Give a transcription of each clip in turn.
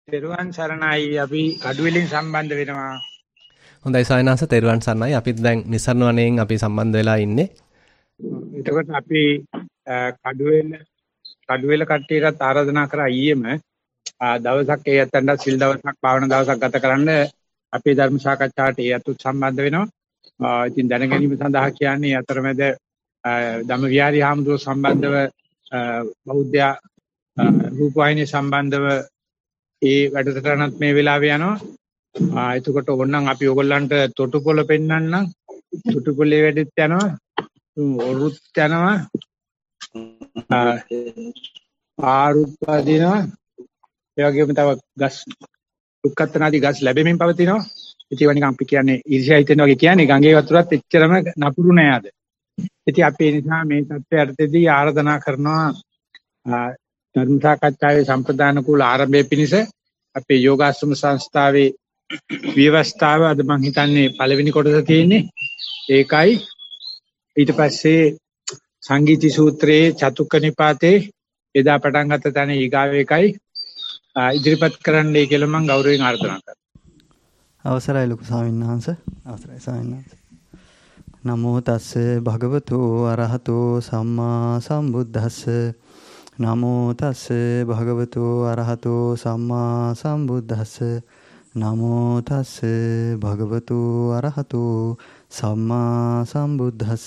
තෙරුවන් සරණයි අපි කඩුවෙලින් සම්බන්ධ වෙනවා. හොඳයි සායනාස තෙරුවන් සරණයි. අපිත් දැන් නිසරණ වනයෙන් අපි සම්බන්ධ වෙලා ඉන්නේ. එතකොට අපි කඩුවෙල කට්ටියටත් ආරාධනා කරා ඊයේම දවසක් ඒ අතට සිල් දවසක් භාවනා දවසක් ගත කරන්න අපේ ධර්ම සාකච්ඡාවට ඒ අතුත් සම්බන්ධ වෙනවා. ඉතින් දැන ගැනීම සඳහා කියන්නේ අතරමැද ධම්මවිහාරී හාමුදුරුවෝ සම්බන්ධව බෞද්ධ රූපවාහිනිය සම්බන්ධව ඒ වැඩසටහනත් මේ වෙලාවේ යනවා. එතකොට ඕනනම් අපි ඕගොල්ලන්ට තොටුපොළ පෙන්වන්නම්. තොටුපොළේ වැඩෙත් යනවා. ඔරුත් යනවා. ආරුත් වදිනවා. ඒ වගේම තව ගස් දුක්ඛතනාදී ගස් ලැබෙමින් පවතිනවා. ඉතින් ඒවා නිකන් අපි කියන්නේ ඊර්ෂ්‍යා හිතෙන වගේ කියන්නේ ගංගේ වතුරත් එච්චරම නපුරු නෑ අද. ඉතින් අපි ඒ නිසා මේ තත්ත්වයටදී ආරාධනා කරනවා ධර්ම සාකච්ඡාවේ සම්ප්‍රදාන කුල ආරම්භයේ පිණිස අපේ යෝගාශ්‍රම සංස්ථාවේ ව්‍යවස්ථාව අද මම හිතන්නේ පළවෙනි කොටස තියෙන්නේ. ඒකයි ඊට පස්සේ සංගීති සූත්‍රයේ චතුක්ක නිපාතේ එදා පටන් ගත්ත තැන ඊගාව එකයි ඉදිරිපත් කරන්නයි කියලා මම ගෞරවයෙන් ආරාධනා කරනවා. අවසරයි ලොකු ස්වාමීන් වහන්සේ. අවසරයි ස්වාමීන් වහන්සේ. නමෝ තස්ස භගවතු අරහතෝ සම්මා සම්බුද්දස්ස. නමෝ තස්ස භගවතු අරහතෝ සම්මා සම්බුද්දස්ස. නමෝ තස්ස භගවතු අරහතෝ සම්මා සම්බුද්දස්ස.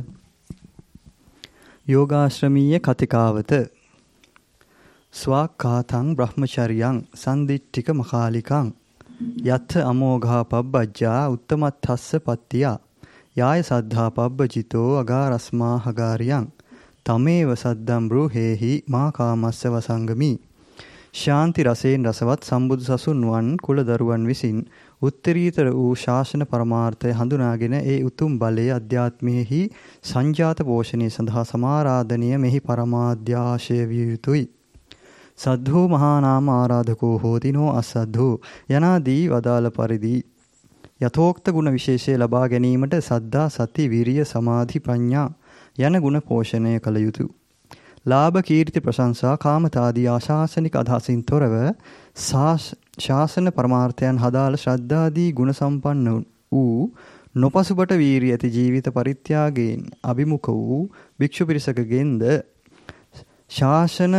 යෝගාශ්‍රමීය කතිකාවත ස්වාක්ඛාතං බ්‍රහ්මචර්යං සම්දිට්ඨික මකාලිකං යත්ථ අමෝඝා පබ්බජ්ජා උත්තමත්ථස්ස පත්තියා යාය සද්ධා පබ්බජිතෝ අගාරස්මා හගාරියං තමේව සද්දම් බ්‍රූහෙහි මා කාමස්ස වසංගමි. ශාන්ති රසයෙන් රසවත් සම්බුදු සසුන් වන් කුල දරුවන් විසින් උත්තරීතර වූ ශාසන පරමාර්ථය හඳුනාගෙන ඒ උතුම් බලයේ අධ්‍යාත්මයෙහි සංජාත පෝෂණය සඳහා සමාරාධනීය මෙහි පරමාධ්‍යාශය විය යුතුය. සද්ධෝ මහා නාම ආරාධකෝ හෝතිනෝ අසද්ධෝ යනාදී වදාළ පරිදි යථෝක්ත ගුණ විශේෂය ලබා ගැනීමට සද්ධා සති විරිය සමාධි ප්‍රඥා යන ගුණ පෝෂණය කළ යුතුය. ලාභ කීර්ති ප්‍රශංසා කාමතාදී ආශාසනික අදහසින් තොරව ශාසන පරමාර්ථයන් හදාළ ශ්‍රද්ධාදී ගුණ සම්පන්න වූ නොපසුබට වීරිය ඇති ජීවිත පරිත්‍යාගයෙන් අභිමුඛ වූ භික්ෂු පිරිසකගෙන්ද ශාසන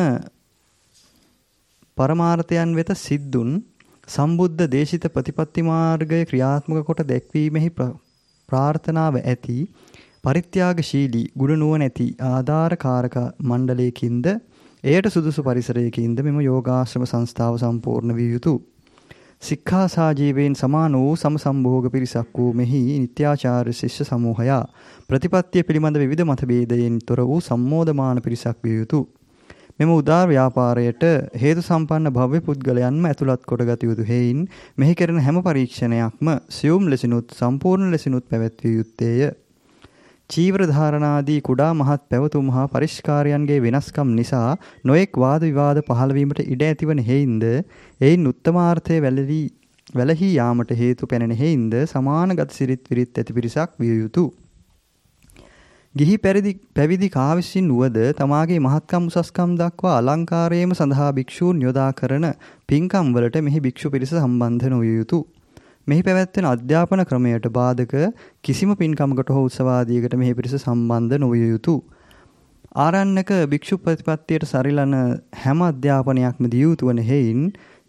පරමාර්ථයන් වෙත සිද්ධුන් සම්බුද්ධ දේශිත ප්‍රතිපත්ති මාර්ගය ක්‍රියාත්මක කොට දැක්වීමෙහි ප්‍රාර්ථනාව ඇති පරිත්‍යාගශීලී ගුණ නුවණැති ආධාරකාරක මණ්ඩලයකින්ද එයට සුදුසු පරිසරයකින්ද මෙම යෝගාශ්‍රම සංස්ථාව සම්පූර්ණ විය යුතුය. සික්ඛා ජීවයෙන් සමාන වූ සමසම්භෝග පිරිසක් වූ මෙහි නිත්‍යාචාර්ය ශිෂ්‍ය සමූහයා ප්‍රතිපත්තිය පිළිබඳ විවිධ මතභේදයෙන් තොර වූ සම්මෝධමාන පිරිසක් විය යුතුය. මෙම උදාර ව්‍යාපාරයට හේතු සම්පන්න භව්‍ය පුද්ගලයන්ම ඇතුළත් කොටගත යුතු හේයින් මෙහි කෙරෙන හැම පරීක්ෂණයක්ම සියුම් ලෙසිනුත් සම්පූර්ණ ලෙසිනුත් පැවැත්විය යුත්තේය. චීවර ධාරණාදී කුඩා මහත් පැවතුම් හා පරිස්කාරයන්ගේ වෙනස්කම් නිසා නොඑක් වාද විවාද පහළ වීමට ඉඩ ඇතිවන හේයින්ද එයින් උත්තමාර්ථය වැළහී යාමට හේතු පැනෙන හේයින්ද සමාන ගත සිරිත් විරිත් ඇති පිරිසක් විය යුතුය. ගිහි පැවිදි කා විසින් වුවද තමාගේ මහත්කම් උසස්කම් දක්වා අලංකාරයේම සඳහා භික්ෂූන් යොදා කරන පින්කම් වලට මෙහි භික්ෂු පිරිස සම්බන්ධ නොවිය යුතුය. මෙහි පැවැත්වෙන අධ්‍යාපන ක්‍රමයට බාධක කිසිම පින්කමකට හෝ උත්සවාදියකට මෙහි පිරිස සම්බන්ධ නොවිය යුතුය. ආරණ්‍යක භික්ෂු ප්‍රතිපත්තියට සරිලන හැම අධ්‍යාපනයක්ම දිය යුතු වන හේයින්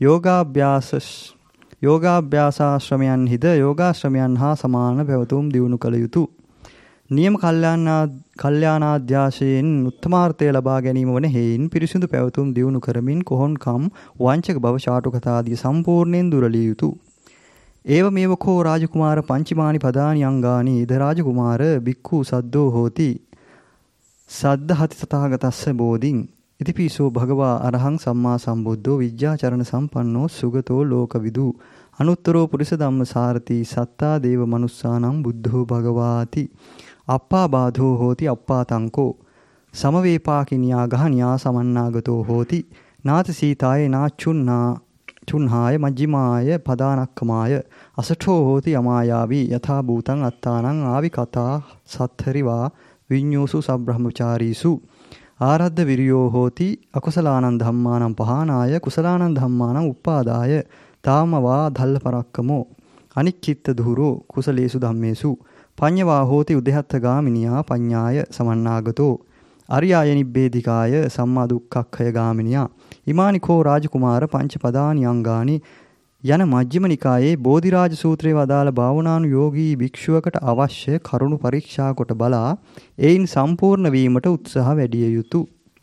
යෝගාභ්‍යාසාශ්‍රමයන්හිද යෝගාශ්‍රමයන් හා සමාන පැවතුම් දියුණු කළ යුතුය. නියම කල්යාණාධ්‍යාශයෙන් උත්තමාර්ථය ලබා ගැනීම වන හේයින් පිරිසිදු පැවතුම් දියුණු කරමින් කොහොන්කම් වංචක බව චාටුකතාදී සම්පූර්ණයෙන් දුරලිය යුතුය. ඒව මේවකෝ රාජකුමාර පංචමානි පදානි අංගානි ද රාජකුමාර බික්ඛු සද්දෝ හෝති සද්ධහති තථාගතස්ස බෝධින් ඉතිපිසෝ භගවා අරහං සම්මා සම්බුද්ධෝ විජ්ජාචරණ සම්පන්නෝ සුගතෝ ලෝකවිදු අනුත්තරෝ පුරිස ධම්ම සාරති සත්තා දේව මනුස්සානම් බුද්ධෝ භගවාති අප්පා බාධෝ හෝති අප්පාතංකෝ සමවේපාකිනියා ගහනියා සමන්නාගතෝ හෝති නාති සීතාය නාචුන්හාය මජ්ජිමාය පදානක්කමාය අසඨෝ හෝති යමායාවි යථා භූතං අත්තානං ආවි කතා සත්තරිවා විඤ්ඤෝසු සබ්‍රහ්මචාරීසු ආරද්ධ විරියෝ හෝති අකුසලානං ධම්මානං පහනාය කුසලානං ධම්මානං උප්පාදාය තාමවා ධල්ල පරක්කමෝ අනික්කිට දුහුරෝ කුසලේසු ධම්මේසු පඤ්ඤවා හෝති උදෙහත්ත ගාමිනියා පඤ්ඤාය සමන්නාගතෝ අරියාය නිබ්බේධිකාය සම්මා දුක්ඛක්ඛය ගාමිනියා ඉමානිකෝ රාජකුමාර පංචපදානි අංගානි යන මජ්ක්‍ධිම නිකායේ බෝධිරාජ සූත්‍රයේ වදාළ භාවනානුයෝගී භික්ෂුවකට අවශ්‍ය කරුණු පරීක්ෂා කොට බලා එයින් සම්පූර්ණ වීමට උත්සාහ වැඩිය යුතුය.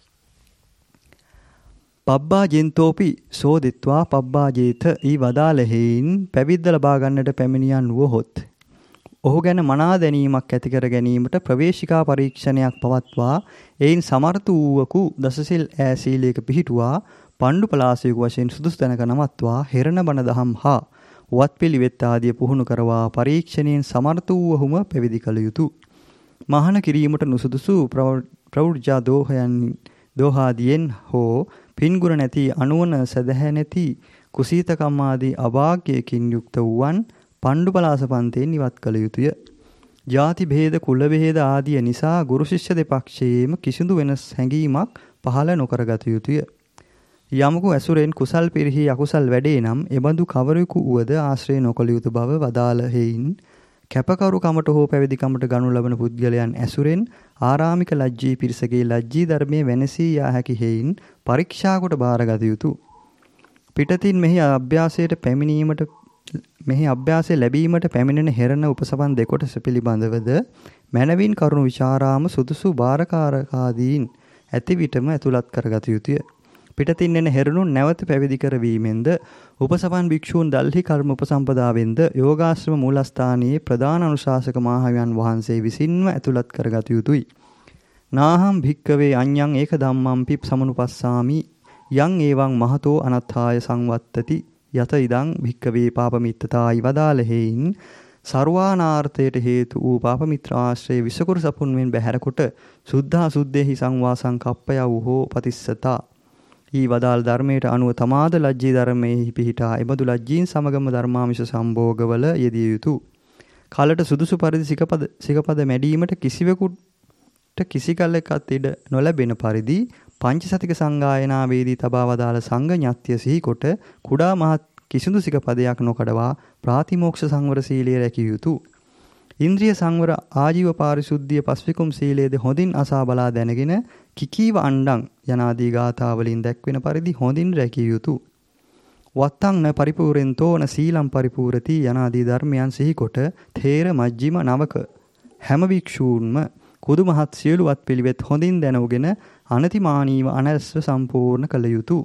පබ්බා ජෙන්තෝපි සෝදිත්වා පබ්බා ජේත ඊ වදාළ හේයින් පැවිද්ද ලබා ගන්නට පැමිණියන් වූහොත් ඔහු ගැන මනා දැනීමක් ඇති කර ගැනීමට ප්‍රවේශිකා පරීක්ෂණයක් පවත්වා එයින් සමර්ථ වූවකු දසසිල් ඈ සීලයක පිහිටුවා පණ්ඩු පලාසයක වශයෙන් සුදුසු තැනක නමත්වා හෙරණ බණ දහම් හා වත්පිළිවෙත් ආදිය පුහුණු කරවා පරීක්ෂණයෙන් සමර්ථ වූවහුම පැවිදි කළ යුතුය. මහාන කිරීමට නුසුදුසු ප්‍රෞಢජා දෝහාදියෙන් හෝ පින්ගුණ නැති අනුවන සදහැ නැති කුසීතකම් ආදී අභාග්‍යයකින් යුක්ත වූවන් පණ්ඩු පලාස පන්තයෙන් ඉවත් කළ යුතුය. ජාති භේද කුල භේද ආදිය නිසා ගුරු ශිෂ්‍ය දෙපක්ෂයේම කිසිදු වෙනස් හැඟීමක් පහළ නොකරගත යුතුය. යමකු ඇසුරෙන් කුසල් පිරිහි අකුසල් වැඩේ නම් එබඳු කවරෙකු වුවද ආශ්‍රය නොකළ යුතු බව වදාළ හේයින් කැපකරු කමට හෝ පැවිදි කමට ගනු ලබන පුද්ගලයන් ඇසුරෙන් ආරාමික ලජ්ජී පිරිසගේ ලජ්ජී ධර්මයේ වෙනසී යා හැකි හේයින් පරීක්ෂා කොට බාරගත යුතුය. පිටතින් මෙහි අභ්‍යාසය ලැබීමට පැමිණෙන හෙරණ උපසපන් දෙකොටස පිළිබඳවද මනවින් කරුණු විචාරාම සුදුසු බාරකාරකාදීන් ඇති විටම ඇතුළත් කරගත යුතුය. පිටතින් එන හෙරණුන් නැවත පැවිදි කරවීමෙන්ද උපසපන් භික්ෂූන් දල්හි කර්ම උපසම්පදාවෙන්ද යෝගාශ්‍රම මූලස්ථානයේ ප්‍රධාන අනුශාසක මාහවයන් වහන්සේ විසින්ම ඇතුළත් කරගත යුතුය. නාහම් භික්කවේ අඤ්ඤං ඒක ධම්මම්පි සමනුපස්සාමි යං ඒවං මහතෝ අනත්ථාය සංවත්තති යත ඉදං භික්කවේ පාපමිත්තතායි වදාළ හේයින් සර්වානාර්ථයට හේතු වූ පාපමිත්‍ර ආශ්‍රයේ විසකුරු සපුන්වෙන් බැහැරකොට සුද්ධා සුද්ධේහි සංවාසං කප්පයව් හෝ පතිස්සතා ඊ වදාළ ධර්මයට අනුව තමාද ලජ්ජී ධර්මයේ පිහිටා එබඳු ලජ්ජීන් සමගම ධර්මාමිෂ සම්භෝගවල යෙදිය යුතුය. කලට සුදුසු පරිදි සිකපද මැඩීමට කිසිවෙකුට කිසි කලෙකත් ඉඩ නොලැබෙන පරිදි පංචසතික සංගායනාවේදී තබා වදාළ සංඝඥත්‍ය සිහි කොට කුඩා මහත් කිසිදු සිකපදයක් නොකඩවා ප්‍රාතිමෝක්ෂ සංවර සීලය රැකිය යුතුය. ඉන්ද්‍රිය සංවර ආජීව පාරිශුද්ධිය පස්විකුම් සීලයේද හොඳින් අසා බලා දැනගෙන කිකීව අණ්ඩං යනාදී ගාථාවලින් දැක්වෙන පරිදි හොඳින් රැකිය යුතුය. වත්තං න පරිපූර්ෙන්තෝ න සීලම් පරිපූර්ති යනාදී ධර්මයන් සිහිකොට තේර මජ්ජිම නවක හැම භික්ෂූන්ම කුදු මහත් සියලුවත් පිළිවෙත් හොඳින් දැනවගෙන අනතිමානීව අනස්ව සම්පූර්ණ කළ යුතුය.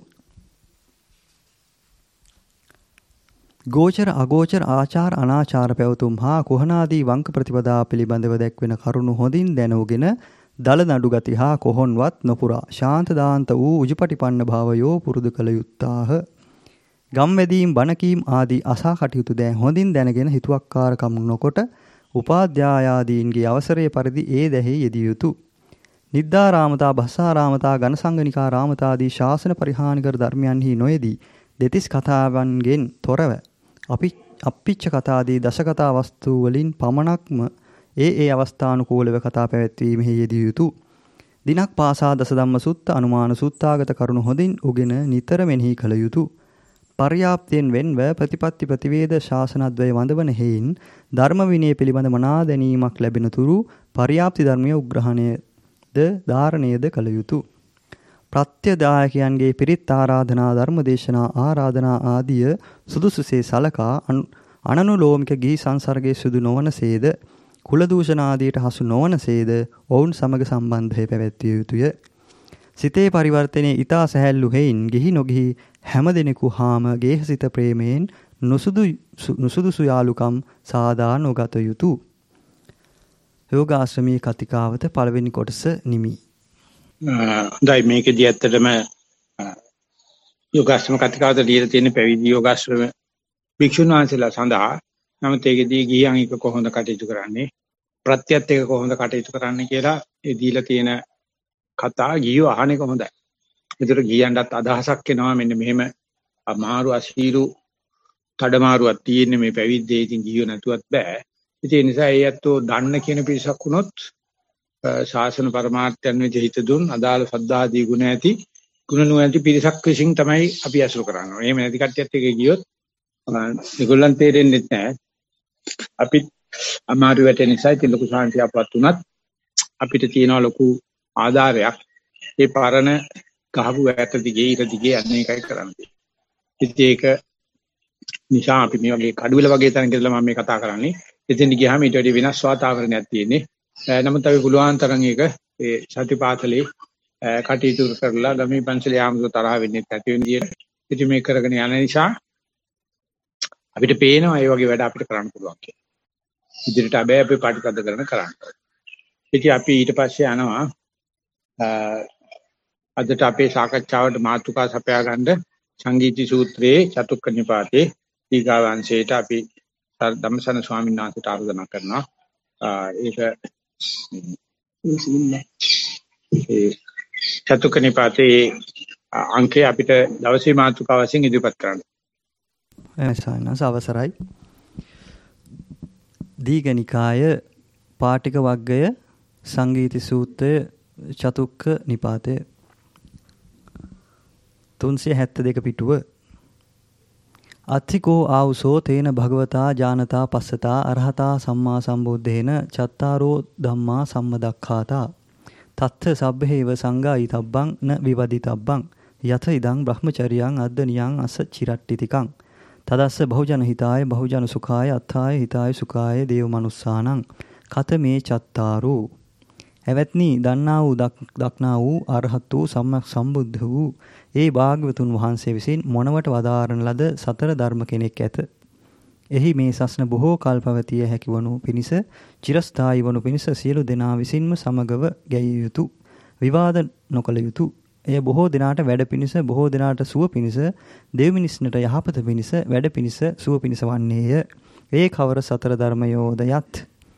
ගෝචර අගෝචර ආචාර අනාචාර පැවතුම් හා කොහනාදී වංක ප්‍රතිපදා පිළිබඳව දැක්වෙන කරුණු හොඳින් දැනවගෙන දල නඩු ගති හා කොහොන්වත් නොපුරා ශාන්ත දාන්ත වූ උජුපටිපන්න භාවයෝ පුරුදු කළ යුත්තාහ. ගම්වැදීම් බණකීම් ආදී අසා කටයුතු දෑ හොඳින් දැනගෙන හිතුවක්කාරකම් නොකොට උපාධ්‍යායාදීන්ගේ අවසරයේ පරිදි ඒ දැහි යෙදිය යුතුය. නිද්දාරාමතා භස්සාරාමතා ඝනසංගනිකා රාමතාදී ශාසන පරිහානිකර ධර්මයන්හි නොයේදී දෙතිස් කතාවන්ගෙන් තොරව අපිච්ච කතාදී දශකතා වස්තු වලින් පමණක්ම ඒ අවස්ථානුකූලව කතා පැවැත්වීමෙහි යෙදිය යුතුය. දිනක් පාසා දස ධම්ම සුත්ත අනුමාන සුත්තාගත කරුණු හොඳින් උගෙන නිතර මෙනෙහි කළ යුතුය. පර්යාප්තයෙන් වෙන්ව ප්‍රතිපත්ති ප්‍රතිවේද ශාසනද්වය වඳවන හේයින් ධර්ම විනය පිළිබඳ මනා දැනීමක් ලැබෙන තුරු පර්යාප්ති ධර්මයේ උග්‍රහණයද ධාරණයද කළ යුතුය. ප්‍රත්‍යදායකයන්ගේ පිරිත් ආරාධනා ධර්මදේශනා ආරාධනා ආදිය සුදුසුසේ සලකා අනනුලෝමික ගිහි සංසර්ගයේ සුදු නොවනසේද කුල දූෂණ ආදියට හසු නොවනසේද ඔවුන් සමග සම්බන්ධය පැවැත්විය යුතුය. සිතේ පරිවර්තනයේ ඊතා සැහැල්ලු හේයින් ගිහි නොගිහි හැම දිනෙකු හාම ගේහසිත ප්‍රේමයෙන් නුසුදුසු යාලුකම් සාදා නොගත යුතුය. යෝගාශ්‍රමී කතිකාවත පළවෙනි කොටස නිමි. හොඳයි මේකෙදී ඇත්තටම යෝගාශ්‍රම කතිකාවත ලියලා තියෙන පැවිදි යෝගාශ්‍රම භික්ෂුන් වහන්සේලා සඳහා නමුත් ඒකෙදී ගිහියන් එක කොහොමද කටයුතු කරන්නේ ප්‍රත්‍යත් එක කොහොමද කටයුතු කරන්නේ කියලා ඒ දීලා තියෙන කතා ගියෝ අහන්නේ කොහොමදයි. ඒතර ගියන්ටත් අදහසක් එනවා මෙන්න මෙහෙම අමාරු අසීරු තඩමාරුවක් තියෙන්නේ මේ පැවිද්දේ ඉතින් ගියෝ නැතුවත් බෑ. ඉතින් ඒ නිසා ඒ ඇත්තෝ දන්න කියන පිරිසක් වුණොත් ශාසන පරමාර්ථයන් විදිහට හිත දුන් අදාළ සද්ධාදී ගුණ ඇති ගුණ නොඇති පිරිසක් විසින් තමයි අපි අසුර කරන්නේ. එහෙම නැති කට්ටියත් එක ගියොත් ඒගොල්ලන් තේරෙන්නේ නැහැ. අපි අමාරු වැටෙන නිසා ඉතින් ලොකු ශාන්තියක්වත් උනත් අපිට තියෙන ලොකු ආධාරයක් ඒ පරණ ගහපු වැට දිගේ ඉර දිගේ යන එකයි කරන්නේ. ඉතින් ඒක නිසා අපි මේ වගේ කඩුවල වගේ තැනක ඉඳලා මම මේ කතා කරන්නේ. එතෙන් ගියාම ඊට වඩා වෙනස් වාතාවරණයක් තියෙන්නේ. නමුත් අපි පුළුවන් තරම් ඒක ඒ සතිපාසලේ කටයුතු කරලා ගමේ පන්සලේ ආමතු තරහ වෙන්නේ නැති වෙන විදියට ඉතින් මේ කරගෙන යන නිසා අපිට පේනවා මේ වගේ වැඩ අපිට කරන්න පුළුවන් කියලා. ඉදිරියට හැබැයි අපි පාටිපද කරන කරන්න. ඉතින් අපි ඊට පස්සේ යනවා අදට අපේ සාකච්ඡාවට මාතෘකා සපයා ගන්න සංගීති සූත්‍රයේ චතුක්ක නිපාතේ ඊගාවංශයට අපි ධම්මසන ස්වාමීන් වහන්සේට ආරාධනා කරනවා. ඒක ඒ චතුක්ක නිපාතේ අංකේ අපිට දවසේ මාතෘකාව වශයෙන් ඉදිරිපත් කරන්න. සායනස අවසරයි. දීඝනිකාය පාටික වග්ගය සංගීති සූත්‍රය චතුක්ක නිපාතය 372 පිටුව. අත්ථිකෝ ආවුසෝ තේන භගවතා ජානතා පස්සතා අරහතා සම්මා සම්බුද්දේන චත්තාරෝ ධම්මා සම්මදක්ඛාතා තත්ථ සබ්බේව සංගායිතබ්බං න විවදිතබ්බං යත ඉදං බ්‍රහ්මචර්යං අද්දනියං අස්ස චිරට්ටිතිකං තදස්ස බහුජන හිතාය බහුජන සුඛාය අත්ථාය හිතාය සුඛාය දේව මනුස්සානං කතමේ චත්තාරෝ. එවත්නි දන්නා වූ දක්නා වූ අරහත් වූ සම්මක් සම්බුද්ධ වූ ඒ භාග්‍යවතුන් වහන්සේ විසින් මොනවට වදාරන ලද සතර ධර්ම කෙනෙක් ඇත. එහි මේ සස්න බොහෝ කල් පැවතිය හැකි වනු පිණිස චිරස්ථායි වනු පිණිස සියලු දෙනා විසින්ම සමගව ගැයිය යුතු විවාද නොකළ යුතු එය බොහෝ දිනාට වැඩ පිණිස බොහෝ දිනාට සුව පිණිස දෙව් මිනිස්නට යහපත පිණිස වැඩ පිණිස සුව පිණිස වන්නේය. ඒ කවර සතර ධර්මයෝද යත්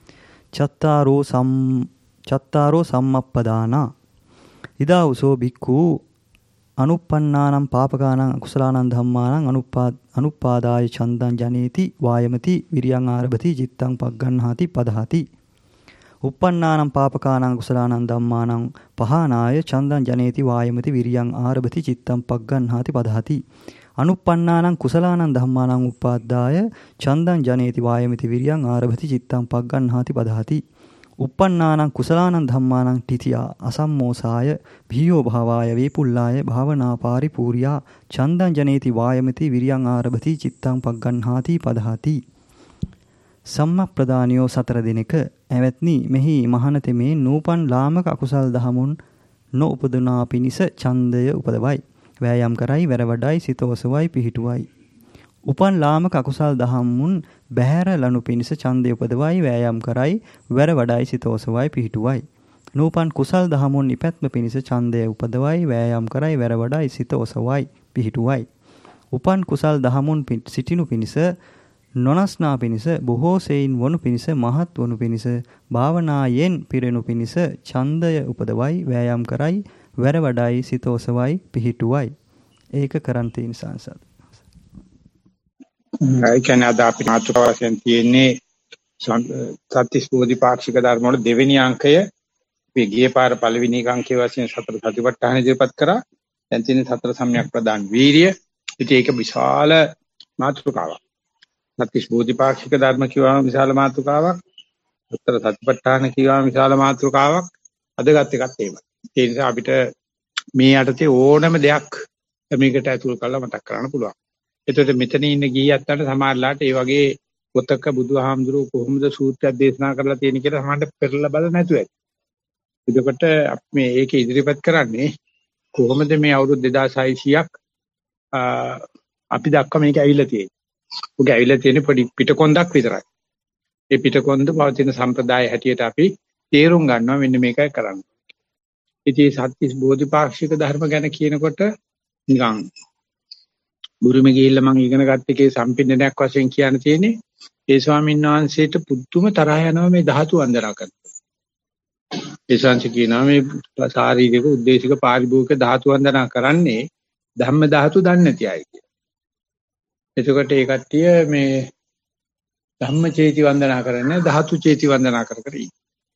චත්තාරෝ සම්මප්පදානා ඉදා උසෝ බික්ඛු අනුප්පන්නානම් පාපකානං අකුසලානං ධම්මානං අනුපාදාය චන්දං ජනේති වායමති විරියං ආරභති චිත්තං පග්ගණ්හාති පදහති uppannānaṁ pāpakānaṁ kusalaanaṁ dhammānaṁ pahānāya චන්දං ජනේති වායමති විරියං ආරභති චිත්තං පග්ගණ්හාති පදහති අනුප්පන්නානං කුසලානං ධම්මානං උපාද්දාය චන්දං ජනේති වායමති විරියං ආරභති චිත්තං පග්ගණ්හාති පදහති uppannānaṁ කුසලානං ධම්මානං තිතියා අසම්මෝසාය භීයෝ භාවාය වේපුල්ලාය භාවනා පාරිපූර්යා චන්දං ජනේති වායමති විරියං ආරභති චිත්තං පග්ගණ්හාති පදහති සම්මක් ප්‍රදානියෝ සතර දිනක ඇවැත්නි මෙහි මහනතෙමේ නූපන් ලාමක අකුසල් දහමුන් නොඋපදුනා පිණිස ඡන්දය උපදවයි වෑයම් කරයි වැරවඩයි සිතෝසවයි පිහිටුවයි උපන් ලාමක අකුසල් දහමුන් බහැර ලනු පිණිස ඡන්දය උපදවයි වෑයම් කරයි වැරවඩයි සිතෝසවයි පිහිටුවයි නූපන් කුසල් දහමුන් ඉපැත්ම පිණිස ඡන්දය උපදවයි වෑයම් කරයි වැරවඩයි සිතෝසවයි පිහිටුවයි උපන් කුසල් දහමුන් සිටිනු පිණිස නොනස්නා පිණිස බොහෝ සෙයින් වනු පිණිස මහත් වනු පිණිස භාවනායෙන් පිරෙනු පිණිස ඡන්දය උපදවයි වෑයම් කරයි වැරවඩයි සිතෝසවයි පිහිටුවයි ඒක කරන්ති සංසද. ඒ කියන්නේ අද අපි මාතෘකාවෙන් තියෙන්නේ සත්‍තිස් බෝධිපාක්ෂික ධර්ම වල දෙවෙනි අංකය අපි ගියේ පාර පළවෙනි අංකයේ වශයෙන් සතර සතිපට්ඨාන ඉදිරිපත් කරා. දැන් තියෙන සතර සම්‍යක් ප්‍රදාන වීරිය. ඉතින් ඒක විශාල මාතෘකාවක්. සත්‍තිස් බෝධිපාක්ෂික ධර්ම කියවම විශාල මාතෘකාවක්. සතර සතිපට්ඨාන කියවම විශාල මාතෘකාවක්. අදගත් එකත් ඒකයි. ඒ නිසා අපිට මේ යටතේ ඕනම දෙයක් මේකට ඇතුල් කරලා මතක් කරන්න පුළුවන්. එතකොට මෙතන ඉන්න ගියත්තන්ට සමහරලාට ඒ වගේ පොතක බුදුහාමුදුරුවෝ කොහොමද සූත්‍රයක් දේශනා කරලා තියෙන කියලා සමහරට පෙරලා බල නැතුව ඇති. එතකොට අපි මේ ඒක ඉදිරිපත් කරන්නේ කොහොමද මේ අවුරුදු 2600ක් අපි දක්වා මේක ඇවිල්ලා තියෙන්නේ. ඔක ඇවිල්ලා තියෙන්නේ පොඩි පිටකොන්දක් විතරයි. ඒ පිටකොන්ද පවතින සම්ප්‍රදාය හැටියට අපි තේරුම් ගන්නවා මෙන්න මේකයි කරන්නේ. ඉතින් සත්‍තිස් බෝධිපාක්ෂික ධර්ම ගැන කියනකොට නිකන් බුරුමේ ගිහිල්ලා මම ඉගෙන ගත්ත එකේ සම්පින්නයක් වශයෙන් කියන්න තියෙන්නේ ඒ ස්වාමීන් වහන්සේට පුදුම තරහ යනවා මේ ධාතු වන්දනා කරනකොට. ඒ ශාන්ති කියනවා මේ ශාරීරික උද්දේශික පාරිභෝගික ධාතු වන්දනා කරන්නේ ධම්ම ධාතු දන්නේ නැති අය කියලා. එතකොට ඒ කට්ටිය මේ ධම්ම චේති වන්දනා කරන්නේ ධාතු චේති වන්දනා කර කර ඉන්නේ.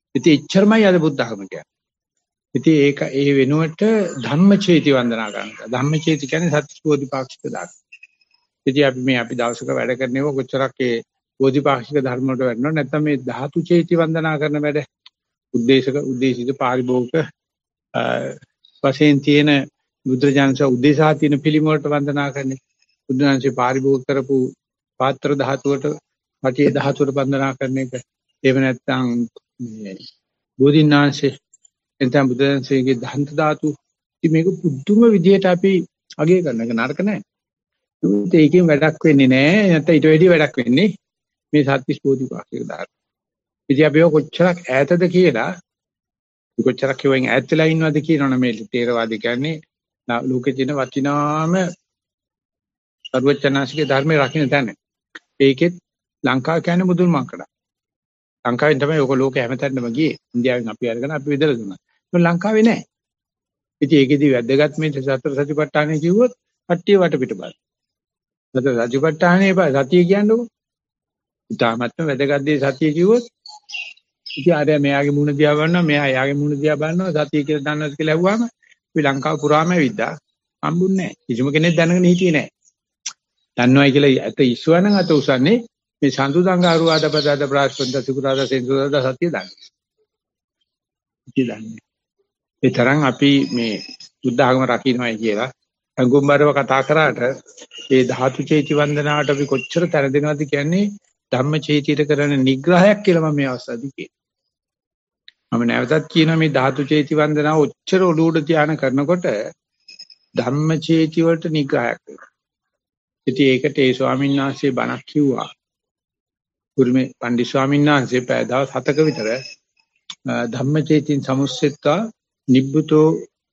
ඉතින් එච්චරමයි අද බුද්ධ ධර්ම කියන්නේ. ඉතින් ඒක ඒ වෙනුවට ධම්මචේති වන්දනා කරනවා. ධම්මචේති කියන්නේ සත්‍ය බෝධිපාක්ෂික ධර්ම. ඉතින් අපි දවසක වැඩ කරනව කොච්චරක් ඒ බෝධිපාක්ෂික ධර්ම වලට වැඩනව නැත්නම් මේ ධාතු චේති වන්දනා කරන වැඩ උද්දේශිත පාරිභෝගික වශයෙන් තියෙන බුද්ධජනක උද්දේශා තියෙන පිළිම වලට වන්දනා කරන්නේ. බුද්ධාංශේ පාරිභෝගික කරපු පාත්‍ර ධාතුවට පටිය ධාතුවට වන්දනා කරන එක. එහෙම නැත්නම් මේ බෝධිඥාංශේ එතන බුද්ධාංශයේ දහන්ත ධාතු ඉතින් මේක පුදුම විදියට අපි අගය කරන එක නරක නෑ. ඒකෙන් වැඩක් වෙන්නේ නෑ. නැත්නම් ඊට වැඩි වැඩක් වෙන්නේ මේ සත්‍විස් බෝධිපාක්ෂික ධර්ම. ඉතින් අපි කොච්චරක් ඈතද කියලා කොච්චරක් කියවෙන් ඈත් වෙලා ඉන්නවද කියනවනේ මේ තේරවාදී කියන්නේ ලෝකේ තියෙන වටිනාම සර්වචනාසිකේ ධර්මයේ රකින්න තැන. ඒකෙත් ලංකාව කියන්නේ මුදුන් මංකඩ. ලංකාවෙන් තමයි ඔක ලෝකේ හැමතැනම ගියේ. ඉන්දියාවෙන් අපි අරගෙන අපි බෙදලා දුන්නා. ඒක ලංකාවේ නෑ. ඉතින් ඒකෙදි වැදගත් මේ සතර සතිපට්ඨානෙ කිව්වොත් කට්ටිය වටපිට බලන. සතර සතිපට්ඨානේ සතිය කියන්නකො. ඊටාමත්ම වැදගත් දේ සතිය කිව්වොත් ඉතින් ආරය මෙයාගේ මුණ දිහා බලනවා මෙයා එයාගේ මුණ දිහා බලනවා සතිය කියලා දන්නවද කියලා ඇහුවාම අපි ලංකාව පුරාම ඇවිද්දා හම්බුන්නේ නැහැ. කිසිම කෙනෙක් දැනගෙන හිටියේ නැහැ. දන්නවයි කියලා ඇත ඉස්සුවනම් අත උසන්නේ මේ සඳු දංගාරු ආදපදාද ප්‍රාස්පන්ද සිකුරාද සෙන්සුරාද සතිය දන්නේ. ඉතින් ඒ තරම් අපි මේ බුද්ධ ආගම රකින්නයි කියලා අඟුම්බරව කතා කරාට ඒ ධාතු චේති වන්දනාවට අපි කොච්චර තර දෙනවද කියන්නේ ධම්ම චේතියට කරන නිග්‍රහයක් කියලා මම මේ අවස්ථාවේදී කියනවා. මම නැවතත් කියනවා මේ ධාතු චේති වන්දනාව ඔච්චර ඔලුවට ධානය කරනකොට ධම්ම චේති වලට නිග්‍රහයක් වෙනවා. ඉතින් ඒකට ඒ ස්වාමීන් වහන්සේ බණක් කිව්වා. ගුරුමේ පණ්ඩිත ස්වාමීන් වහන්සේ පැය දවස් 7ක විතර ධම්ම චේතින් සමුස්සෙත්තා නිබ්බුතෝ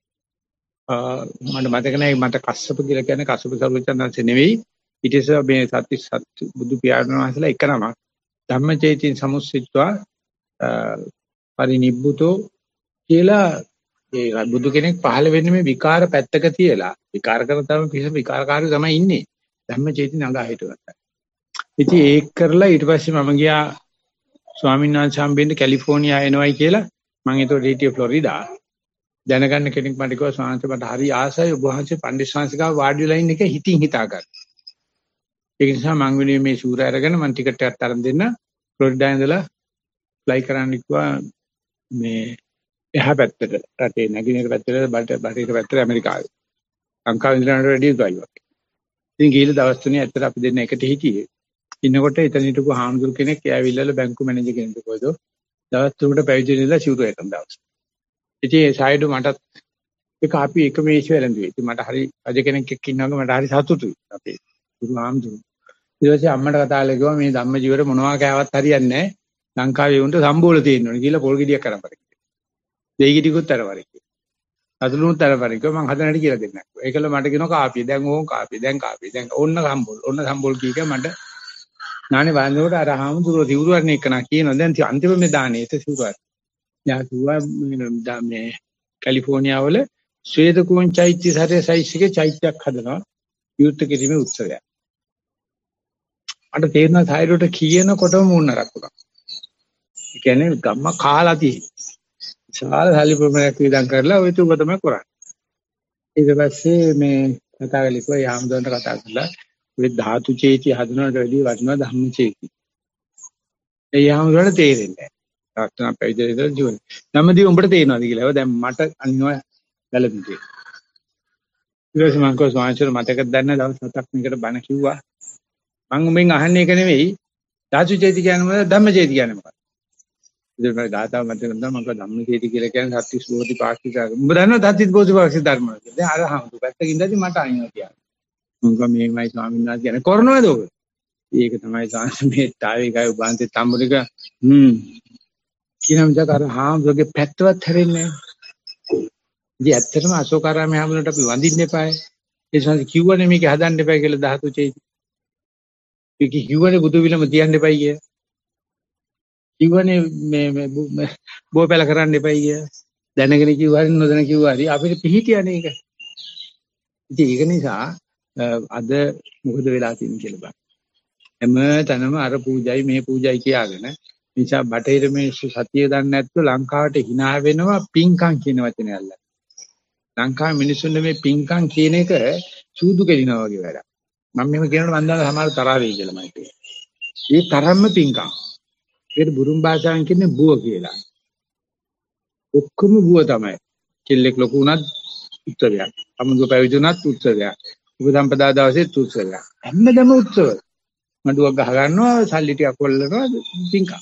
මට මතක නැහැ මට කස්සප කියලා කියන්නේ කස්සප සර්වචන්දන්සේ නෙවෙයි ඊට ඉස්සෙල්ලා මේ සත්‍ය බුදු පියාණන් වහන්සේලා එක නමක් ධම්මචේතින් සමුස්සෙත්වා පරිනිබ්බුතෝ කියලා ඒ බුදු කෙනෙක් පහළ වෙන්නේ මේ විකාර පැත්තක තියලා විකාර කරන තමයි පිස විකාරකාරී තමයි ඉන්නේ ධම්මචේතින් නගා හිටුවා. ඉතින් ඒක කරලා ඊට පස්සේ මම ගියා ස්වාමීන් වහන්සේ හම්බෙන්න කැලිෆෝනියා එනවයි කියලා මම ඒතකොට හිටියේ ෆ්ලොරිඩා දැනගන්න කෙනෙක් මට කිව්වා ස්වාමීන් වහන්සේ මට හරි ආසයි ඔබ වහන්සේ පණ්ඩිත ශාන්සිකාව වාඩි වෙලා ඉන්න එක හිතින් හිතා ගන්න. ඒ නිසා මම වෙනුවෙන් මේ ෂූර අරගෙන මම ටිකට් එකක් තරම් දෙන්න ෆ්ලොරිඩා ඉඳලා ෆ්ලයි කරන්න කිව්වා මේ එහා පැත්තට රටේ නැගිනේර පැත්තට බටහිර පැත්තට ඇමරිකාවේ. ලංකාවේ ඉඳලාට වැඩි ගායුවක්. ඉතින් ගිහලා දවස් තුනේ ඇත්තට අපි දෙන්න එකට හිටියේ. ඉන්නකොට එතන හිටපු හාමුදුරු කෙනෙක් එයාවිල්ලා බැංකු මැනේජර් කෙනෙක් කොයිද දවස් තුනකට පැවිදි වෙලා ෂූර එකක් දවස්. ඉතින් ඒ සයිඩු මටත් ඒක අපි එක මේෂ වැළඳුවේ. ඉතින් මට හරි රජ කෙනෙක් එක්ක ඉන්නවගේ මට හරි සතුටුයි. අපේ ගුරු ආම්දුරු. ඊට පස්සේ අම්මට කතා කරලා කිව්වා මේ ධම්ම ජීවර මොනවා කෑවත් හරියන්නේ නැහැ. ලංකාවේ උන්ට සම්බෝල තියෙන්න ඕනේ කියලා පොල් ගෙඩියක් කරපරි. දෙයි ගෙඩියකුත් අරවරි. අතුලුනුත් අරවරි. මම හදන්නට කියලා දෙන්නක්. ඒකල මට කියනවා කාපිය. දැන් ඕන් කාපිය. දැන් කාපිය. දැන් ඕන්න සම්බෝල. ඕන්න සම්බෝල කීක මට නානේ වන්දනකොට අර ආම්දුරු දිවුරුවන්නේ එකනා කියනවා. දැන් අන්තිම මේ දානේ ඒක සිවුරක්. යා කිව්වා මේ කැලිෆෝනියා වල ශ්වේත කුවන් චෛත්‍ය සැරේ සයිස් එකේ චෛත්‍යයක් හදනවා විවෘත කිරීමේ උත්සවයක්. අර තේරෙන සයිඩට කියනකොටම මුන්නරක් වුණා. ඒ කියන්නේ ගම්ම කාලා තියෙන්නේ. විශාල සල්ලි ප්‍රමාණයක් වියදම් කරලා ওই තුක තමයි කරන්නේ. ඊට පස්සේ මේ කතා කරලා යාම්දන්ට කතා කරලා ඔය ධාතු චේති හදනවට වැඩිය වටිනවා ධම්ම චේති. ඒ යාම්දන්ට තේරෙන්නේ නැහැ. තාත්තනා පැවිදිලා ජීවන. ධම්මදී උඹට තේරෙනවද කියලා. දැන් මට අනිනවා වැළඳුනේ. ඊළඟ මං කෝ ස්වාමීන් මතකද දන්නේ දවස් 7ක් මේකට බණ කිව්වා. මං උඹෙන් අහන්නේ එක නෙවෙයි. ධාතු චේති කියන්නේ මොකද? ධම්ම චේති කියන්නේ මොකද? ඉතින් මම ගාතාව මතක කරනවා මම කව ධම්ම චේති කියලා කියන්නේ සත්‍විස් බෝධිපාක්ෂික ධර්ම. උඹ දන්නවද සත්‍විස් බෝධිපාක්ෂික ධර්ම කියලා? දැන් අර හම්තු පැත්තකින් ඉඳදී මට අනිනවා කියන්නේ. මං කව මේමයි ස්වාමීන් වහන්සේ කියන්නේ කරනවද ඔබ? ඒක තමයි සාංශ මේ තාවේකයි උභාන්තේ තම්බුනික කියනම ජාතර හාමුදුරගේ පැත්තවත් හැරෙන්නේ නැහැ. ඉතින් ඇත්තටම අශෝකාරාමයේ හැමෝටම අපි වඳින්න එපායි. ඒ නිසා කිව්වනේ මේක හදන්න එපා කියලා ධාතු චේති. ඒක කිව්වනේ බුදු විලම තියන්න එපයි කිය. කිව්වනේ මේ බෝපැල කරන්න එපයි කිය. දැනගෙන කිව්වා හරි නොදැන කිව්වා හරි අපිට පිහිටියනේ ඒක. ඉතින් ඒක නිසා අද මොකද වෙලා තියෙන්නේ කියලා බලන්න. හැම තැනම අර පූජයි මේ පූජයි කියාගෙන නිසා බටහිර මිනිස්සු සතිය දන්නේ නැත්නම් ලංකාවට hina වෙනවා පිංකම් කියන වචනේ අල්ලලා. ලංකාවේ මිනිස්සුන්ට මේ පිංකම් කියන එක සූදු කෙලිනවා වගේ වැඩක්. මම මෙහෙම කියනකොට මම දන්නවා සමහර තරහ වෙයි කියලා මම කියනවා. ඒ තරම්ම පිංකම්. ඒකට බුරුම් භාෂාවෙන් කියන්නේ බුව කියලා. ඔක්කොම බුව තමයි. කෙල්ලෙක් ලොකු වුණත් උත්සවයක්. අමුදුව පැවිදි වුණත් උත්සවයක්. උපසම්පදා දවසෙත් උත්සවයක්. හැමදේම උත්සව. මඩුවක් ගහ ගන්නවා, සල්ලි ටිකක් කොල්ලනවා, පිංකම්.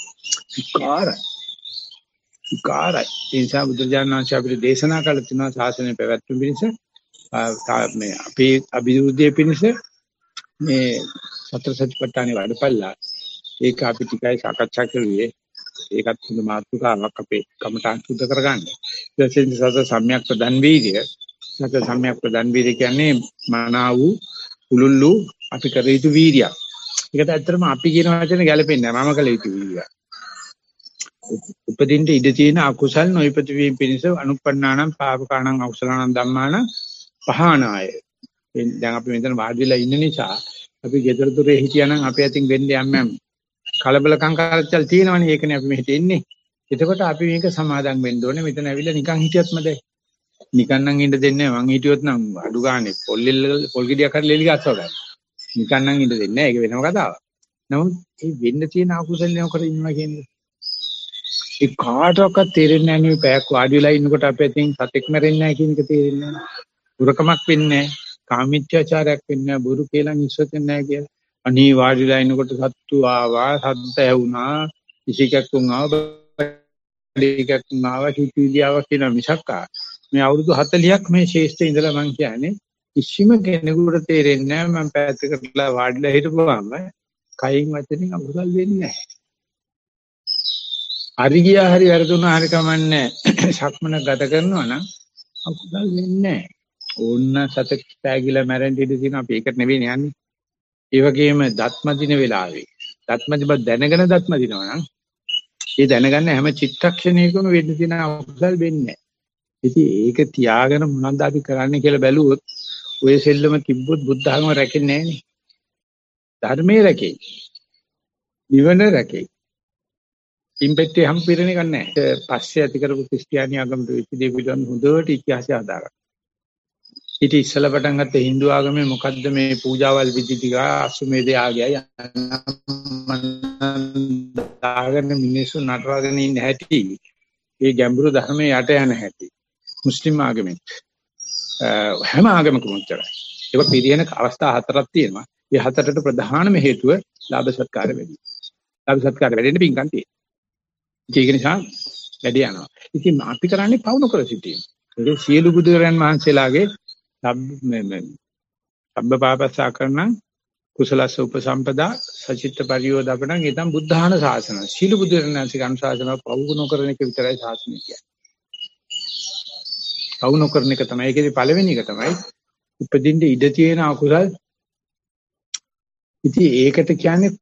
විකාරයි. ඒ නිසා බුදුරජාණන් වහන්සේ අපිට දේශනා කළ තුනා ශාසනය පැවැත්වීම පිණිස මේ අපේ අභිවෘද්ධිය පිණිස මේ සතර සතිපට්ඨානෙ වඩපල්ලා. ඒක අපි ටිකයි සාකච්ඡා කරුවේ. ඒකත් හොඳ මාතෘකාවක් අපේ කමටහන් සුද්ධ කරගන්න. ඊට පස්සේ සතර සම්‍යක් ප්‍රදන් වීර්ය. සතර සම්‍යක් ප්‍රදන් වීර්ය කියන්නේ මනා වූ උලුල්ලු අපි කර යුතු වීර්යයක්. ඒකට ඇත්තටම අපි කියන වචනේ ගැලපෙන්නේ නැහැ. මම කළ යුතු වීර්යයක්. උපදින්න ඉඩ තියෙන අකුසල් නොයිපති වීම පිණිස අනුප්පන්නානම් පාපකාණං අවසලාණං ධම්මාන පහනාය. දැන් අපි මෙතන වාඩි වෙලා ඉන්න නිසා අපි ගෙදර දොරේ හිටියානම් අපේ අතින් වෙන්නේ යම් කලබලකම් කරච්චල් තියෙනවනේ. ඒකනේ අපි මෙහෙට එන්නේ. එතකොට අපි මේක සමාදම් වෙන්න ඕනේ. මෙතන ඇවිල්ලා නිකන් හිටියත් මදයි. නිකන් නම් ඉන්න දෙන්නේ නැහැ. මං හිටියොත් නම් අඩු ගානේ පොල් ගෙඩියක් හරි ලෙලි ගස්සව ගන්න. නිකන් නම් ඉන්න දෙන්නේ නැහැ. ඒක වෙනම කතාවක්. නමුත් මේ වෙන්න තියෙන අකුසල නෝකර ඉන්නවා කියන්නේ ඒ කාටවත් තේරෙන්නේ නැහැ නේ. පැයක් වාඩි වෙලා ඉන්නකොට අපි අතින් සතෙක් මැරෙන්නේ නැහැ කියන එක තේරෙන්නේ නැහැ. දුරකමක් වෙන්නේ නැහැ. කාමීත්‍යාචාරයක් වෙන්නේ නැහැ. බුරු කියලා නිස්සත් වෙන්නේ නැහැ කියලා. අනී වාඩි වෙලා ඉන්නකොට සත්තු ආවා, සද්ද ඇහුණා, කිසිකක් වුණා, බඩේකක් වුණා, කිසිදියාව කියන මිසක්කා. මේ අවුරුදු 40ක් මේ ශේෂ්ඨ ඉඳලා මං කියන්නේ කිසිම කෙනෙකුට තේරෙන්නේ නැහැ මම පැත්තකටලා වාඩිලා හිටපුවාම කයින් වචනෙන් අකුසල් වෙන්නේ නැහැ. හරි ගියා හරි වැරදුනා හරි කමන්නේ සක්මන ගත කරනවා නම් අකුසල් වෙන්නේ නැහැ. ඕන්න සතෙක් පෑගිලා මැරෙන්න ඉඩ තියෙන අපි ඒකට නෙවෙයි යන්නේ. ඒ වගේම දත්ම දින වෙලාවේ දත්ම දිබ දැනගෙන දත්ම දිනවා නම් ඒ දැනගන්න හැම චිත්තක්ෂණයකම වෙන්න තියෙන අකුසල් වෙන්නේ නැහැ. ඉතින් ඒක තියාගෙන මොනවද අපි කරන්නේ කියලා බැලුවොත් ඔය සෙල්ලම තිබ්බොත් බුද්ධ ධර්ම රැකෙන්නේ නැහැ නේ. ධර්මයේ රැකේ. නිවන රැකේ. ඉම්පෙක්ටේ හැම පිරෙන්නේ නැහැ. පස්සේ ඇති කරපු ක්‍රිස්තියානි ආගමට වෙච්ච දේ පිළිබඳ හොඳට ඉතිහාසය හදාගන්න. ඊට ඉස්සෙල්ලා පටන් ගත්ත Hindu ආගමේ මොකද්ද මේ පූජාවල් විදි ටික අසුමේදේ ආගයයි දාගෙන මිනිස්සු නටවගෙන ඉන්න හැටි ඒ ගැඹුරු ධර්මයේ යට යන හැටි මුස්ලිම් ආගමෙත් හැම ආගමකම උච්චරයි. ඒක පිළිහෙන අවස්ථා හතරක් තියෙනවා. මේ හතරට ප්‍රධානම හේතුව ලාභ සත්කාර වැඩි. ලාභ සත්කාර වැඩිෙන්න පින්කම් තියෙනවා. ඒක නිසා වැඩි යනවා. ඉතින් අපි කරන්නේ පවුන කර සිටීම. ඒ සියලු බුදුරයන් වහන්සේලාගේ සබ්බපාපස්සා කරන කුසලස්ස උපසම්පදා සචිත්ත පරියෝදපණ ඊතම් බුද්ධාන ශාසන. සියලු බුදුරයන් වහන්සේගේ අනුශාසන පවුන කරන එක විතරයි ශාසනය කියන්නේ. පවුන කරන එක තමයි. ඒකේ පළවෙනි එක තමයි උපදින්න ඉඩ තියෙන අකුසල්. ඉතින් ඒකට කියන්නේ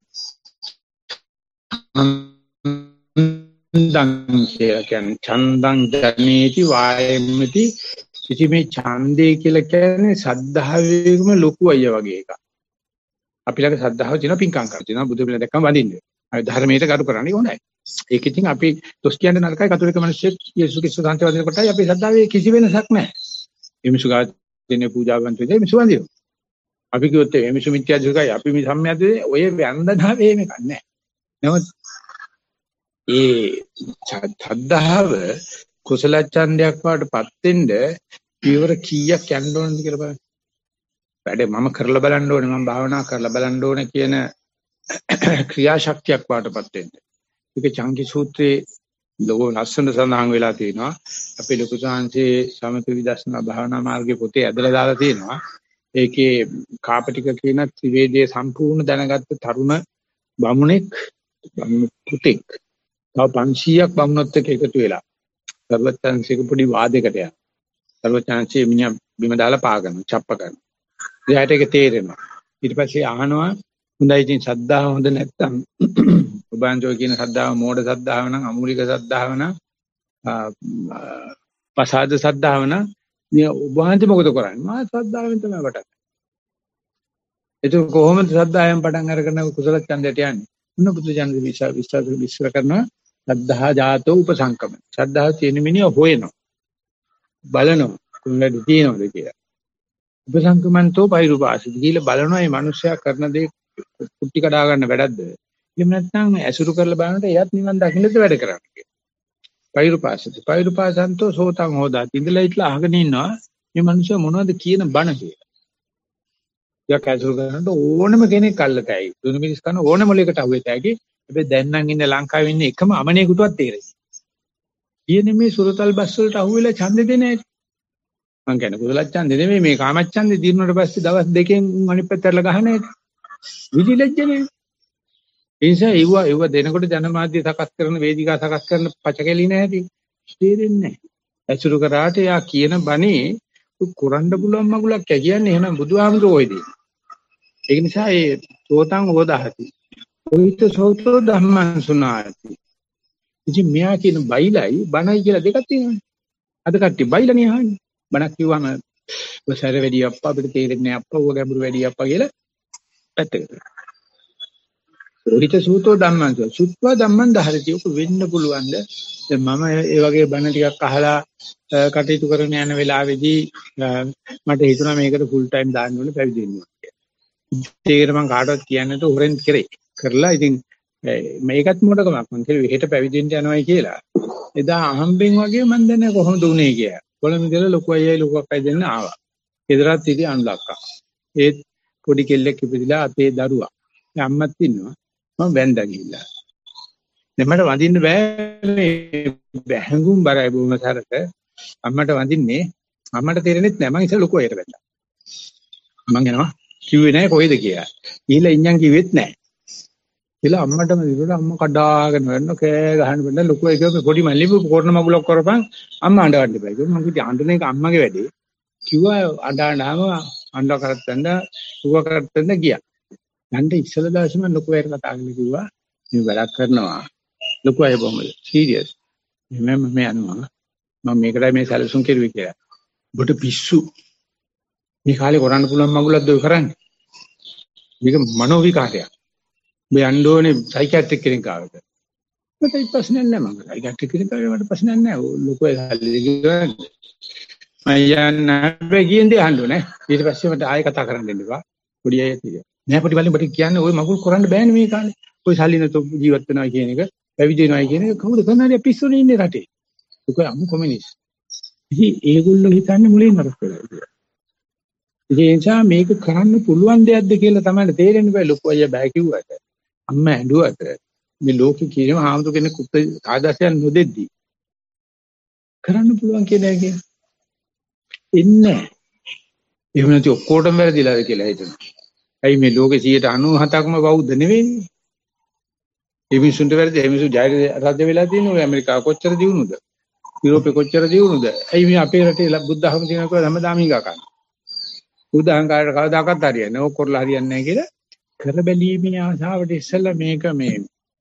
චන්දං ජනේති වායමති. ඉතින් මේ ඡන්දේ කියලා කියන්නේ සද්ධාවේගම ලොකු අය වගේ එකක්. අපි ළඟ සද්ධාව තියෙනවා පිංකම් කරලා තියෙනවා බුදු පිළිම දැක්කම වඳින්නේ. අපි ධර්මයට ගරු කරන්නේ හොඳයි. ඒක ඉතින් අපි දොස් කියන්නේ නරකයි. කතෝලික මිනිස්සු යේසුස් ක්‍රිස්තුස් වහන්සේ වදින කොටයි අපි සද්ධාවේ කිසි වෙනසක් නැහැ. මේ මිනිස්සු ගාව දෙන පූජාවන්ත වෙන්නේ මිනිස්සු වඳිනවා. අපි කිව්වොත් මේ මිනිස්සු මිත්‍යා දෘෂ්ටිකයි අපි මේ සම්මියද්දේ ඔය වන්දනාවේ මේක නැහැ. නමුත් ඒ ශ්‍රද්ධාව කුසල ඡන්දයක් වඩපත් වෙන්න පියවර කීයක් යන්න ඕනද කියලා බලන්න. වැඩේ මම කරලා බලන්න ඕනේ, මම භාවනා කරලා බලන්න ඕනේ කියන ක්‍රියාශක්තියක් වඩපත් වෙන්න. ඒක චංකි සූත්‍රයේ ලෝක ලස්සන සඳහන් වෙලා තියෙනවා. අපේ ලොකු සාංශේ සමථ විදර්ශනා භාවනා මාර්ගයේ පොතේ ඇදලා දාලා තියෙනවා. ඒකේ කාපටික කියන ත්‍රිවේදයේ සම්පූර්ණ දැනගත්ත තරුණ බමුණෙක් පුතෙක් තව 500ක් බමුණොත් එක්ක එකතු වෙලා සර්වඥාන්සේක පොඩි වාදයකට යනවා. සර්වඥාන්සේ මිනිහා බිම දාලා පාගන චප්ප කරනවා. එයාට ඒක තේරෙනවා. ඊට පස්සේ අහනවා හොඳයි ඉතින් ශ්‍රද්ධාව හොඳ නැත්තම් ඔබන්ජෝ කියන ශ්‍රද්ධාව මෝඩ ශ්‍රද්ධාව නම් අමූලික ශ්‍රද්ධාව නම් පසාද ශ්‍රද්ධාව නම් ඔබ වහන්සේ මොකද කරන්නේ? මා ශ්‍රද්ධාවෙන් තමයි වටන්නේ. ඒක කොහොමද ශ්‍රද්ධාවෙන් පටන් අරගෙන කුසල ඡන්දයට යන්නේ? උන්න බුදු ජානක විශ්වාස කරනවා සද්ධා ජාතෝ උපසංකම. ශ්‍රද්ධාව තියෙන මිනිහ හොයනවා. බලනවා කුණලද තියෙනවද කියලා. උපසංකමන්තෝ පෛරුපාසිත කියලා බලනවා මේ මිනිස්සයා කරන දේ කුටි කඩා ගන්න වැඩක්ද? එහෙම නැත්නම් ඇසුරු කරලා බලනකොට එයත් නිවන් දකින්නද වැඩ කරන්නේ කියලා. පෛරුපාසිත. පෛරුපාසන්තෝ සෝතං හෝදාති. ඉඳලා ඉట్లా අහගෙන ඉන්නවා මේ මිනිස්සයා මොනවද කියන බණ කියලා. යක් ඇසුරු කරනකොට ඕනම කෙනෙක් අල්ලතයි. දුනු මිනිස් කන ඕනම මොලයකට අහුවෙතයි. හැබැයි දැන් නම් ඉන්න ලංකාවේ ඉන්න එකම අමනේකටවත් තේරෙන්නේ. ඊයේ මේ සුරතල් බස් වලට අහුවෙලා ඡන්දෙ දෙන්නේ නැහැ. මං කියන්නේ කුසල ඡන්දෙ නෙමෙයි මේ කාම ඡන්දෙ දිනුනට පස්සේ දවස් දෙකෙන් අනිත් පැත්තට ගහන එක. විලිලැජ්ජනේ. ඒ නිසා ඒව දෙනකොට ජනමාධ්‍ය සකස් කරන වේදිකා සකස් කරන පචකෙලි නැහැටි. තේරෙන්නේ නැහැ. ඇසුරු කරාට යා කියන බණේ කුරන්න පුළුවන් මගුලක් කියන්නේ එහෙනම් බුදුහාමුදුරෝ ඔයදී. ඒ නිසා ඒ සෝතං හෝදාහති. ඔයිත සෝතෝ ධම්මං සුනාති. ඉතින් මෙයා කියන බයිලයි බණයි කියලා දෙකක් තියෙනවානේ. අද කට්ටිය බයිලනේ අහන්නේ. බණක් කිව්වම ඔසාර වැඩි අප්පා අපිට තේරෙන්නේ නැහැ අප්පා ඌ ගැඹුරු වැඩි අප්පා කියලා පැත්තකට. ඔයිත සෝතෝ ධම්මං සුත්වා ධම්මං දහරති. ඔක වෙන්න පුළුවන්ද? දැන් මම ඒ වගේ බණ ටිකක් අහලා කටයුතු කරන යන වෙලාවේදී මට හිතුණා මේකට ෆුල් ටයිම් දාන්න ඕනේ පැවිදි වෙන්න ඕනේ කියලා. ඒකට මම කාටවත් කියන්නේ නැතුව හොරෙන් කරලා ඉතින් මේකත් මොඩකමක් මං කිව්වේ හෙට පැවිදි වෙන්න යනවායි කියලා. එදා අහම්බෙන් වගේ මං දන්නේ කොහොමද උනේ කියලා. කොළඹ ඉඳලා ලොකු අයියයි ලොකු අක්කයි දෙන්න ආවා. ගෙදරත් ඉති අනුලක්කා. ඒත් පොඩි කෙල්ලෙක් ඉපදිලා අපේ දරුවා. අම්මත් ඉන්නවා. මම වැන්දා ගිහිල්ලා. දැන් මට වඳින්න බෑ මේ බැහැඟුම් බරයි බොහොම සරක. අම්මට වඳින්නේ අම්මට තේරෙන්නේ නැහැ මං ඉතින් ලොකු අයට වැන්දා. මං එනවා කිව්වේ නැහැ කොහෙද කියලා. ඊළඟ ඉන්නම් කිව්වෙත් නැහැ. කියලා අම්මටම දිනුන අම්මා කඩාගෙන වෙන්න කෑ ගහන්න බෑ ලොකු එක පොඩි මල්ලිපු කොරණ මගුලක් කරපන් අම්මා අඬවන්න බෑ. මම කිව්වා අඬන එක අම්මගේ වැඩේ. කිව්වා අඬානාම අඬ කරත්තෙන්ද ඌව කරත්තෙන්ද ගියා. යන්න ඉස්සල දවසේම ලොකු අයට කතා කරලා කිව්වා මේ වැඩක් කරනවා. ලොකු අය බොහොම සීරියස්. මම යනවා. මම මේකටයි මේ සැලසුම් කෙරුවේ කියලා. ඔබට පිස්සු. මේ කාලේ කරන්න පුළුවන් මගුලක්ද ඔය කරන්නේ? මේක මනෝ විකාරයක්. මේ යන්න ඕනේ සයිකියාට්‍රික් කෙනෙක් ආවද? මට ඒ ප්‍රශ්නයක් නැහැ මම. සයිකියාට්‍රික් කෙනෙක් ආවේ මට ප්‍රශ්නයක් නැහැ. ලොකු අය හල්ලි ගියා. මම යන්න ගියන්දී අහන්න ඊට පස්සේ මට ආයෙ කතා කරන්න දෙන්න එපා. පොඩි අයත් ඉතින්. නෑ පොඩි බලන්න මට කියන්නේ ওই මගුල් කරන්න බෑනේ මේ කාලේ. ඔය සල්ලි නැතුව ජීවත් වෙනවා කියන එක, පැවිදි වෙනවා කියන එක කවුද කරන්නේ පිස්සුනේ ඉන්නේ රටේ. ඒක අමු කොමියුනිස්ට්. ඉතින් ඒගොල්ලෝ හිතන්නේ මුලින්ම නරක වෙලා කියලා. ඒ නිසා මේක කරන්න පුළුවන් දෙයක්ද කියලා තමයි තේරෙන්න බෑ. ලොකු අයියා බෑ කිව්වට, අම්මා ඇඬුවට මේ ලෝකේ කියනවා හාමුදුර කෙනෙක් කුත් ආදර්ශයක් නොදෙද්දී කරන්න පුළුවන් කියලා කියන්නේ. ඉන්නේ. එහෙම නැති ඔක්කොටම වැරදිලාද කියලා හිතනවා. ඇයි මේ ලෝකේ 97%ක්ම බෞද්ධ නෙවෙයිනේ. ඒ මිනිසුන්ට වැරදි. ඒ මිනිසු ජය රාජ්‍ය වෙලා තියෙනවා. ඔය ඇමරිකාව කොච්චර දියුණුද? යුරෝපේ කොච්චර දියුණුද? ඇයි මේ අපේ රටේ බුද්ධ ධර්ම තියෙනවා කියලා හැමදාම ඊගා ගන්න. බුද්ධ අහංකාරයට කවදාකවත් හරියන්නේ නැහැ. ඕක කරලා හරියන්නේ නැහැ කියලා කර බැලීමේ ආසාවට ඉස්සෙල්ලා මේක මේ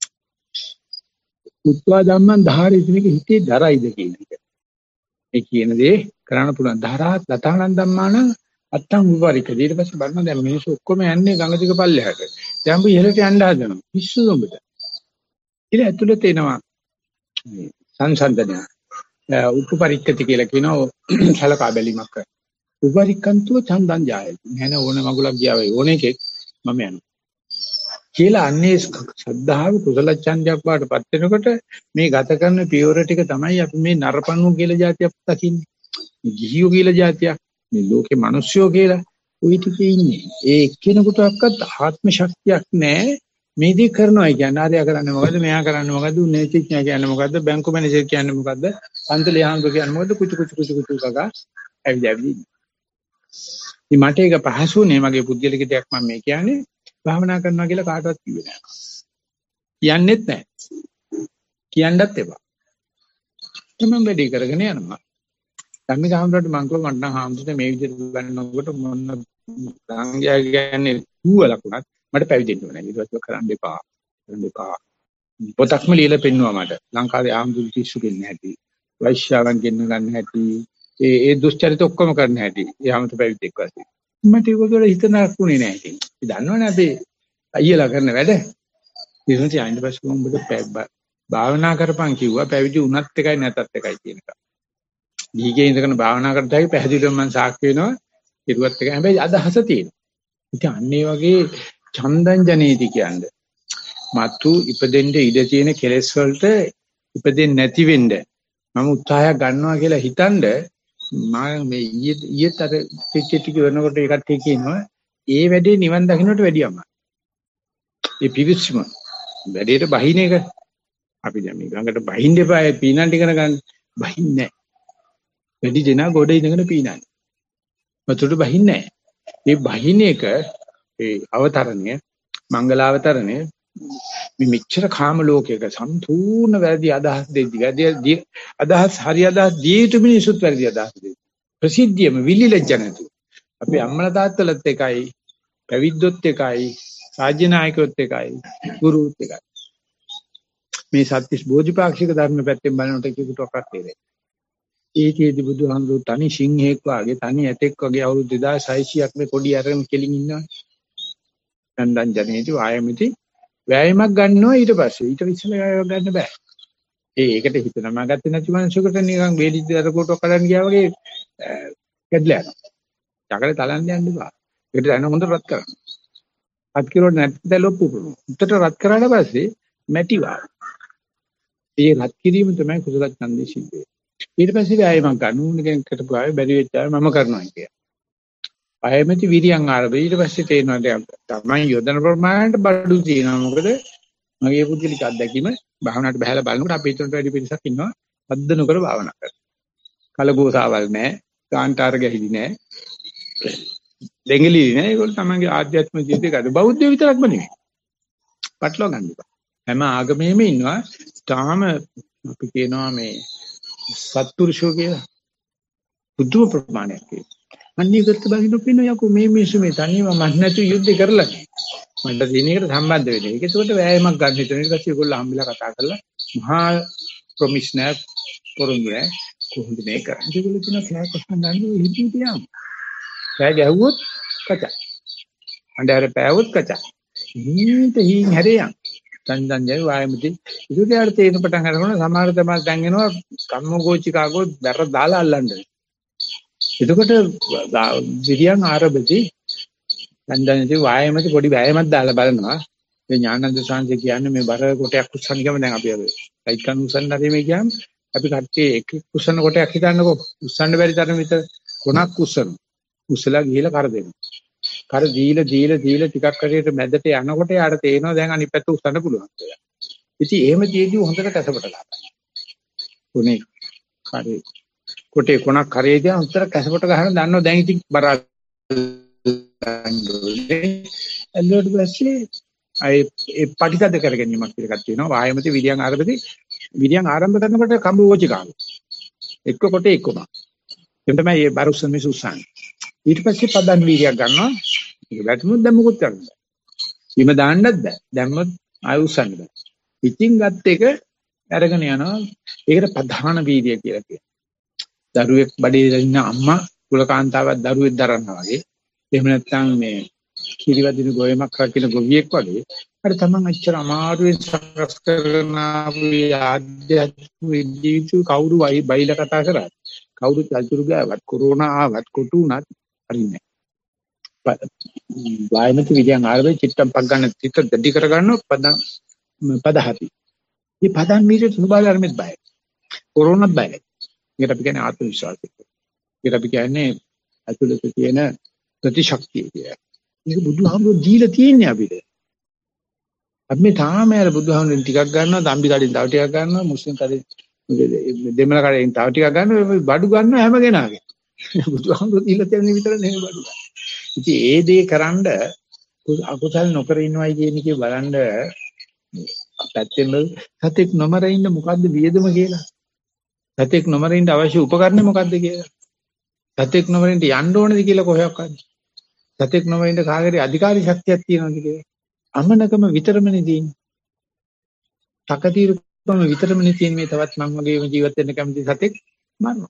උත්වා ධම්මං ධාරේති මේක හිතේ දරයිද කියන එක. මේ කියන දේ කරන්න පුළුවන්. ධාරා දතානන් ධම්මාන අත්තම් විවරික. ඊට පස්සේ බලන්න දැන් මිනිස්සු ඔක්කොම යන්නේ ගඟ දිග පල්ලෙහාට. දැන් අපි ඉහළට යන්න හදනවා. පිස්සු උඹට. ඊට ඇතුළත එනවා මේ සංසන්දනය. උපපරික්කති කියලා කියනවා සලකා බැලීමක් කරනවා. උපරික්කන්තෝ චන්දං ජායති. නැන ඕන මගුලක් ගියාවයි ඕන එකෙක් මම යනවා. කියලා අන්නේ ශ්‍රද්ධාව කුසල ඡන්දයක් වඩපත් වෙනකොට මේ ගත කරන පියවර ටික තමයි අපි මේ නරපණු කියලා જાතියක් දකින්නේ. ගිහියෝ කියලා જાතියක්. මේ ලෝකේ මිනිස්සුયો කියලා ওই ටිකේ ඉන්නේ. ඒ එක්කෙනෙකුටවත් ආත්ම ශක්තියක් නැහැ. මේ දේ කරනවා කියන්නේ ආරය කරන්නේ මොකද්ද? මෙයා කරන්නේ මොකද්ද? නේචිඥා කියන්නේ මොකද්ද? බැංකු මැනේජර් කියන්නේ මොකද්ද? පන්තලේ ආන්දෝ කියන්නේ මොකද්ද? කුචු කකා ඇවිදවි. ඉතින් මට ඒක පහසුනේ මගේ පුද්ගලික දෙයක් මම මේ කියන්නේ. භාවනා කරනවා කියලා කාටවත් කිව්වේ නෑ. කියන්නෙත් නෑ. කියන්නත් එපා. මම වැඩි කරගෙන යනවා. ධම්මික හාමුදුරුවෝ මං කිව්වා මට නම් හාමුදුරුවෝ මේ විදිහට ගන්නකොට මොන සංඥා කියන්නේ ඌව ලකුණක් මට පැවිදෙන්න ඕනේ. ඊට පස්සේ කරන්න එපා. කරන්න එපා. පොතක්ම ලියලා පෙන්නුවා මට. ලංකාවේ හාමුදුරුවෝ පිස්සු කෙන්නේ නැති. වෛශ්‍යාවන් ගෙන්න ගන්න හැටි. ඒ දුස්චරිත ඔක්කොම කරන්න හැටි. ඒ හාමුදුරුවෝ පැවිද්දෙක් වශයෙන්. මට ඒක වල හිත නරකුනේ නැහැ ඉතින්. අපි දන්නවනේ අපි අයියලා කරන වැඩ. ඊට අයින් පස්සේ උඹට භාවනා කරපන් කිව්වා පැවිදි වුණත් එකයි නැතත් එකයි කියන එක. දීගේ ඉඳගෙන භාවනා කරද්දී පැහැදිලිවම මම සාක්ෂි වෙනවා ඉරුවත් එක. හැබැයි අදහස තියෙනවා. ඉතින් අන්න ඒ වගේ චන්දං ජනේති කියන්නේ. මතු ඉපදෙන්න ඉඩ තියෙන කෙලෙස් වලට ඉපදෙන්නේ නැති වෙන්න මම උත්සාහයක් ගන්නවා කියලා හිතනද මම මේ ඊයේත් අර ටික වෙනකොට ඒකට කියනවා ඒ වැඩේ නිවන් දකින්නට වැඩියම. ඒ පිවිස්සම වැඩේට බහින එක අපි දැන් මේ ගඟට බහින්න එපා පීනන් ඉගෙන ගන්න. බහින්නේ නැහැ. වැඩි දෙනා ගොඩ ඉඳගෙන පීනන්නේ. වතුරට බහින්නේ නැහැ. මේ බහින එක ඒ අවතරණය මංගල අවතරණය මේ මෙච්චර කාම ලෝකයක සම්පූර්ණ වැරදි අදහස් දෙද්දි වැරදි අදහස් හරි අදහස් දී යුතු මිනිසුත් වැරදි අදහස් දෙයි. ප්‍රසිද්ධියම විලි ලැජ්ජ නැතු. අපි අම්මලා තාත්තලත් එකයි පැවිද්දොත් එකයි රාජ්‍ය නායකයොත් එකයි ගුරුත් එකයි. මේ සත්‍තිස් බෝධිපාක්ෂික ධර්ම පැත්තෙන් බලනකොට කිසිටවත් තේරෙන්නේ. ඒකේදී බුදුහාමුදුරු තනි සිංහෙක් වාගේ තනි ඇතෙක් වගේ අවුරුදු 2600ක් මේ කොඩි අරගෙන කෙලින් ඉන්නවා. නන්දන් ජනේති වායමිති වෑයමක් ගන්නවා ඊට පස්සේ ඊට ඉස්සෙල්ලා වෑයමක් ගන්න බෑ. ඒකට හිතනවා මම ගත්තේ නැති මනුස්සයෙකුට නිකන් වේලිච්ච දරකොටක් කරන් ගියා වගේ කැඩලා යනවා. යකඩ තලන්න යන්න බෑ. ඒකට දැන හොඳ රත් කරන්න. රත් කිරුවට නැත්නම් ලොප්පු පුරුන. උත්තර රත් කරාට පස්සේ මැටි වා. ඒ රත් කිරීම තමයි කුසල ඡන්දේ සිද්ධ වෙන්නේ. ඊට පස්සේ වෑයමක් ගන්න ඕන කෙනෙක්ට පුරාවේ බැරි වෙච්ච අය මම කරනවා කියලා. අයමැති විරියන් ආරම්භ ඊට පස්සේ තේනවා දැන් තමයි යොදන ප්‍රමාණයට බඩු තියෙනවා. මොකද මගේ පුදුලික අත්දැකීම භාවනාවට බහැලා බලනකොට අපි හිතනට වැඩි පිරිසක් ඉන්නවා අද්ද නොකර භාවනා කරන. කලගෝසාවල් නැහැ, කාන්ටාර ගැහිලි නැහැ, දෙංගලි නැහැ. ඒගොල්ලෝ තමන්ගේ ආධ්‍යාත්මික ජීවිතේ ගත. බෞද්ධ විතරක්ම නෙමෙයි. පටලවා ගන්න එපා. හැම ආගමෙම ඉන්නවා තාම අපි කියනවා මේ සත්පුරුෂෝ කියලා බුදු ප්‍රමාණයක් කියලා. අන්නේ කරත් බගිනු පින්න යකෝ මේ මිනිස්සු මේ තනියම මන් නැතු යුද්ධ කරලා මට දිනයකට සම්බන්ධ වෙන්නේ. ඒක ඒකට වෑයමක් ගන්න හිතන ඊට පස්සේ ඒගොල්ලෝ හම්බෙලා කතා කරලා මහා ප්‍රොමිස් නැහැ පොරොන්දු නැහැ කොහොමද මේ කරන්නේ. ඒගොල්ලෝ කියන කෑ කොහොමද ගන්නේ හිතින් තියාම. කෑ ගැහුවොත් කචා. අnder පෑවොත් කචා. හිත හින් හැරෙයන්. චන්දන්ජය වායමති ඉදුලයට තේන පටන් ගන්නකොට සමහර තමයි දැන් එනවා කම්මෝගෝචිකාගෝ බැර දාලා අල්ලන්නේ. එතකොට විරියන් ආරම්භදී චන්දන්ජය වායමති පොඩි වෑයමක් දාලා බලනවා. මේ ඥානන්ද සාංශ කියන්නේ මේ බර කොටයක් උස්සන්න ගම දැන් අපි ලයිට් කන් උස්සන්න හරි මේ කියන්නේ අපි කට්ටිය එක උස්සන්න කොටයක් හිතන්නකෝ උස්සන්න බැරි තරම විතර කොනක් උස්සන. උස්සලා ගිහලා කර දෙනවා. කර දීලා ටිකක් හරියට මැදට යනකොට යාට තේරෙනවා දැන් අනිත් පැත්ත උස්සන්න පුළුවන් කියලා. ඉතින් එහෙම දීදී හොඳට කැසපට ගන්නවා. කොනේ කරේ කොටේ කොනක් කරේදී උත්තර කැසපට ගහන දන්නවා දැන් ඉතින් බර එල්ලෝඩ් බැස්සේ ඒ පටිගත කරගැනීමක් කියලා එකක් තියෙනවා. වායමති විරියන් ආරම්භදී විරියන් ආරම්භ කරනකොට කම්බෝචිකාව. එක්ක කොටේ එක්කම. එතන තමයි මේ බරුස්සන් මේ සුසන්. ඊට පස්සේ පදන් වීර්යයක් ගන්නවා. ඒක වැටුනොත් දැන් මොකොත් කරන්න බෑ. බිම දාන්නත් බෑ. දැම්මොත් ආයෙ උස්සන්න බෑ. පිටින් ගත්ත එක අරගෙන යනවා. ඒකට ප්‍රධාන වීර්යය කියලා කියනවා. දරුවෙක් බඩේ ඉන්න අම්මා කුලකාන්තාවක් දරුවෙක් දරනවා වගේ. එහෙම නැත්නම් මේ කිරිවදින ගොයමක් රකින්න ගොවියෙක් වගේ. අර තමන් අච්චර අමාරුවෙන් සකස් කරන ආධ්‍යාත්මික ජීවිතය කවුරු බයිලා කතා කරා. කවුරු චල්තුරු ගාවත් කොරෝනා ආවත් කොටු උනත් හරින්නේ නැහැ. වායමති විද්‍යාන් ආරම්භ චිත්තම් පක් ගන්න චිත්ත දෙඩි කර ගන්නවා පදහති. මේ පදන් මීට සුභාධර්මෙත් බයයි. කොරෝනාත් බයයි. ඒකට අපි කියන්නේ ආත්ම විශ්වාසය. ඒකට අපි කියන්නේ අතුලත තියෙන ප්‍රතිශක්තිය කියලා. මේක බුදුහාමුදුරුවෝ දීලා තියෙන්නේ අපිට. අපි මේ තාම යාර බුදුහාමුදුරුවෝ ටිකක් ගන්නවා, දම්බි කඩෙන් තව ටිකක් ගන්නවා, මුස්ලිම් කඩෙන් දෙමළ කඩෙන් තව ටිකක් ගන්නවා, බඩු ගන්නවා හැම කෙනාගේ. බුදුහාමුදුරුවෝ දීලා තියෙන විතර නෙමෙයි බඩු ගන්න. ඉතින් ඒ දේ කරන්ඩ අකුසල් නොකර ඉන්නවයි කියන එකේ බලන්න පැත්තෙන් සතෙක් නොමර ඉන්න මොකද්ද වියදම කියලා. සතෙක් නොමර ඉන්න අවශ්‍ය උපකරණ මොකද්ද කියලා. සතෙක් නොමර ඉන්න යන්න ඕනද කියලා කොහොක්වත්. සතෙක් නොමර ඉන්න කාගේරි අධිකාරී ශක්තියක් තියෙනවද කියලා. අමනකම විතරමනේ තියෙන්නේ. තකතිරුකම විතරමනේ තියෙන්නේ. මේ තවත් මම වගේම ජීවත් වෙන්න කැමති සතෙක් මරනවා.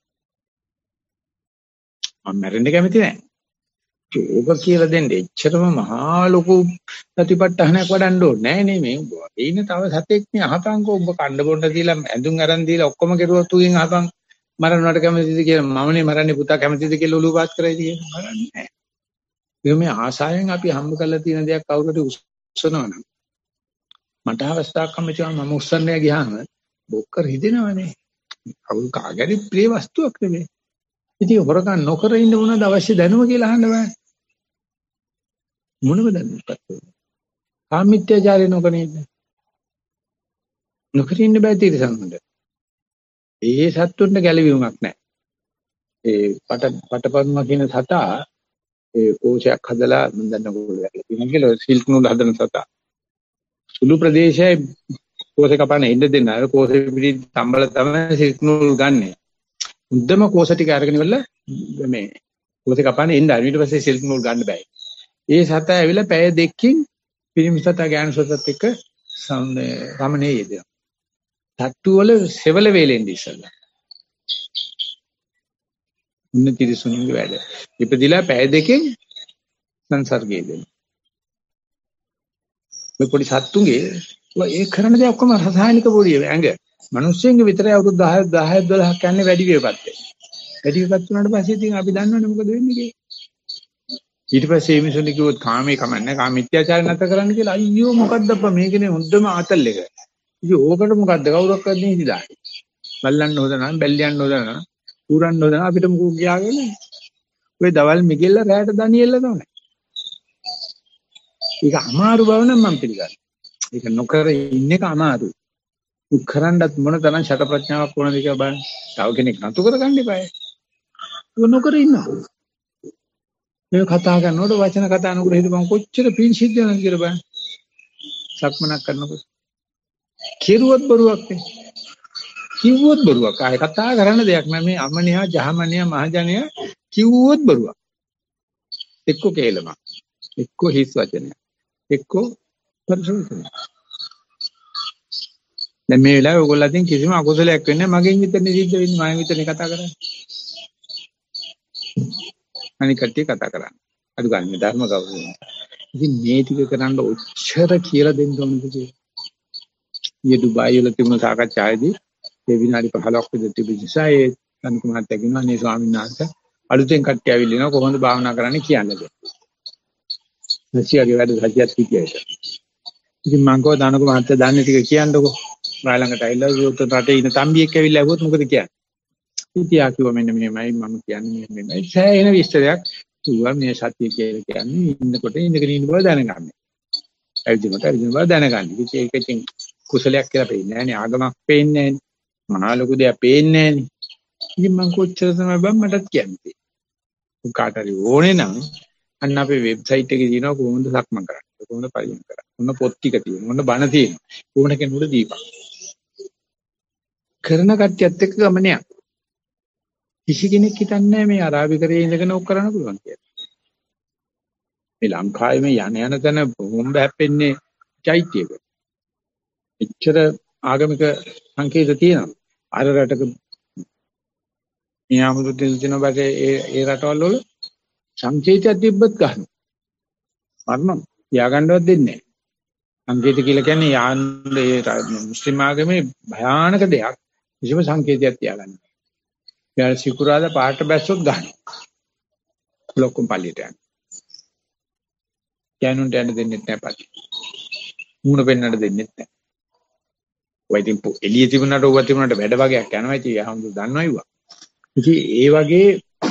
මම මැරෙන්න කැමති නැහැ. ඒක කියලා දෙන්නේ එච්චරම මහා ලොකු සතිපට්ඨානයක් වඩන්න ඕනේ නෑ නේ මේ. ඒ ඉන්න තව සතෙක් නේ අහපන්කෝ ඔබ කණ්ඩ බොණ්ඩ දීලා ඇඳුම් අරන් දීලා ඔක්කොම කෙරුවොත් උගෙන් අහපන් මරන්නට කැමතිද කියලා. මමනේ මරන්නේ පුතා කැමතිද කියලා ඔලුව පාත් කරයිද කියලා මරන්නේ නෑ. මේ ආසාවෙන් අපි හම්බ කරලා තියෙන දෙයක් කවුරුට උස්සනවා නම් මට අවස්ථාවක් හම්බෙච්චා මම උස්සන්න ගියාම බොක්කර හිතෙනවනේ. කවුරු කාගරි ප්‍රිය වස්තුවක් නෙමෙයි. ඉතින් හොරකම් නොකර ඉන්න මොනවද අවශ්‍ය දැනුම කියලා අහන්න බෑ. මොනවද දැනුම්පත්? කාමීත්‍යචාරය නොකරේද? නොකර ඉන්න බෑ තිරසන්නුන්ට. ඒ සත්තුන්ට ගැළවීමක් නැහැ. ඒ පටපන්ම කියන සතා ඒ කෝෂයක් හදලා මම දන්න කොහොමද කියලා සිල්ක් නූල් හදන සතා. සුළු ප්‍රදේශයේ කෝෂ කපන්න ඉන්න දෙන්න අර කෝෂෙ පිටි තම්බල තමයි සිල්ක් නූල් ගන්නෙ. මුද්දම කෝෂ ටික අරගෙන ඉවරලා මේ කෝෂ කපන්න ඉන්න ඊට පස්සේ සිල්ක් නූල් ගන්න බෑ. ඒ සතා ඇවිල්ලා පැය දෙකකින් පිරිමි සතා ගෑනු සතත් එක්ක රමණේ යෙදෙනවා. තට්ටු වල සෙවල වේලෙන්ද ඉස්සලා. උන්නතිරිසුණුගේ වැඩ. ඉපදිලා පැය දෙකෙන් සංසර්ගයේ දෙනවා. මේ පොඩි සත්තුන්ගේ ඒ කරන දේ ඔක්කොම රසායනික පොඩිය ඇඟ. මිනිස්සුන්ගේ විතරයි අවුරුදු 10 12ක් යන්නේ වැඩි වේපත්. වැඩි වේපත් වුණාට පස්සේ ඉතින් අපි දන්නවනේ මොකද වෙන්නේ කියලා. ඊට පස්සේ මේ මිනිස්සුන්ට කිව්වොත් කාමේ කමන්නේ කාමීත්‍යාචාර නැතර කරන්න කියලා අයියෝ මොකද්ද අප්පා මේකනේ හොඳම ආතල් එක. ඉතින් ඕකට මොකද්ද කවුරක්වත් නෙහිදි දාන්නේ. බල්ලන්න හොද නම් බැල්ලියන්න හොද නම් ඌරන්න හොද නම් අපිට මොකෝ ගියාගෙන. ඔය දවල් මිගෙල්ල රැයට දනියෙල්ල තමයි. ඒක අමාරු බව නම් මම පිළිගන්නවා. ඒක නොකර ඉන්න එක අමාරුයි. උත්කරන්නත් මොන තරම් ශත ප්‍රඥාවක් ඕනද කියලා බලන්න. තව කෙනෙක් නතු කරගන්න එපා. ඒක නොකර ඉන්නවා. මේ කතා කරනකොට වචන කතා නොකර හිටපන් කොච්චර පින් සිද්ධ වෙනවද කියලා බලන්න. සක්මනක් කරනකොට කිරුවත් බරුවක් නේ. කිව්වොත් බරුවක්. ආයෙ කතා කරන්න දෙයක් නෑ මේ අමනියා ජහමනියා මහජනියා කිව්වොත් බරුවක්. එක්ක කේලම. එක්ක හිස් වචනය. එක්ක පරිසෝතන. දැන් මේ වෙලාවේ ඔයගොල්ලෝ අතින් කිසිම අකුසලයක් වෙන්නේ නැහැ. මගෙන් විතරනේ සිද්ධ වෙන්නේ. මම විතරනේ කතා කරන්නේ. අනික කට්ටිය කතා කරන්නේ. අඩු ගන්න ධර්ම ගෞරවය. ඉතින් මේ ටික කරන්න ඔච්චර කියලා දෙන්න ඕනද කියලා. ඊයේ දුබායි වල තිබුණ සාකච්ඡාවේදී ඒ විනාඩි 15ක් විතර තිබුණ නිසා ඒ අනික මහත්තයා කියනවා නේ ස්වාමීන් වහන්සේ අලුතෙන් කට්ටිය ඇවිල්ලිනවා කොහොමද භාවනා කරන්න කියන්නේ. නැසියාගේ වැඩ සත්‍යයක් කිව්වයිද. ඉතින් මං කව දානක මහත්තයා දන්නේ ටික කියන්නකෝ. ඔයා ළඟට ඇවිල්ලා උත්තර රටේ ඉන්න තම්බියෙක් ඇවිල්ලා ඇහුවොත් මොකද කියන්නේ? ඉතියා කිව්වා මෙන්න මෙහෙමයි මම කියන්නේ මෙහෙමයි. සෑහෙන විස්තරයක් කිව්වා මේ සත්‍ය කියලා කියන්නේ ඉන්නකොට ඉඳගෙන ඉන්න බව දැනගන්න. ඇවිදින බව දැනගන්න. ඉතින් ඒක ඉතින් කුසලයක් කියලා පේන්නේ නැහැ නේ. ආගමක් පේන්නේ නැහැ නේ. මහා ලොකු දෙයක් පේන්නේ නැහැ නේ. ඉතින් මං කොච්චර තමයි බම් මටත් කියන්නේ. උකාට හරි ඕනේ නම් අන්න අපේ වෙබ්සයිට් එකේ තියෙනවා කොහොමද සක්මන් කරන්නේ. කොහොමද පරියන් කරන්නේ. මොන පොත් ටික තියෙනවා. මොන බණ තියෙනවා. ඕන කෙනෙකුට දීපන්. කරන කට්ටියත් එක්ක ගමනයක්. කිසි කෙනෙක් හිතන්නේ මේ අරාබිකරේ ඉඳගෙන ඔක් කරන්න පුළුවන් කියලා. මේ ලංකාවේ මේ යන තැන බෝම්බ හැප්පෙන්නේ චෛත්‍යයක. එච්චර ආගමික සංකේත තියෙනවා. අර රටක මියාමුදු දෙන බඩේ ඒ රටවල් වල සංකේතයක් තිබ්බත් ගන්නවා. මරණ තියාගන්නවත් දෙන්නේ නැහැ. සංකේත කියලා කියන්නේ ඒ මුස්ලිම් ආගමේ භයානක දෙයක්. කිසිම සංකේතයක් තියාගන්න. යාර සිකුරාදා පාට බැස්සොත් ගන්නවා. ලොක්කම් පල්ලියට යන. යනුන්ට යන්න දෙන්නේ නැහැ පල්ලි. මූණ පෙන්නන්න දෙන්නේ නැහැ. ඔය ඉතින් එළිය තිබුණාට ඕවා තිබුණාට වැඩ වගේක් යනවා. ඉතින් ආහුඳු දන්නවා ඉුවා. ඉතින් ඒ වගේ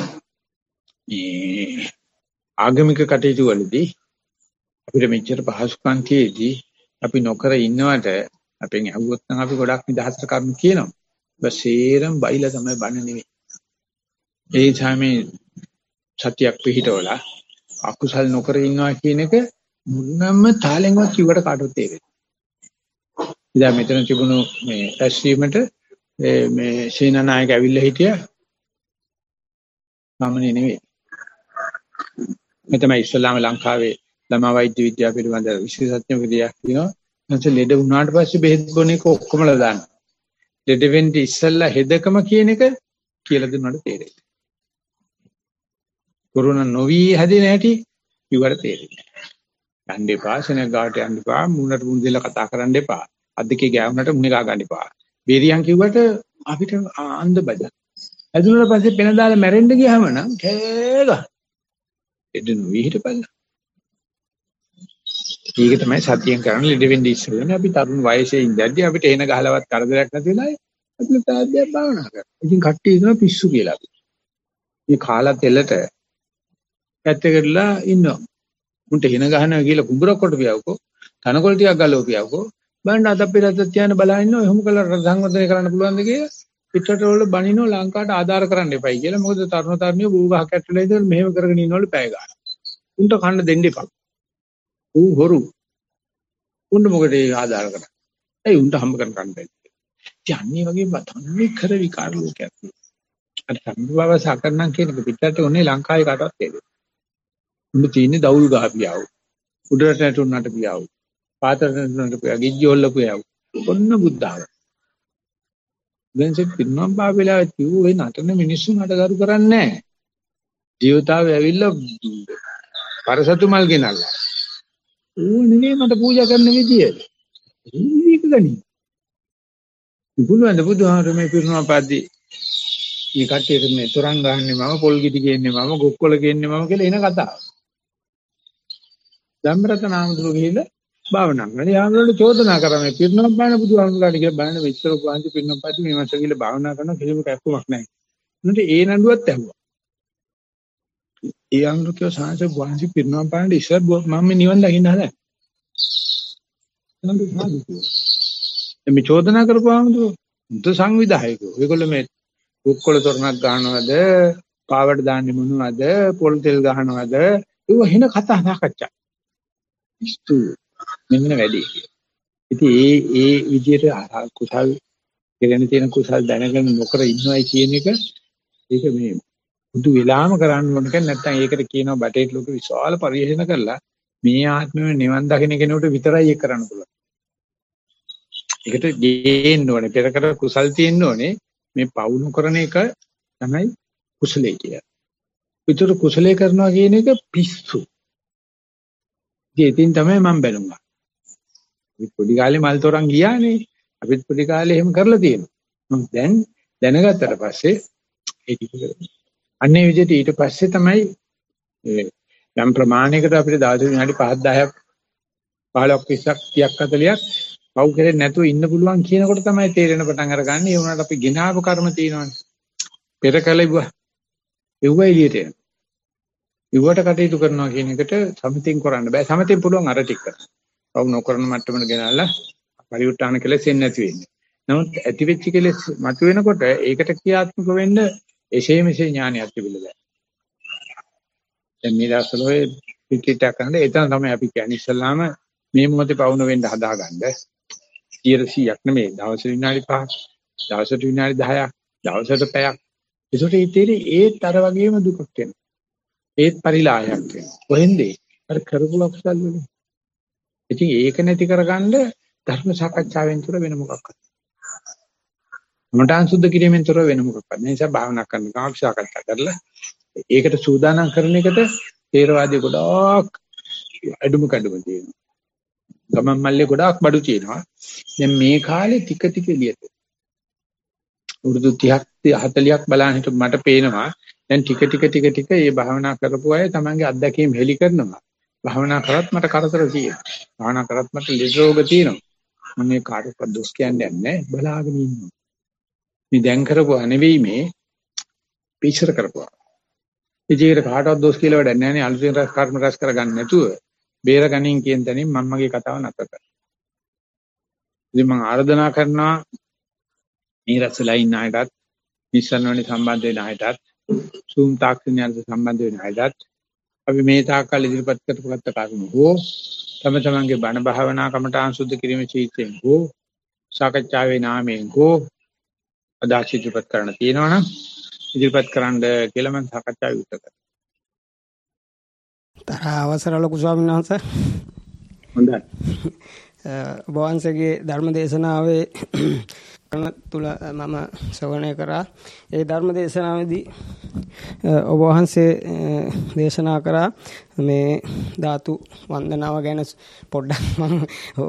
මේ ආගමික කටයුතු වලදී අපිට මෙච්චර පහසුකම් තියේදී අපි නොකර ඉන්නවට අපෙන් ඇහුවොත් නම් අපි ගොඩක් නිදහසට කරුණු කියනවා. බසීරම් බයිලා තමයි බණ නෙවෙයි. ඒ තමයි සත්‍යයක් පිළිහිටවලා අකුසල් නොකර ඉන්නවා කියන එක මුන්නම තාලෙන්වත් කිව්වට කාටවත් තේරෙන්නේ නැහැ. ඉතින් මෙතන තිබුණු මේ ඇස්වීමට මේ සේනානායක ඇවිල්ලා හිටියා. සාමාන්‍ය නෙවෙයි. මේ තමයි ඉස්ලාම ලංකාවේ ළමා වෛද්‍ය විද්‍යාව පිළිබඳ විශේෂඥ විද්‍යාවක් තියෙනවා. නැත්නම් ලෙඩ වුණාට පස්සේ බෙහෙත් බොන එක ඔක්කොමලා දානවා. ලෙඩ වෙන්නේ ඉස්සෙල්ලා හෙදකම කියන එක කියලා දුන්නාට තේරෙන්නේ. කොරෝනා නොවි හැදෙන හැටි කිව්වට තේරෙන්නේ නැහැ. යන්න එපා, සෙනග ගාවට යන්න එපා, මුණට මුණ දෙලා කතා කරන්න එපා. අද්දකේ ගෑවුනට මුණ ගා ගන්න එපා. බේරියන් කිව්වට අපිට අන්ධ බද. ඇදුනට පස්සේ පෙන දාලා මැරෙන්න ගියාම නම් කෑගහ. එදෙනු විහිටපල්ල. ඒක තමයි සතියෙන් කරන්නේ ලෙඩ වෙන්නේ ඉස්සෙල්ලානේ අපි තරුණ වයසේ ඉඳද්දි අපිට එන ගහලවත් කරදරයක් නැති වෙලාවේ අපි තාද්දයක් භාවනා කරා. ඉතින් කට්ටිය හිතනවා පිස්සු කියලා අපි. මේ කාලා තෙලට පැත්තකටලා ඉන්නවා. උන්ට එන ගහනවා කියලා කුඹරක් කොට පියවකෝ. තනකොළ ටිකක් ගලවපියවකෝ. බලන්න අත අපේ රට තියන බලන ඉන්නවා. එහෙම කළා සංවර්ධනය කරන්න පුළුවන්ද කියලා. පිටරට වල බණිනෝ ලංකාවට ආධාර කරන්න එපයි කියලා. මොකද තරුණ තරුණියෝ බූ ගහක් ඇටලා ඉඳන් මෙහෙම කරගෙන ඉන්නවලු පැය ගන්න. උන්ට කන්න දෙන්න එපා. ඌ හොරු. උන්ට මොකද ඒ ආධාර කරන්නේ? ඇයි උන්ට හම්බ කරන් කන්න බැහැ. ඉතින් අන්නේ වගේ වතන්නේ කර විකාර ලෝකයක් තියෙනවා. අර සම්බව සාකරණම් කියන පිටරට උනේ ලංකාවේ කාටවත් තේරෙන්නේ. උන්ට තියෙන්නේ දවුල් ගහපියාව. උඩරට නැටුන්නට පියාව. පාතරට නැටුන්නට පියාව. ගිජ්ජෝල්ල පියාව. ඔන්න බුද්ධාව. දැන්සෙත් පින්නම් බාබෙලා කිව්වේ නටන මිනිස්සු නට කරු කරන්නේ නැහැ. ජීවිතාවේ ඇවිල්ලා පරසතු මල් ගෙනල්ලා. ඌ නෙමෙයි මට පූජා කරන්න විදිය. මේක ගනි. බුදුන් බුදුහාර මේ පිරුණා පාද්දි මේ කට්ටියට මේ තරංග ගහන්නේ මම පොල් ගිටි ගේන්නේ මම ගොක්කොල ගේන්නේ මම කියලා එන කතාව. ධම්මරතනාමතුරු ගිහිල්ලා භාවනා කරනවා. යාමවලට චෝදනා කරා මේ පිරුණා බාන බුදුහාමුදුරට කියලා බලන්න විතර කුවන්ති පිරුණා පාද්දි මේ මාස ගිහිල්ලා භාවනා කරන කිසිම කැක්කමක් නැහැ. උන්ට ඒ නඩුවත් ඇහුවා. ඒ අනුකෝ සාංශ කුවන්ති පිරුණා පාන ඉස්සර මම නිවන් දකින්න හදා. නන්දු සාදු. මේ චෝදනා කරපුවාම දුත සංවිධායකයෝ. ඒගොල්ලෝ මේ කුක්කොල තොරණක් ගන්නවද, පාවඩ දාන්නේ මොනවද, පොල් තෙල් ගහනවද? ඒව හින කතා සාකච්ඡා. ඉස්තු මෙන්න වැඩි කියලා. ඉතින් ඒ විදියට කුසල් කෙරෙන තියෙන කුසල් දැනගෙන නොකර ඉන්නවයි කියන එක ඒක මේ බුදු වෙලාම කරන්න ඕන එක නැත්නම් ඒකට කියනවා බටේට ලොකු විශාල පරිශන කරලා මේ ආත්මෙම නිවන් දකින්න කෙනෙකුට විතරයි ඒක කරන්න පුළුවන්. ඒකට ගේන්න ඕනේ පෙර කර කුසල් තියෙන්න ඕනේ මේ පවුණු කරන එක තමයි කුසලයේ කියන්නේ. විතර කුසලයේ කරනවා කියන එක පිස්සු. ඉතින් තමයි මම බැලුවා. අපි පොඩි කාලේ මල් තොරන් ගියානේ. අපිත් පොඩි කාලේ එහෙම කරලා තියෙනවා. දැන් දැනගත්තට පස්සේ ඒ ටික කරනවා. අන්නේ විදිහට ඊට පස්සේ තමයි යම් ප්‍රමාණයකට අපිට දවස් විනාඩි 5-10ක් 15ක් 20ක් 30ක් 40ක් පව් කෙරෙන්නේ නැතුව ඉන්න පුළුවන් කියනකොට තමයි තේරෙන පටන් අරගන්නේ. ඒ වුණාට අපි ගෙනාව කර්ම තියෙනවානේ. පෙර කලෙව්වා. එව්ව එළියට එනවා. ඉවට කටයුතු කරනවා කියන එකට සමතින් කරන්න බෑ. සමතින් පුළුවන් අර ටික කරන්න. පව් නොකරන මට්ටමට ගෙනල්ලා පරිඋත් ทาน කෙලෙස් එන්නේ නැති වෙන්නේ. නමුත් ඇති වෙච්ච කෙලෙස් මතුවෙනකොට ඒකට ක්‍රියාත්මක වෙන්න එසේ මෙසේ ඥානයක් තිබිලා බෑ. දැන් මේ දවස්වල ඔය පිටිටක් කරනද එතන තමයි අපි කියන්නේ ඉස්සල්ලාම මේ මොහොතේ පවුන වෙන්න හදාගන්න 100ක් නෙමෙයි දවස් විනාඩි 5ක් දවසට විනාඩි 10ක් දවසට පැයක් ඒකට ඉතිරි ඒත් අර වගේම දුකක් වෙනවා ඒත් පරිලාහයක් වෙනවා කොහෙන්ද අර කරපු ලක්ෂල් වලින් ඉතින් ඒක නැති කරගන්න ධර්ම සාකච්ඡාවෙන් තුර වෙන මොකක්වත් මටාන් සුද්ධ කිරීමෙන් තුර වෙන මොකක්වත් නැහැ නිසා භාවනා කරන කාක් සාකච්ඡා කරලා ඒකට සූදානම් කරන එකට තේරවාදී ගොඩක් අඩුම කඩුම තියෙනවා ගමන් මල්ලේ ගොඩාක් බඩු තියෙනවා. දැන් මේ කාලේ ටික ටික එළියට. උරුදු 30ක් 40ක් බලන්න හිට මට පේනවා. දැන් ටික ටික මේ භාවනා කරපු අය තමන්ගේ අත්දැකීම් හෙලි කරනවා. භාවනා කරත් මට කරදර තියෙනවා. භාවනා කරත් මට ලෙඩ රෝග තියෙනවා. මම මේ කාටවත් දොස් කියන්නේ නැහැ. බලාගෙන ඉන්නවා. මේ දැන් කරපුවා නෙවෙයි මේ පිටසර කරපුවා. ඉතින් කාටවත් දොස් කියලා වැඩක් නැහැ නේ. අලුතෙන් කර්ම රැස් කරගන්න නැතුව බේර ගනින් කියන තැනින් මම මගේ කතාව නැතර කරා. ඉතින් මම ආරාධනා කරනවා මේ රැස්ලා ඉන්න අයටත් නිසන්වනේ සම්බන්ධ වෙන අයටත් සූම් තාක්ෂණයට සම්බන්ධ වෙන අයටත් අපි මේ තාක්කල් ඉදිරිපත් කරපුවත් කාරණු හෝ තම තමන්ගේ බණ භාවනා කමඨාන් සුද්ධ කිරීමේ චීතයෙන් හෝ සාකච්ඡාවේ නාමයෙන් හෝ අදාච ඉදිරිපත් කරන්න තියෙනවනම් ඉදිරිපත් කරන්න කියලා මම සාකච්ඡාව විස්තර කරා. තරහ අවසර ලොකු ස්වාමීන් වහන්සේ හොඳයි. ඔබ වහන්සේගේ ධර්ම දේශනාවේ තුල මම ශ්‍රවණය කරා. ඒ ධර්ම දේශනාවේදී ඔබ වහන්සේ දේශනා කරා මේ ධාතු වන්දනාව ගැන පොඩ්ඩක් මම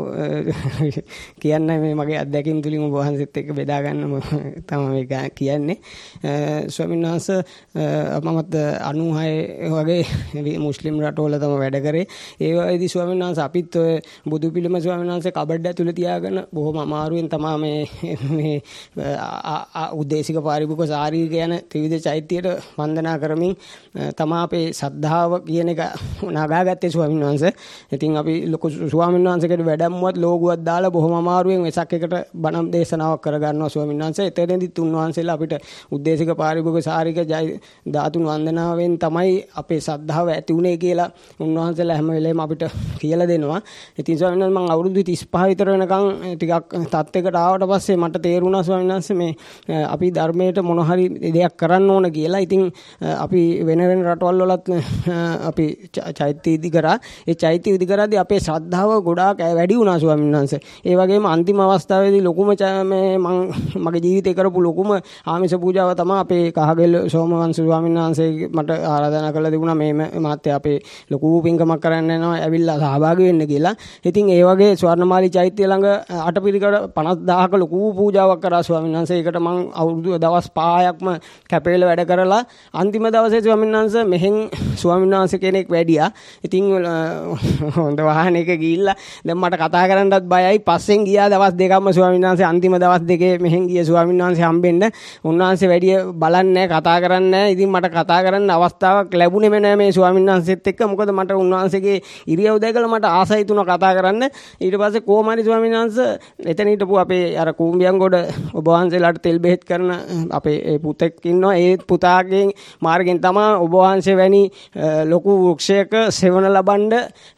කියන්නේ මේ මගේ අත්දැකීම් තුලින් ඔබ වහන්සේත් එක්ක බෙදා ගන්න තමයි මේ කියන්නේ. ස්වාමීන් වහන්සේ මමත් 96 වගේ මුස්ලිම් රටවල තමයි වැඩ කරේ. ඒ වගේදී ස්වාමීන් වහන්සේ අපිත් ඔය බුදු පිළිම ස්වාමීන් වහන්සේ කබඩ් ඇතුලේ තියාගෙන බොහොම අමාරුවෙන් තමයි මේ උද්දේශික පාරිභෝගික සාරීරික යන ත්‍රිවිධ චෛත්‍යයට වන්දනා කරමින් තමයි අපේ ශ්‍රද්ධාව කියන එක නගාගත්තේ ස්වාමීන් වහන්සේ. ඉතින් අපි ලොකු ස්වාමීන් වහන්සේකට වැඩමුවත් ලෝගුවක් දාලා බොහොම අමාරුවෙන් වෙසක් එකට බණ දේශනාවක් කරගන්නවා ස්වාමීන් වහන්සේ. එතනදිත් උන්වහන්සේලා අපිට උද්දේශික පාරිභෝගික සාරීරික ධාතුන් වන්දනාවෙන් තමයි අපේ ශ්‍රද්ධාව ඇති උනේ කියලා උන්වහන්සේලා හැම වෙලේම අපිට කියලා දෙනවා. ඉතින් ස්වාමීන් වහන්සේ මම අවුරුදු 35 විතර වෙනකන් ටිකක් තත්යකට ආවට පස්සේ මට තේරුණා ස්වාමීන් වහන්සේ මේ අපි ධර්මයට මොන හරි දෙයක් කරන්න ඕන කියලා. ඉතින් අපි වෙන රටවල් වලත් අපි චෛත්‍ය ඉදි කරා. ඒ චෛත්‍ය ඉදි කරාදී අපේ ශ්‍රද්ධාව ගොඩාක් වැඩි වුණා ස්වාමීන් වහන්සේ. ඒ වගේම අන්තිම අවස්ථාවේදී ලොකුම මගේ ජීවිතේ කරපු ලොකුම ආමිෂ පූජාව තමයි අපේ කහගෙල් සෝමවංශ ස්වාමීන් වහන්සේ මට ආරාධනා කළා තිබුණා මේ මාත්‍ය අපේ ලොකු පින්කමක් කරන්න යනවා ඇවිල්ලා සහභාගී වෙන්න කියලා. ඉතින් ඒ වගේ ස්වර්ණමාලී චෛත්‍ය ළඟ අටපිරිකර 50000ක ලොකු පූජාවක් කරා ස්වාමීන් වහන්සේ. ඒකට මම අවුරුදු දවස් 5ක්ම කැපේල වැඩ කරලා අන්තිම දවසේ ස්වාමීන් වහන්සේ මෙහෙන් ස්වාමීන් වහන්සේ කෙනෙක් වැඩියා. ඉතින් හොඳ වාහනයක ගිහිල්ලා දැන් මට කතා කරන්නත් බයයි. පස්සෙන් ගියා දවස් දෙකක්ම ස්වාමීන් වහන්සේ අන්තිම දවස් දෙකේ මෙහෙන් ගිය ස්වාමීන් වහන්සේ හම්බෙන්න. උන්වහන්සේ වැඩි බලන්නේ කතා කරන්නේ නැහැ. ඉතින් මට කතා කරන්න අවස්ථාවක් ලැබුණේම නැහැ මේ ස්වාමීන් වහන්සේත් එක්ක. මොකද මට උන්වහන්සේගේ ඉරියව් දැකලා මට ආසයි තුන කතා කරන්න. ඊට පස්සේ කොහොමරි ස්වාමීන් වහන්සේ එතන හිටපු අපේ අර කූඹියන්ගොඩ ඔබ වහන්සේලාට තෙල් බෙහෙත් කරන අපේ පුතෙක් ඉන්නවා. ඒ පුතාගෙන් මාර්ගෙන් තමයි ඔබ වහන්සේ වැනි ලොකු වෘක්ෂයක සෙවණ ලබන්න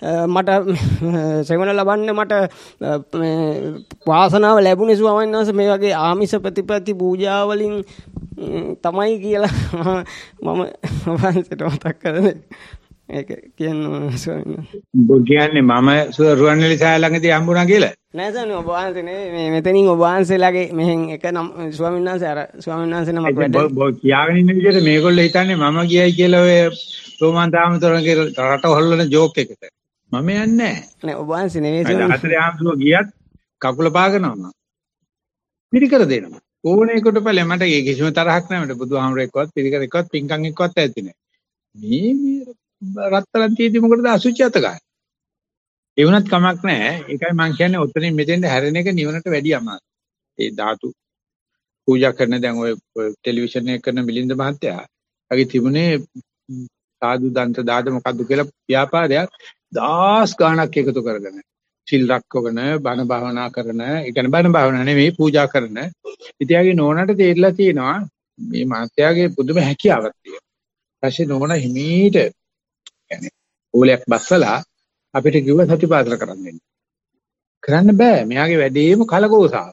මට වාසනාව ලැබුණේ ස්වාමීන් වහන්සේ. මේ වගේ ආමිෂ ප්‍රතිපatti පූජා වලින් තමයි කියලා මම වහන්සේට මතක් කරන්නේ. ඒක කියන්නේ ස්වාමීන් වහන්සේ. ඔබ කියන්නේ මම රුවන්වැලි සාය ළඟදී හම්බුණා කියලා? නෑ සර් ඔබ වහන්සේ මේ මෙතනින් ඔබ වහන්සේලාගේ මෙහෙන් එක නම් ස්වාමීන් වහන්සේ අර ස්වාමීන් වහන්සේ නමක් වැඩ කියාගෙන ඉන්න විදිහට මේගොල්ලෝ හිතන්නේ මම ගියයි කියලා ඔය රෝමන් තාමතරගේ රටවල් වල ජෝක් එකකට. මම යන්නේ නෑ. නෑ ඔබ වහන්සේ නෙවෙයි ස්වාමීන් වහන්සේ. හතරේ ආම්සුව ගියත් කකුල පාගනවා. පිළිකර දෙනවා. ඕනෙකට ඵලෙ මට ඒ කිසිම තරහක් නෑ. මට බුදුහාමරෙක්වත් පිළිකර එක්කවත් පින්කම් එක්කවත් ඇති නෑ. මේ රත්තරන් තියෙදි මොකටද අසුචි අත ගන්න? ඒ වුණත් කමක් නැහැ. ඒකයි මම කියන්නේ ඔතනින් මෙතෙන්ට හැරෙන එක නිවනට වැඩි අමාරුයි. ඒ ධාතු පූජා කරන දැන් ඔය ටෙලිවිෂන් එක කරන මිලින්ද මහත්තයා අගේ තිබුණේ සාදු දන්ත දාද මොකද්ද කියලා ව්‍යාපාරයක් 10 ගාණක් එකතු කරගෙන සිල් රැකගෙන බණ භාවනා කරන, ඒ කියන්නේ බණ භාවනා නෙමෙයි පූජා කරන. ඉතියාගේ නෝනට තේරිලා තියෙනවා මේ මහත්තයාගේ පුදුම හැකියාවක් තියෙනවා. ඊපස්සේ නෝන හිමීට කියන්නේ ඕලයක් බස්සලා අපිට කිව්ව සතිපාසල කරන්න දෙන්න. කරන්න බෑ. මෙයාගේ වැඩේම කලකෝසාව.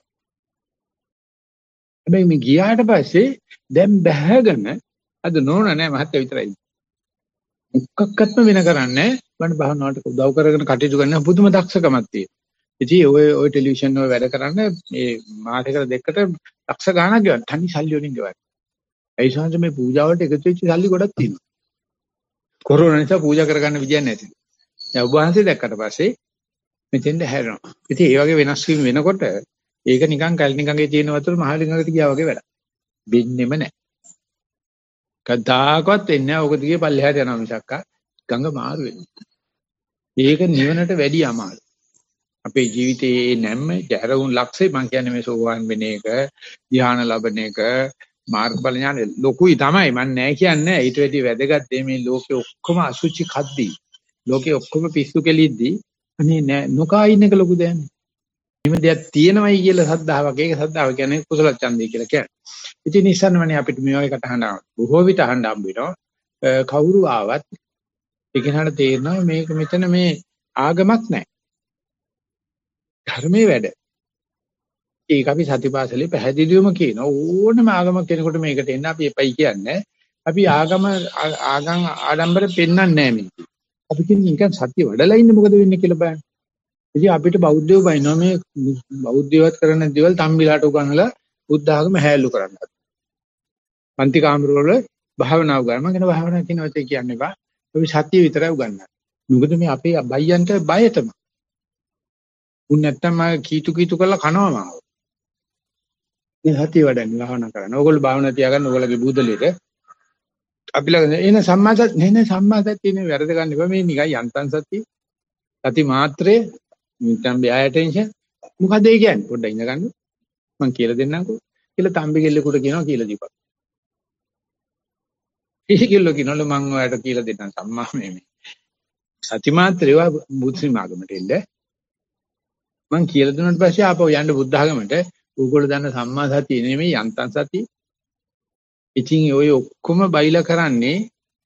හැබැයි මේ ගියාට පස්සේ දැන් බැහැගෙන අද නෝන නෑ මහත්තයා විතරයි. මුක්කක්කත්ම වෙන කරන්නේ බණ භාවනාවට උදව් කරගෙන කටයුතු කරන පුදුම දක්ෂකමක් තියෙනවා. ඉතින් ඔය ටෙලිවිෂන් වල වැඩ කරන්න මේ මාසෙකට දෙකකට ලක්ෂ ගාණක් ගෙවන්න. තනි සල්ලි වලින් ගෙවන්න. ඒ නිසා මේ පූජාවලට එකතු වෙච්ච සල්ලි ගොඩක් තියෙනවා. කොරෝනා නිසා පූජා කරගන්න විදියක් නැති. දැන් ඔබ වහන්සේ දැක්කට පස්සේ මෙතෙන්ද හැරෙනවා. ඉතින් ඒ වගේ වෙනස් වීම වෙනකොට ඒක නිකන් කල්නිකගේ තියෙන වතුර මහලිඟකට ගියා වගේ වැඩක්. බින්නෙම නැහැ. කදාකවත් එන්නේ නැහැ. ඔක දිගේ පල්ලෙහාට යනවා මිසක් ගඟ මාරු වෙනවා. ඒක නිවනට වැඩි අමාරු. අපේ ජීවිතයේ නැම්ම ජහරුන් ලක්ෂේ මම කියන්නේ මේ සෝවාන් වෙන එක, ධ්‍යාන ලබන එක, මාර්ගඵල ඥාන ලොකුයි තමයි. මම නෑ කියන්නේ. ඊට වැඩි වැදගත් මේ ලෝකේ ඔක්කොම අසුචි කද්දී ලෝකේ ඔක්කොම පිස්සු කෙලිද්දී අනේ නෑ නොකා ඉන්න එක ලොකු දෙයක්. මේ දෙයක් තියෙනවයි කියලා සද්ධාාවක්. ඒක සද්ධාව කියන්නේ කුසල ඡන්දය කියලා කියන්නේ. ඉතින් නිසන්වනේ අපිට මේ වගේ කටහඬ බොහෝ විට අහන්න හම්බ වෙනවා. කවුරු ආවත් ඒ කෙනාට තේරෙනවා මේක මෙතන මේ ආගමක් නෑ. ධර්මයේ වැඩ. ඒක අපි සතිපාසලේ පැහැදිලිවම කියන ඕනම ආගමක් කෙනෙකුට මේකට එන්න අපි එපයි කියන්නේ. අපි ආගම ආඩම්බර පෙන්වන්නේ නෑ මේක. අපි කියන්නේ නිකන් සත්‍ය වඩලා ඉන්නේ මොකද වෙන්නේ කියලා බලන්න. ඉතින් අපිට බෞද්ධයෝ බයිනවා මේ බෞද්ධයවත් කරන දේවල් තම්බිලාට උගන්වලා බුද්ධ ආගම හැලු කරන්නත්. පන්ති කාමර වල භාවනාව ගන්න. මම කියන භාවනාව කියනවත් කියන්නේ බා අපි සතිය විතරයි උගන්වන්නේ. මොකද මේ අපේ බයියන්ට බයතම. උන් නැත්තම් මම කීතු කරලා කනවා මාව. මේ සතිය වඩන්නේ භාවනා කරන්න. ඕගොල්ලෝ භාවනා තියාගන්න ඕගොල්ලෝගේ බුදලෙට. අපි ළඟ එන සම්මාසත් නේ සම්මාසත් තියෙන වැරද ගන්න එපා. මේ නිකන් යන්තම් සතිය. සති මාත්‍රේ නිකන් බය ඇටෙන්ෂන්. මොකද ඒ කියන්නේ? පොඩ්ඩක් ඉඳ ගන්න. මම කියලා දෙන්නම්කෝ. කියලා තම්බි කෙල්ලෙකුට කියනවා කියලා දීපන්. කිසිකෙල්ල කියනවලු මම ඔයාලට කියලා දෙන්නම් සම්මා මේ සති මාත්‍රේව මුස්ලිම් ආගමට එන්න මම කියලා දුන්නාට පස්සේ ආපහු යන්න බුද්ධ ආගමට ඕගොල්ලෝ දන්න සම්මා සතිය නෙමෙයි යන්තම් සතිය. ඉතින් ඔය ඔක්කොම බයිලා කරන්නේ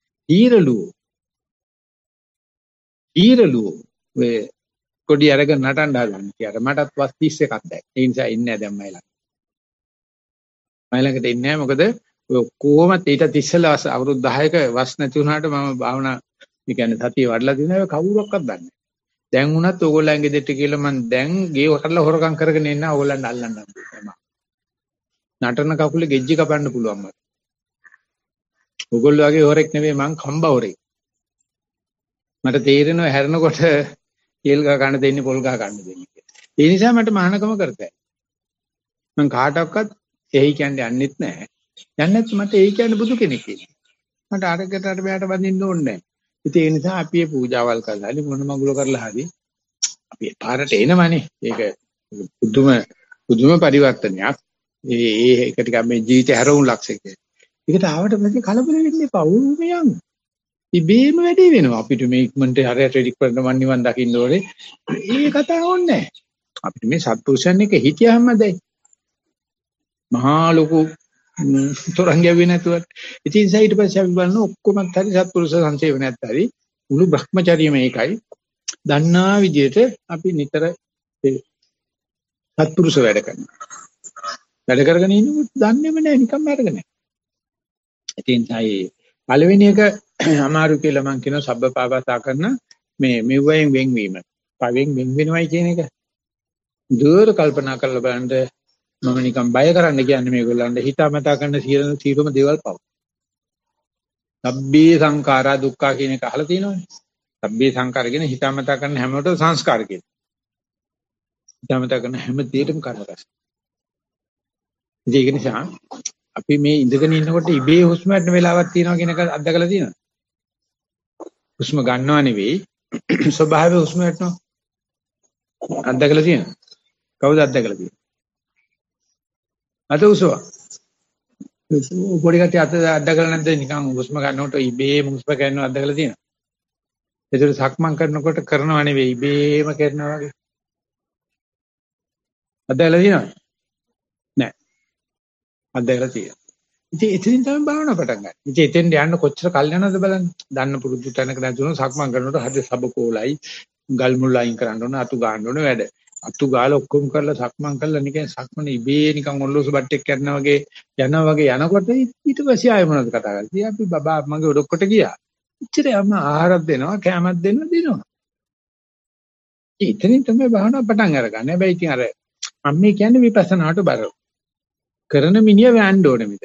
ඊරලුව ඔය කොඩි අරගෙන නටන්න හදන්නේ කියලා. මටත් වස් 31ක් දැන්. ඒ නිසා ඉන්නේ නැහැ දැන් මයිලා. මයිලකට ඉන්නේ නැහැ මොකද ඔය කොහොමද ඊට ඉස්සෙල්ලා අවුරුදු 10ක වස් නැති වුණාට මම භාවනා මේ කියන්නේ සතිය වඩලා දිනවා කවුරක්වත් දන්නේ නැහැ. දැන් වුණත් ඕගොල්ලන්ගේ දෙට කියලා මම දැන් ගේ වටලා හොරකම් කරගෙන ඉන්න ඕගොල්ලන්ට අල්ලන්න හම්බුනේ. නටන කකුලේ ගෙජ්ජි කපන්න පුළුවන් මට. ඕගොල්ලෝ වගේ හොරෙක් නෙවෙයි මං කම්බ හොරෙක්. මට තේරෙනවා හැරෙනකොට කේල් ගහ ගන්න දෙන්නේ පොල් ගහ ගන්න දෙන්නේ කියලා. ඒ නිසා මට මහානකම කරතයි. මං කාටවත් එයි කියන්නේ යන්නෙත් නැහැ. යන්නේ නැත්නම් මට ඒ කියන්නේ බුදු කෙනෙක් කියලා. මට අරකට අර මෙයාට වදින්න ඕනේ නැහැ. ඉතින් ඒ නිසා අපි මේ පූජාවල් කරලා හරි මොන මඟුල කරලා හරි අපි පාරට එනවනේ. ඒක පුදුම පරිවර්තනයක්. ඒ එක ටිකක් මේ ජීවිතේ හැරවුම් ලක්ෂයක. ඒකට ආවට පස්සේ කලබල වෙන්න එපා. උරුමයන්. ඉබේම වැඩේ වෙනවා. අපිට මේ ඉක්මනට හරියට රෙඩි කරන මන් නිවන් දකින්න ඕනේ. ඒ කතාව ඕනේ නැහැ. අපිට මේ සත්පුරුෂයන් එක හිතියම දැයි. මහා ලොකු තොරංගිය නැතුව. ඉතින් ඊට පස්සේ අපි බලන ඔක්කොමත් හරි සත්පුරුෂ සංසේවනයත් හරි මුළු භ්‍රමචර්යම ඒකයි. දන්නා විදියට අපි නිතර සත්පුරුෂ වැඩ කරනවා. වැඩ කරගෙන ඉන්නකොට දන්නේම නැහැ නිකම්ම අරගෙන. ඉතින් ඒ පළවෙනි එක අමාරු කියලා මම කියනවා සබ්බපාපතා කරන මේ මෙව්වයෙන් වෙන්වීම. පවෙන් වෙන් වෙනවයි කියන එක. දුර කල්පනා කරලා බලන්න මම නිකන් බය කරන්න කියන්නේ මේගොල්ලන්ට හිතාමතා කරන සියලුම දේවල් පව. සබ්බේ සංඛාරා දුක්ඛා කියන එක අහලා තියෙනවනේ. සබ්බේ සංඛාර කියන හිතාමතා කරන හැමෝටම සංස්කාර කියන. හිතාමතා කරන හැම දෙයකම කර්ම රැස්. ඒක නිසා අපි මේ ඉඳගෙන ඉන්නකොට ඉබේ හුස්ම ගන්න වෙලාවක් තියෙනවා කියන එක අත්දකලා තියෙනවද? හුස්ම ගන්නව නෙවෙයි ස්වභාවයෙන් හුස්ම ගන්නවා. අත්දකලා තියෙනවද? කවුද අත්දකලා තියෙන්නේ? අද උසව. පොඩි කට්ටිය අත්දකලා නැද්ද නිකන් හුස්ම ගන්නකොට ඉබේම හුස්ම ගන්නව අත්දකලා තියෙනවද? ඒතර සක්මන් කරනකොට කරනව නෙවෙයි ඉබේම කරනවා වගේ. අත්දකලා තියෙනවද? නෑ. අත්දැකලා තියෙනවා. ඉතින් එතනින් තමයි භාවනාව පටන් ගන්න. ඉතින් එතෙන් යන්න කොච්චර කල් යනවද බලන්න. දන්න පුරුදු තැනක නැතුණු සක්මන් කරනකොට හද සබකෝලයි ගල් මුල් අයින් කරන්න ඕන අතු ගන්න ඕන වැඩ. අතු ගාලා ඔක්කොම කරලා සක්මන් කරලා නිකන් සක්මන ඉබේ නිකන් ඔල්ලෝසු බට්ටෙක් කරනවා වගේ යනකොට ඊට පස්සේ ආයෙ මොනවද කතා කරන්නේ. ඉතින් අපි බබා මගේ ඔඩොක්කොට ගියා. ඉච්චරේ අම්ම ආහාරයක් දෙනවා කෑමක් දෙනවා. එතනින් තමයි භාවනාව පටන් අරගන්නේ. හැබැයි ඉතින් අර මම මේ කියන්නේ විපස්සනාට බරව. කරන මිනිහ වෑන්න ඕනේ මෙතන.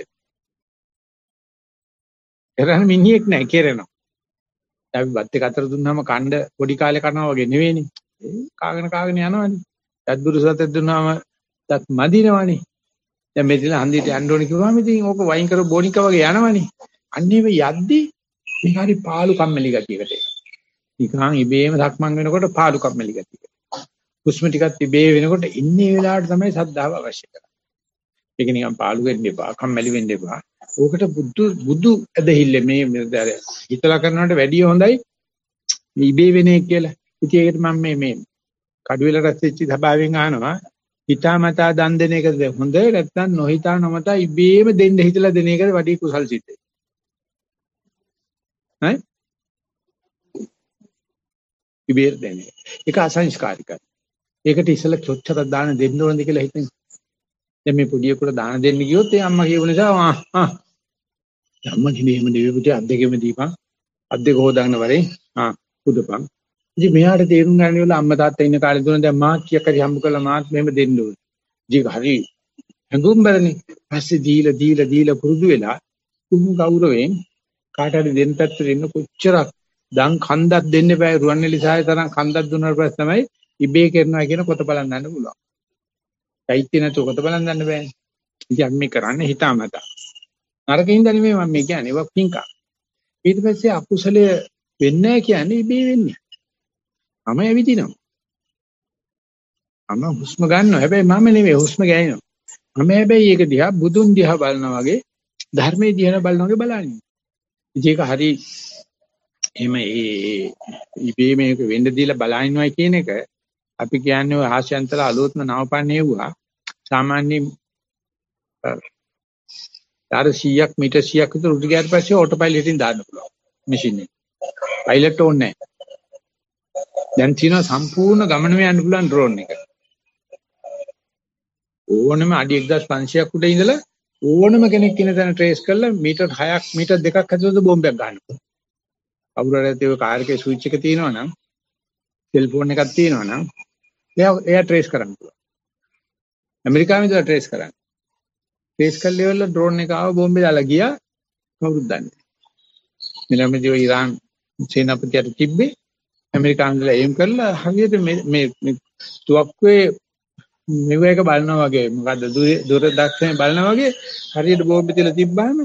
කරන මිනිහෙක් නැහැ කෙරෙනවා. අපි බත් එක අතර දුන්නාම කණ්ඩ පොඩි කාලේ කනවා වගේ නෙවෙයිනේ. කාගෙන යනවනේ. සත්බුරු සතෙක් දුන්නාම තත් මදිනවනේ. දැන් මෙතන හන්දියට යන්න ඕනේ කිව්වම ඉතින් ඕක වයින් කර බොනික වගේ යනවනේ. අන්නේ මේ යද්දි මේක හරි පාළු කම්මැලි ගතියකට එනවා. නිකන් ඉබේම සක්මන් වෙනකොට පාළු කම්මැලි ගතියකට. හුස්ම ටිකක් ඉබේ වෙනකොට ඉන්නේ වෙලාවට තමයි සද්ධාව අවශ්‍ය කරන්නේ. ඒක නිකන් පාළු වෙන්න එපා, කම්මැලි වෙන්න එපා. ඕකට බුදු ඇදහිල්ල මේ හිතලා කරනවට වැඩිය හොඳයි ඉබේ වෙන එක කියලා. ඉතින් ඒකට මම මේ කඩුවෙල රැස්වෙච්ච සභාවෙන් අහනවා හිතාමතා දන් දෙන එකද හොඳ නැත්නම් නොහිතා නොමතා ඉබේම දෙන්න හිතලා දෙන එකද වැඩි කුසල් සිද්ධ ඈ ඉබේ දෙන්නේ ඒක අසංස්කාරිකයි. ඒකට ඉස්සෙල්ලා චොච්චර දාන දෙන්න ඕනද කියලා හිතෙන්. දැන් මේ පොඩියෙකුට දාන දෙන්න ගියොත් ඒ අම්මා කියව නිසා අම්මා කිව්වෙම දෙවි පුතේ අද්දෙකෙම දීපන් අද්දෙක හොදාගෙන වරේ පුදපන්. ඉතින් මෙයාට තේරුම් ගන්න වෙලාව අම්මා තාත්තා ඉන්න කාලේ දුන්න දැන් මාත් කීයක් හරි හම්බ කළා මාත් මෙහෙම දෙන්න ඕනේ. ජීක හරි හඟුම්බරනේ. පස්සේ දීලා පුරුදු වෙලා කුණු ගෞරවයෙන් කාට හරි දෙන්න පැත්තට ඉන්න කොච්චරක් දැන් කන්දක් දෙන්න බෑ රුවන්වැලි සාය තරම් කන්දක් දුන්නාට පස්සේ තමයි ඉබේ කරනවා කියන පොත බලන්න ගන්න පුළුවන්. චෛත්‍ය නැතුව පොත බලන්න ගන්න බෑනේ. ඉතින් අපි මේ කරන්නේ හිතාමතා. නරකින්ද නෙමෙයි මම මේ කියන්නේ ඒක පිංකා. ඊට පස්සේ අකුසලයේ වෙන්නේ කියන්නේ ඉබේ වෙන්නේ. මම ඇවිදිනවා. මම හුස්ම ගන්නවා. හැබැයි මම නෙමෙයි හුස්ම ගෑනිනවා. මම හැබැයි ඒක දිහා බුදුන් දිහා බලනවා වගේ ධර්මයේ දිහා බලනවා වගේ බලන්නේ. ඉතින් ඒක හරි එහෙම ඒ ඉබේ මේක වෙන්න දීලා බලහින්වයි කියන එක අපි කියන්නේ ඔය ආශ්‍යන්තර අලුත්ම නවපන්නේ වුණා. සාමාන්‍ය 100ක් මීටර් 100ක් විතර උඩ ගියාට පස්සේ ඕටෝ පයිලට් එකෙන් දාන්න පුළුවන් මැෂින් එක. පයිලට් ඕනේ නැහැ. දැන් තියෙනවා සම්පූර්ණ ගමනම යන්න පුළුවන් ඩ්‍රෝන් එක. ඕනම අඩි 1500ක් උඩ ඉඳලා ඕනම කෙනෙක් ඉන්න තැන ට්‍රේස් කරලා මීටර් 6ක් මීටර් 2ක් ඇතුළත බෝම්බයක් ගන්න පුළුවන්. කවුරු හරි ඒ කාර් එකේ ස්විච් එක තියෙනවා නම් සෙල්ෆෝන් එකක් තියෙනවා නම් එයා ට්‍රේස් කරන්න පුළුවන්. ඇමරිකාවේ ඉඳලා ට්‍රේස් කරන්න. ට්‍රේස් කරලා ඉවරල ඩ්‍රෝන් එක ආව බෝම්බේ දාලා ගියා කවුරුත් දන්නේ නැහැ. මෙලමදී ඔය ඉරාන් සේනාපතියට තිබ්බේ ඇමරිකාවෙන් ඉඳලා එම් කරලා හරියට මේ තුවක්කුවේ මෙව එක බලනවා වගේ මොකද්ද දුරදර්ශනේ බලනවා වගේ හරියට බෝම්බ තියලා තිබ්බාම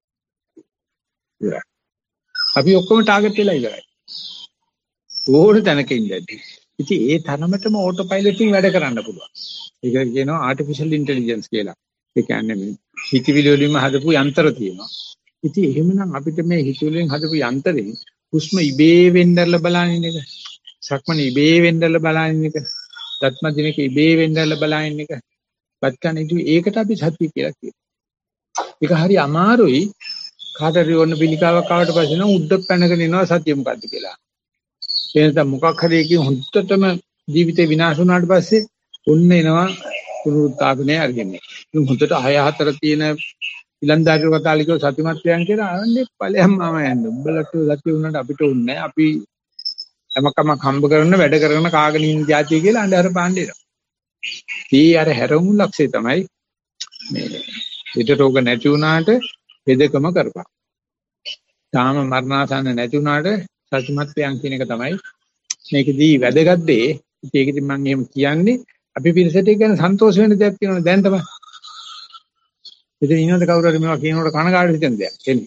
අපි ඔක්කොම ටාගට් වෙලා ඉවරයි. ඕන තැනක ඉඳදී. ඉතින් ඒ තරමටම ඕටෝ පයිලට් එකෙන් වැඩ කරන්න පුළුවන්. ඒක කියනවා ආටිෆිෂල් ඉන්ටෙලිජන්ස් කියලා. ඒ කියන්නේ මේ හිතවිලි වලින්ම හදපු යන්ත්‍ර තියෙනවා. ඉතින් එහෙමනම් අපිට මේ හිතවිලි වලින් හදපු යන්ත්‍රයෙන් හුස්ම ඉබේ වෙන්නදලා බලනින් එක. සක්මණ ඉබේ වෙන්නදලා බලනින් එක. දත්ම දිනක ඉබේ වෙන්නදලා බලනින් එක. පත්කණේදී ඒකට අපි සතිය කියලා කියනවා. ඒක හරි අමාරුයි. කාටරි වොන්න පිළිකාවක් ආවට පස්සේ නම් උඩ පැනගෙන එනවා සතිය මොකද්ද කියලා. එනතම මොකක් හරි එකකින් හොඳටම ජීවිතේ විනාශ වුණාට පස්සේ ඔන්න එනවා පුනරුත්ථාපනය අරගෙන. ඉතින් හොඳට 6-4 තියෙන ඉලන්දාරියෝ කතාලිකෝ සතිමත් වයන් කියලා අනේ ඵලයන් මම යන්නේ. උඹලට සතිය වුණාට අපිට උන්නේ නැහැ. අපි හැමකමක් හම්බ කරන වැඩ කරන කාගෙන ඉන්න જાතිය කියලා අnder පාණ්ඩේ. ඊ අර හැරවුම් ලක්ෂය තමයි මේ පිට රෝග නැති වුණාට බෙදකම කරපන්. තාම මරණාසන්න නැති වුණාට සත්‍යමත් වයන් කියන එක තමයි මේකෙදී වැදගත් දේ. ඒකෙදි මම එහෙම කියන්නේ අපි පිරිසට ගැන සන්තෝෂ වෙන දෙයක් තියෙනවා දැන් තමයි. ඉතින් ඉන්නද කවුරු හරි මේවා කියනකොට කනගාටු හිතෙන දෙයක් එන්නේ.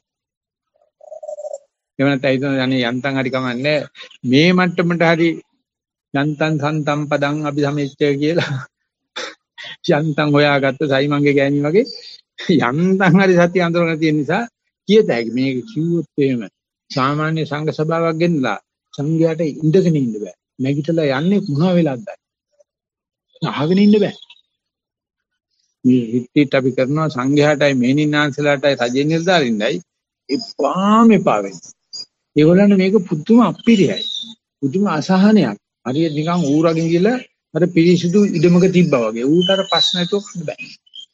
එහෙම නැත්නම් හිතන අනේ යන්තම් හරි කමන්නේ මේ මට්ටමට හරි යන්තම් සන්තම් පදං අපි සමෙච්චය කියලා යන්තම් හොයාගත්ත සයිමන්ගේ ගෑණි වගේ යන්තම් හරි සතිය අඳුරගෙන තියෙන නිසා කියත හැකි මේක කිව්වොත් එහෙම සාමාන්‍ය සංඝ සභාවක් ගෙන්නලා සංඝයාට ඉඳගෙන ඉන්න බෑ. නැගිටලා යන්නේ මොනවා වෙලාවක්ද? අහගෙන ඉන්න බෑ. මේ හිටිට අපි කරනවා සංඝයාටයි මේනින්නාන්සලාටයි රජේ නිලධාරින්දයි එපා වෙන්නේ. ඒගොල්ලන්ට මේක පුදුම අපිරියයි. පුදුම අසහනයක්. හරියට නිකන් ඌරගෙන ගිහලා අර පිරිසිදු ඉඩමක තිබ්බා වගේ. ඌට අර ප්‍රශ්න නැතුව කඩ බෑ.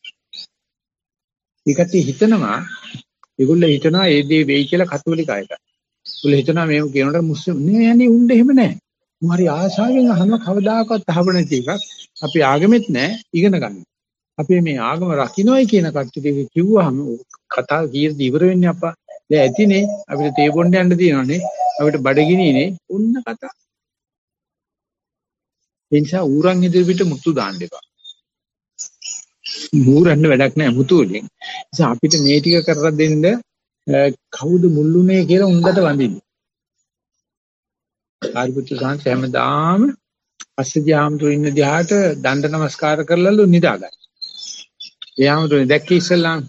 ඒකට හිතනවා ඒගොල්ලෝ හිතනවා ඒ දේ වෙයි කියලා කතෝලික අයට. ඒගොල්ලෝ හිතනවා මේක කියනකොට මුස්ලිම් නෑ යන්නේ උණ්ඩ එහෙම නෑ. මම හරි ආශාවෙන් අහනවා කවදාකවත් අහබ නැති එකක්. අපි ආගමෙත් නෑ ඉගෙන ගන්න. අපි මේ ආගම රකින්නයි කියන කට්ටිය කිව්වහම කතා කීයද ඉවර වෙන්නේ අප්පා. දැන් ඇතිනේ අපිට තේ බොන්න යන්න තියෙනවානේ. අපිට බඩගිනිනේ ඔන්න කතා. ඒ නිසා ඌරන් ඉදිරියට මුතු දාන්න එපා. ඌරන්න වැඩක් නෑ මුතු වලින්. නිසා අපිට මේ ටික කරලා දෙන්න කවුද මුල්ුනේ කියලා උන්දට වඳින්නේ. ආරිපුත්‍ර සාංශ හැමදාම අස්සජි ආමතුරු ඉන්න දිහාට දණ්ඩ නමස්කාර කරලාලු නිදාගන්න. ඒ ආමතුරුනේ දැක්ක ඉස්සල්ලාම.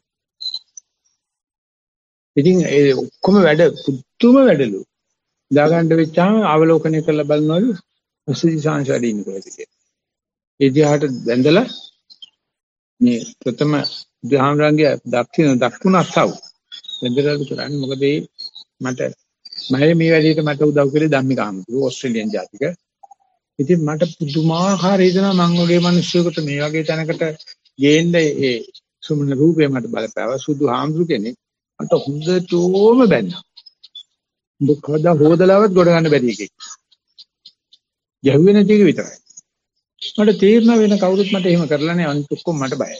ඉතින් ඒ ඔක්කොම වැඩ පුදුම වැඩලු. නිදාගන්න වෙච්චාම අවලෝකනය කරලා බලනවලු අස්සජි සාංශ වැඩ ඉන්න කොහෙද කියලා. ඒ දිහාට වැඳලා මේ ප්‍රථම බුදුහාමරංගේ දක්ුණ අස්සව වැඳලාලු කරන්නේ මොකද මට මම මේ වැඩේට මට උදව් කළේ ධම්මිකාමතුරු ඕස්ට්‍රේලියානු ජාතික. ඉතින් මට පුදුමාකාර හිතෙනවා මං වගේ මිනිස්සුෙකුට මේ වගේ තැනකට ගේන්න ඒ සුමන රූපේ මට බලපෑවා. සුදු හාමුදුරු කෙනෙක් මට හොඳටම බැන්නා. උඹ කවදා හොදලාවත් ගොඩ ගන්න බැරි එකෙක්. ගැහුවේ නැති එක විතරයි. මට තේරෙනවා වෙන කවුරුත් මට එහෙම කරලා නැහැ. අනිත් ඔක්කොම මට බයයි.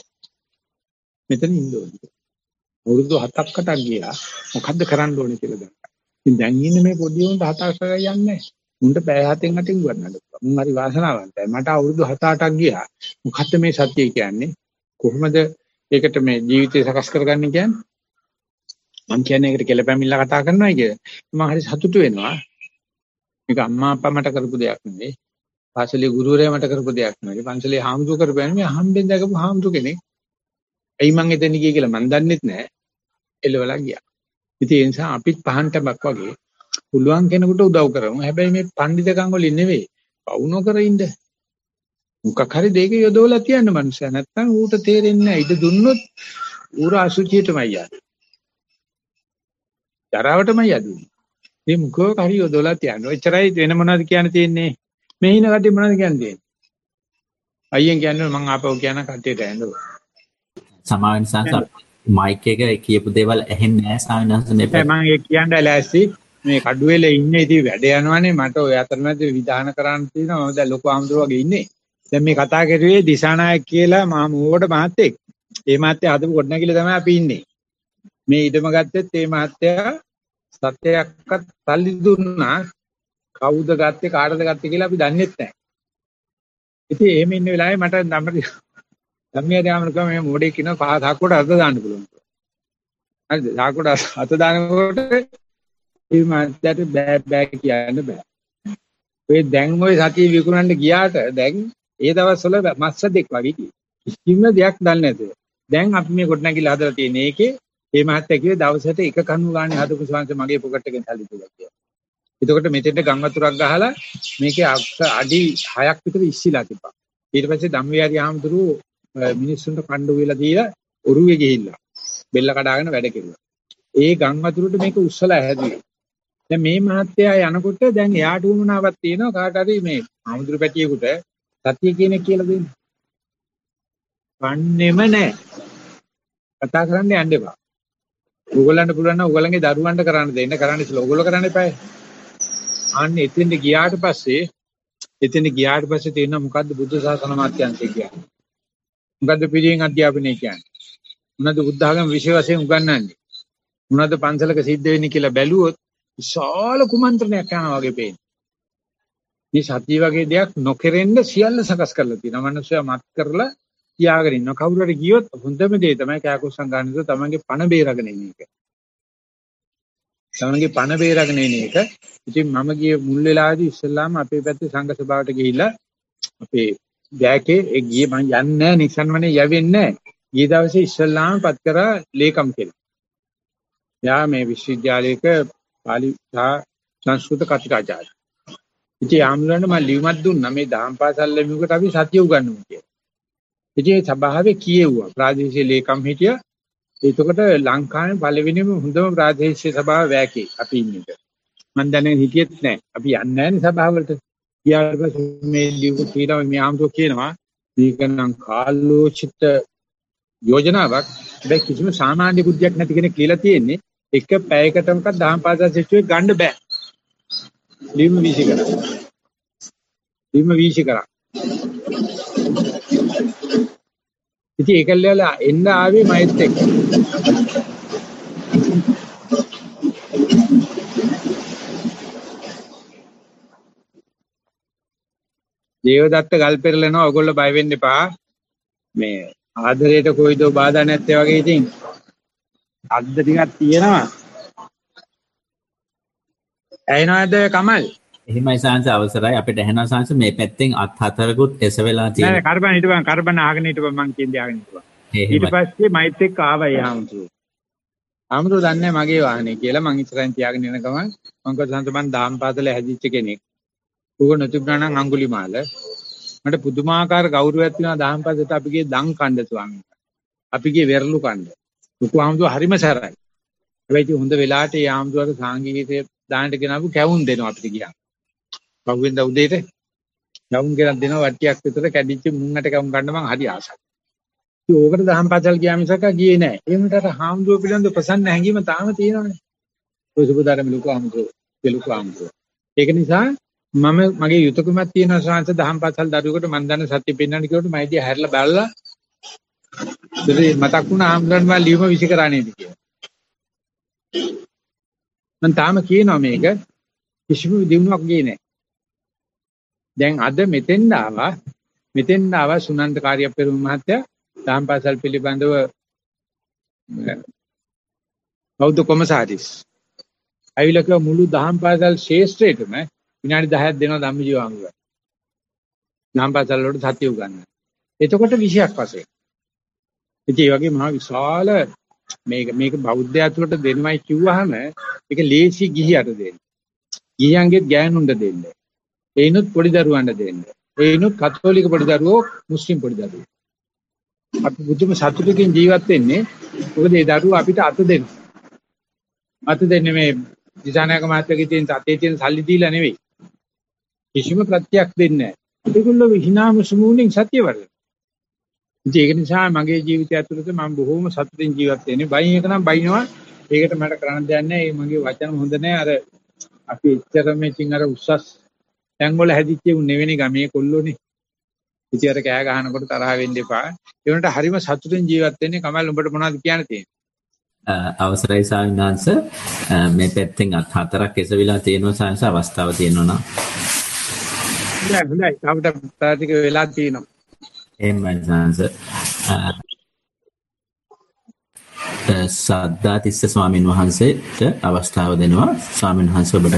මෙතන ඉන්න ඕනේ. අවුරුදු 7ක් 8ක් ගියා. මොකද්ද කරන්න ඕනේ කියලා දැක්කා. ඉතින් දැන් ඉන්නේ මේ පොඩි උන්ට 7-8 යන්නේ. උන්ට පැය 7න් 8න් ගන්නන්න. මුන් හරි වාසනාවන්තයි. මට අවුරුදු 7-8ක් ගියා. මොකද්ද මේ සත්‍යය කියන්නේ? කොහොමද ඒකට මේ ජීවිතය සකස් කරගන්නේ කියන්නේ? මම කියන්නේ ඒකට කෙලපැමිල්ල කතා කරනවා කියලා. මම හරි සතුටු වෙනවා. මේක අම්මා අප්පා මට කරපු දෙයක් නෙවෙයි. පාසලේ ගුරුවරයා මට කරපු දෙයක් නෙවෙයි. පන්සලේ හාමුදුරුවෝ කරපෑනේ මේ හම්බෙන් දැකපු හාමුදුරු කෙනෙක්. ඇයි මං එතන ගියේ කියලා මන් දන්නෙත් නැහැ. එළවලා ගියා. ඉතින් ඒ නිසා අපිත් පහන්ටමක් වගේ පුළුවන් කෙනෙකුට උදව් කරමු. හැබැයි මේ පඬිතකම් වලින් නෙවෙයි. පවු නොකර ඉන්න. මොකක් හරි දෙයක යොදවලා තියන්න මනුස්සයා. නැත්තම් ඌට තේරෙන්නේ නැහැ. ඉත දුන්නොත් ඌර අසුචියටමයි යන්නේ. ජරාවටමයි යන්නේ. මේ මුකෝ හරි යොදවලා තියන්න. එච්චරයි වෙන මොනවද කියන්න තියෙන්නේ? මේ හින කටේ මොනවද කියන්නේ? අයියෙන් කියන්නේ මං ආපහු කියන කට්ටියට ඇඬුවා. සමාවෙන් සංස මයික් එක කියපු දේවල් ඇහෙන්නේ නැහැ සාවිනාස මේ මම ඒ කියන්න ලෑස්ති මේ කඩුවෙල ඉන්නේ ඉතින් වැඩ යනවානේ මට ඔය අතරමැද විධාන කරන්න තියෙනවා මම දැන් ලොකු ආම්දුර වගේ ඉන්නේ දැන් මේ කතා කරුවේ දිසානායක කියලා මම ඌවට මහත්තයෙක් ඒ මහත්තයා හදපු ගොඩනැගිල්ල තමයි අපි ඉන්නේ මේ ඉඩම ගත්තෙත් ඒ මහත්තයා සත්‍යයක්වත් සල්ලි දුන්නා කවුද ගත්තේ කාටද ගත්තේ කියලා අපි දන්නෙත් නැහැ ඉතින් එහෙම ඉන්න වෙලාවේ මට ධම්මිය දාමනකම මේ මොඩේ කියන සාක්කුවට අත දාන්න පුළුවන්. හරිද? සාක්කුවට අත දානකොට මේ මාත්‍යට බෑ කියන්න බෑ. ඔය දැන් ඔය සතිය විකුණන්න ගියාට දැන් ඒ දවස්වල මස්සදෙක් වගේ කිසිම දෙයක් දන්නේ නැතුව. දැන් අපි මේ කොටනගිල්ල හදලා තියෙන එකේ මේ මාත්‍යා කිව්වේ දවසට එක කණු ගානේ හදපු සංස මගේ පොකට් එකෙන් සල්ලි දුන්නා කියලා. එතකොට මෙතෙන්ට ගම් වතුරක් ගහලා මේකේ අඩි 6ක් විතර ඉස්සිලා තිබ්බා. ඊට පස්සේ ධම්මියාරි ආමතුරු මිනිස්සුන්ට කණ්ඩු වෙලා දීලා ඔරුවේ ගිහිල්ලා බෙල්ල කඩාගෙන වැඩ කෙරුවා. ඒ ගම් වතුරට මේක උස්සලා හැදුවේ. දැන් මේ මහත්තයා යනකොට දැන් එයාට උමනාවක් තියෙනවා කාට හරි මේ ආමුදුරු පැටියෙකුට සත්‍ය කියන එක කියලා දෙන්න. වන්නේම නැහැ. කතා කරන්න යන්න එපා. ඕගොල්ලන්ට පුළුවන් නම් ඕගොල්ලන්ගේ දරුවන්ට කරන්න දෙන්න කරන්න ඉස්සෙල්ලා ඕගොල්ලෝ කරන්න එපායි. අන්න එතෙන්ට ගියාට පස්සේ තේරෙනවා මොකද්ද බුද්ධ ශාසන මාත්‍යන්තය කියන්නේ. මොකද්ද පිළියෙන් අධ්‍යාපනය කියන්නේ? මොනවද බුද්ධ ආගම විශේෂ වශයෙන් උගන්වන්නේ? මොනවද පන්සලක සිද්ධ වෙන්නේ කියලා බැලුවොත් විශාල කුමන්ත්‍රණයක් යනවා වගේ පේනවා. මේ සත්‍ය වගේ දෙයක් නොකරෙන්න සියල්ල සකස් කරලා තියෙනවා. මනුස්සයා මත් කරලා තියාගෙන ඉන්නවා. කවුරු හරි ගියොත් හොඳම දේ තමයි කෑකුස්සන් ගන්නද තමන්ගේ පණ බේරගෙන ඉන්න එක. තමන්ගේ පණ බේරගෙන ඉන්න එක. ඉතින් මම ගියේ මුල් වෙලාවේදී ඉස්සෙල්ලාම අපේ පැත්තේ සංඝ සභාවට ගිහිල්ලා අපේ දැකේ ඒ ගියේ මම යන්නේ නැහැ නිසන්වනේ යවෙන්නේ නැහැ. ඊ දවසේ ඉස්සල්ලාම පත් කරා ලේකම් කෙනෙක්. යා මේ විශ්වවිද්‍යාලයක පාලි සංස්කෘත කතිකාචාර්ය. ඉතින් ආම්ලන්න මම ලියුමක් දුන්නා මේ දහම් පාසල් ළමයෙකුට අපි සත්‍ය උගන්වමු කියලා. ඉතින් ඒ සභාවේ කියෙව්වා ප්‍රාදේශීය ලේකම් හිටියා. එතකොට ලංකාවේ පළවෙනිම හොඳම ප්‍රාදේශීය සභාව වැකේ අපි ඉන්නේ. මම දැනගෙන හිටියෙත් නැහැ. අපි යන්නේ නැහැ නේ සභාවලට. ඊට පස්සේ මේ ලියුම කියලා මේ ආම්තෝ කියනවා මේක නම් කාලෝචිත යෝජනාවක්. හැබැයි කිසිම සාමාන්‍ය බුද්ධියක් නැති කෙනෙක් කියලා තියෙන්නේ එක පැයකටමක දහම් පාසල් සිස්ටුවේ ගන්න බෑ. ලියුම වීසි කරා. ඉතින් ඒකල්ල එන්න ආවේ මයිත් එක්ක. දේවදත්ත ගල් පෙරලනවා ඔයගොල්ලෝ බය වෙන්න එපා. මේ ආදරයට කොයිදෝ බාධා නැත්තේ වගේ ඉතින් අද්ද ටිකක් තියෙනවා. ඇයිනවද කමල්? එහෙමයි සාංශ අවසරයි අපිට ඇහෙනවා සාංශ මේ පැත්තෙන් අත් හතරකුත් එස වෙලා තියෙනවා. නෑ කරබන් හිටපන් කරබන් ආගෙන හිටපන් මං කියන්නේ ආගෙන හිටපන්. ඊට පස්සේ මයිත් එක්ක ආවයි ආම්තුරු. ආම්තුරු දන්නේ මගේ වාහනේ කියලා මං ඉස්සරහින් තියාගෙන යන ගමන් මං කිව්වා මං දාම් පාතලේ හැදිච්ච කෙනෙක්. ඌක නොතිබුණා නම් අඟුලිමාල. මට පුදුමාකාර ගෞරවයක් තියෙනවා දාම් පාතලට අපි ගියේ දන් කණ්ඩ ස්වාමීන් වහන්සේ. අපි ගියේ වෙරළු කණ්ඩ. ලොකු ආම්තුරු හරිම සැරයි. හැබැයි ඉතින් හොඳ වෙලාවට ඒ ආම්තුරුට සාංගීතයේ දාන්නට ගෙනාවු කැවුම් දෙනවා අපිට ගියා. පහුවෙන්ද උදේට කැවුම් ගෙනත් දෙනවා වට්ටියක් විතර කැඩිච්ච මුංගට කැවුම් ගන්න මං හරි ආසයි. ඉතින් ඕකට දහම් පාසල් ගියා මිසක ගියේ නෑ. ඒ වුණාට හාමුදුරුවෝ පිළිබඳ ප්‍රසන්න හැඟීම තාම තියෙනවානේ. ඔය සුබදාරම ලොකු ආම්තුරු. ඒක නිසා මම මගේ යුතුයකමක් තියෙනවා ශාන්ත දහම් පාසල් දරුවෙකුට මන් දන්න සත්‍ය පෙන්වන්න කිව්වට මම ඉතින් හැරලා බලලා ඉතින් මතක් වුණා ආම්ලන් මා ලියුම විසි කරා නේද කියලා. මම තාම කියනවා මේක කිසිම දිනුවක් ගියේ නැහැ. දැන් අද මෙතෙන් ආවා සුනන්ද කාර්යපෙරුම මහත්තයා දහම් පාසල් පිළිබඳව බෞද්ධ කොමසාරිස් අයිලක මුළු දහම් පාසල් ශේෂ්ත්‍රයටම විනාඩි 10ක් දෙනවා ධම්මජීවාංගය. දහම් පාසල් වලට සත්‍ය උගන්වන්න. එතකොට 20ක් වශයෙන්. ඉතින් මේ වගේ මහා විශාල මේක බෞද්ධය ඇතුළට දෙනවයි කිව්වහම ඒක ලේසි ගිහියට දෙන්න. ගිහියන්ගෙත් ගෑනුන්ට දෙන්න. ඒනොත් පොඩි දරුවන්ට දෙන්න. ඒනොත් කතෝලික පොඩි දරුවෝ මුස්ලිම් පොඩි දරුවෝ. අපි බුදුම සතුටකින් ජීවත් වෙන්නේ මොකද ඒ දරුවෝ අපිට අත දෙන්න. අත දෙන්නේ මේ දිසානායක මහත්තයාගේ තියෙන අතේ තියෙන සල්ලි දීලා නෙවෙයි. කිසිම ප්‍රත්‍යක් දෙන්නේ නැහැ. ඒගොල්ලෝ හිනාම සමුණින් සත්‍ය වර්ධන. ඒක නිසා මගේ ජීවිතය ඇතුළත මම බොහෝම සතුටින් ජීවත් වෙන්නේ. බයින් එක නම් බයිනවා. ඒකට මට කරන්න දෙයක් නැහැ. ඒ මගේ වචන හොඳ නැහැ. අර අපි එච්චරම ඉතින් අර උස්සස් තැන් වල හැදිච්ච උන් නෙවෙයි ගමේ කොල්ලෝනේ. ඉතින් අර කෑ ගහනකොට තරහ වෙන්න එපා. ඒ වුණාට හරිම සතුටින් ජීවත් වෙන්නේ. කමල් උඹට මොනවද කියන්න තියෙන්නේ? අවසරයි ස්වාමීන් වහන්සේ මේ පැත්තෙන් අත් හතරක් එසවිලා තියෙනවා සාංශ අවස්ථාව තියෙනවා නම්. හොඳයි. අපිට ටික වෙලා තියෙනවා. එහෙමයි සාංශ. සද්දාතිස්ස ස්වාමීන් වහන්සේට අවස්ථාව දෙනවා. ස්වාමීන් වහන්සේ ඔබට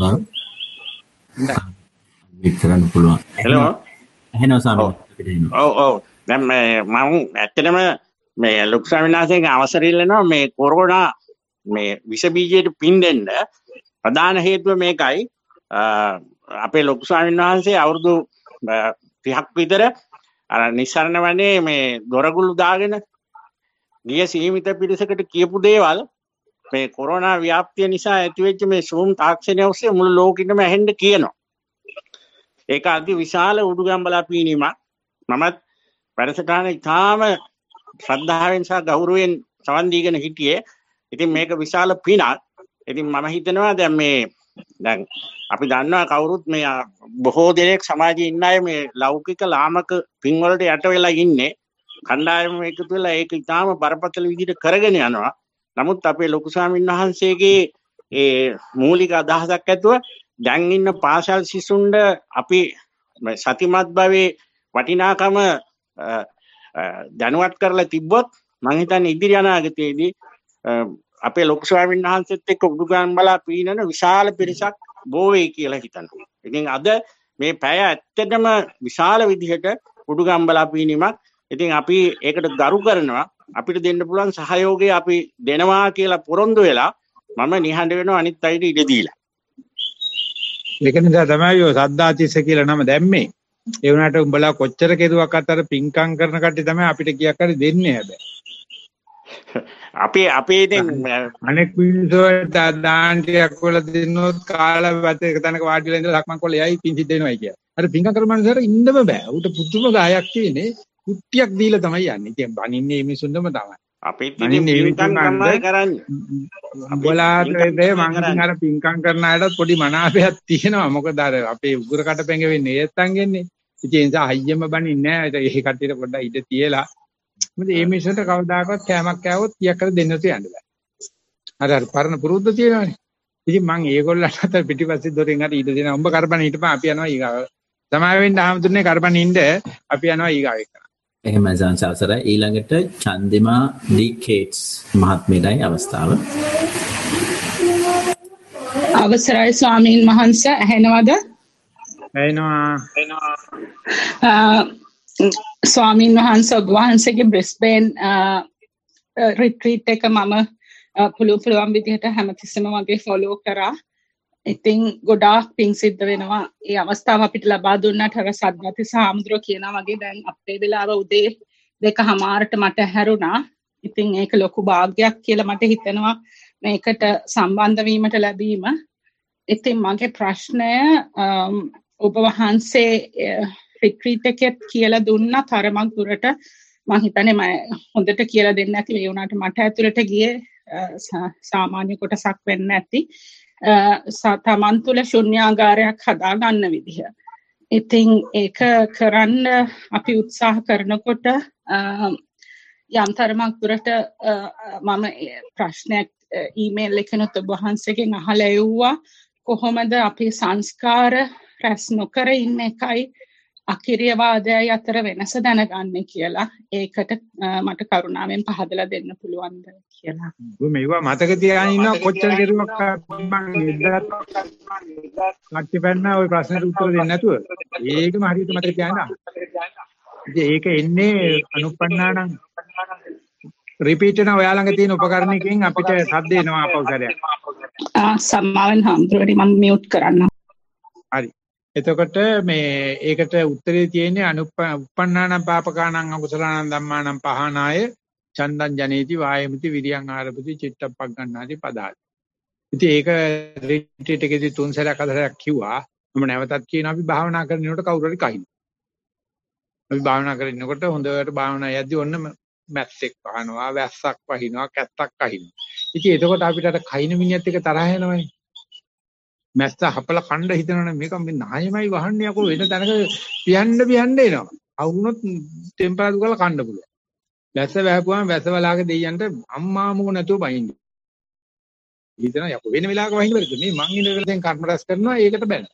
විතරන්න පුළුවන්. හෙලෝ. එහෙනම් ස්වාමීන් ඔව්. දැන් මම ඇත්තටම මේ ලොකු ස්වාමීන් වහන්සේගේ අවසර ඉල්ලනවා මේ කොරෝනා මේ විස බීජයට පින් දෙන්න ප්‍රධාන හේතුව මේකයි. අපේ ලොකු ස්වාමීන් වහන්සේ අවුරුදු 30ක් විතර අර නිස්සරණ වනේ මේ දොරගුළු දාගෙන ගිය සීමිත පිරිසකට කියපු දේවල් මේ කොරෝනා ව්‍යාප්තිය නිසා ඇතිවෙච්ච මේ Zoom තාක්ෂණය ඔස්සේ මුළු ලෝකෙටම ඇහෙන්න කියනවා. ඒක අති විශාල උඩුගම්බලා පීනීමක්. මමත් වැඩසටහන ඉතාම ශ්‍රද්ධාවෙන් සහ ගෞරවයෙන් සවන් දීගෙන හිටියේ. ඉතින් මේක විශාල පිනක්. ඉතින් මම හිතනවා දැන් අපි දන්නවා කවුරුත් මේ බොහෝ දෙනෙක් සමාජයේ ඉන්න අය මේ ලෞකික ලාමක පින් වලට යට වෙලා ඉන්නේ. කණ්ඩායම එකතු වෙලා ඒක ඉතාම බරපතල විදිහට කරගෙන යනවා. නමුත් අපේ ලොකු ස්වාමීන් වහන්සේගේ ඒ මූලික අදහසක් ඇතුව දැන් ඉන්න පාසල් සිසුන්ට අපි සතිමත් භාවයේ වටිනාකම දැනුවත් කරලා තිබ්බොත් මම හිතන්නේ ඉදිරි අනාගතයේදී අපේ ලොකු ස්වාමීන් වහන්සේත් එක්ක උඩුගම් බලා පීනන විශාල පිරිසක් බෝ වෙයි කියලා හිතනවා. ඉතින් අද මේ පැය ඇත්තටම විශාල විදිහට උඩුගම් බලා පීනීමක්. ඉතින් අපි ඒකට ගරු කරනවා. අපිට දෙන්න පුළුවන් සහයෝගය අපි දෙනවා කියලා පොරොන්දු වෙලා මම නිහඬ වෙනවා අනිත් අයට ඉඩ දීලා. ඒක නිසා තමයි ඔය සද්දාතිස්ස කියලා නම දැම්මේ. ඒ වුණාට උඹලා කොච්චර කෙරුවක් අතර පිංකම් කරන කට්ටිය තමයි අපිට කීයක් හරි දෙන්නේ හැබැයි. අපේ ඉතින් අනෙක් මිනිස්සුන්ට දාන ටිකක් වල දෙන්නොත් කාලා වැත එක තැනක වාඩිලා ඉඳලා ලක්මන් කොල්ල එයි පිං සිද්ධ වෙනවයි කියලා. අර පිංකම් කරන මනුස්සයර ඉන්නම බෑ. උට පුදුම ගායක් තියෙන්නේ. කුට්ටියක් දීලා තමයි යන්නේ. ඉතින් බනින්නේ මේ මිනිස්සුන්ටම තමයි. අපේ ඉතින් පිංකම් තමයි කරන්නේ. උඹලාට මං අර පිංකම් කරන අයටත් පොඩි මනාපයක් තියෙනවා. මොකද අර අපේ උගුර කටපැඟ වෙන්නේ ඒත්තන්ගෙන්නේ. ඉතින් ඒ නිසා හයියෙම බනින්නේ නැහැ. ඒ කට්ටියට පොඩ්ඩක් ඉඩ තියලා. මොකද මේ මිනිස්සුන්ට කවදාකවත් කෑමක් කෑවොත් කීයක් කර දෙන්න තු යන්න බෑ. අර පරණ පුරුද්ද තියෙනවානේ. ඉතින් මං ඒගොල්ලන්ට අතර පිටිපස්සේ දොරෙන් හරි ඉඩ දෙනවා. උඹ කරපන් හිටපන් අපි යනවා ඊගාව. සමාය වෙන්න ආමතුනේ කරපන් ඉන්න අපි යනවා ඊගාව එක. එහෙමයි සංසාරය. ඊළඟට චන්දිමා ඩී.කේට්ස් මහත්මියයි අවස්ථාව. අවසරයි ස්වාමීන් වහන්සේ ඇහෙනවද? ඇහෙනවා. ස්වාමීන් වහන්සේ ඔබ වහන්සේගේ බ්‍රිස්බේන් රිට්‍රීට් එක මම පුළුවන් විදිහට හැමතිස්සෙම වගේ ෆලෝ කරා. ඉතින් ගොඩාක් පිං සිද්ධ වෙනවා. ඒ අවස්ථාව අපිට ලබා දුන්නාට අර සද්දාති සාමුද්‍රෝ කියනා වගේ දැන් අපේ වෙලාව උදේ 2:00ට මට හැරුණා. ඉතින් ඒක ලොකු භාග්යක් කියලා මට හිතෙනවා මේකට සම්බන්ධ වීමට ලැබීම. ඉතින් මගේ ප්‍රශ්නය ඔබ වහන්සේ රිට්‍රීට් එකේ කියලා දුන්නා තරමක් දුරට මම හිතන්නේ මම හොඳට කියලා දෙන්න ඇති ඒ වුණාට මට ඇතුළට ගියේ සාමාන්‍ය කොටසක් වෙන්න ඇති. තමන් තුළ ශුන්‍යාගාරයක් හදාගන්න විදිහ. ඉතින් ඒක කරන්න අපි උත්සාහ කරනකොට යම් තරමක් දුරට මම ප්‍රශ්නයක් ඊමේල් එකනොත් ඔබ වහන්සේගෙන් අහලා එව්වා කොහොමද අපි සංස්කාර රැස් නොකර ඉන්න එකයි අකිරියවාදයයි අතර වෙනස දැනගන්නේ කියලා. ඒකට මට කරුණාවෙන් පහදලා දෙන්න පුළුවන්ද කියලා. මේවා මතක තියාගෙන ඉන්නවා කොච්චර කෙරුවක් මම කට්ටිපැන්න ওই ප්‍රශ්නෙට උත්තර දෙන්නේ නැතුව. ඒකම හරියට මතක තියාගන්න. ඒක එන්නේ අනුපන්නානම් රිපීට් වෙන ඔයා ළඟ තියෙන උපකරණයකින් අපිට සද්ද එනවා අපවසරයක්. සම්මාවෙන් හම්බුනේ මම මියුට් කරන්න. හරි. එතකොට මේ ඒකට උත්තරේ තියෙන්නේ උපන්නානම් පාපකානම් අකුසලානම් ධම්මානම් පහනාය චන්දං ජනේති වායමති විරියං ආරභති චිත්තප්පග්ගණ්ණාදී පදාති. ඉතින් ඒක රිට්‍රීට් එකේදී 3 සැරයක් 4 සැරයක් කිව්වා. මම නැවතත් කියනවා අපි භාවනා කරනකොට කවුරු හරි කහිනවා. අපි භාවනා කරනකොට හොඳට භාවනා යද්දි ඔන්න මැස්සෙක් පහනවා, වැස්සක් පහිනවා, කැත්තක් කහිනවා. ඉතින් එතකොට අපිට අර කහින මිනිහත් එක තරහ යනවනේ. මැස්ස හපලා කණ්ඩ හිතනවනේ මේක මේ නායමයි වහන්නේ යකෝ වෙන තැනක පියන්න එනවා. අවුනොත් ටෙම්පරාදු කරලා කණ්ඩ පුළුවන්. වැස්ස වැහපුවාම වැස්ස වලාගේ දෙයියන්ට අම්මා මොක නැතුව බයින්නේ. හිතන යකෝ වෙන වෙලාවක වහින්න බැරිද? මේ මං ඉඳලා දැන් කර්ම රැස් කරනවා ඒකට බැලන.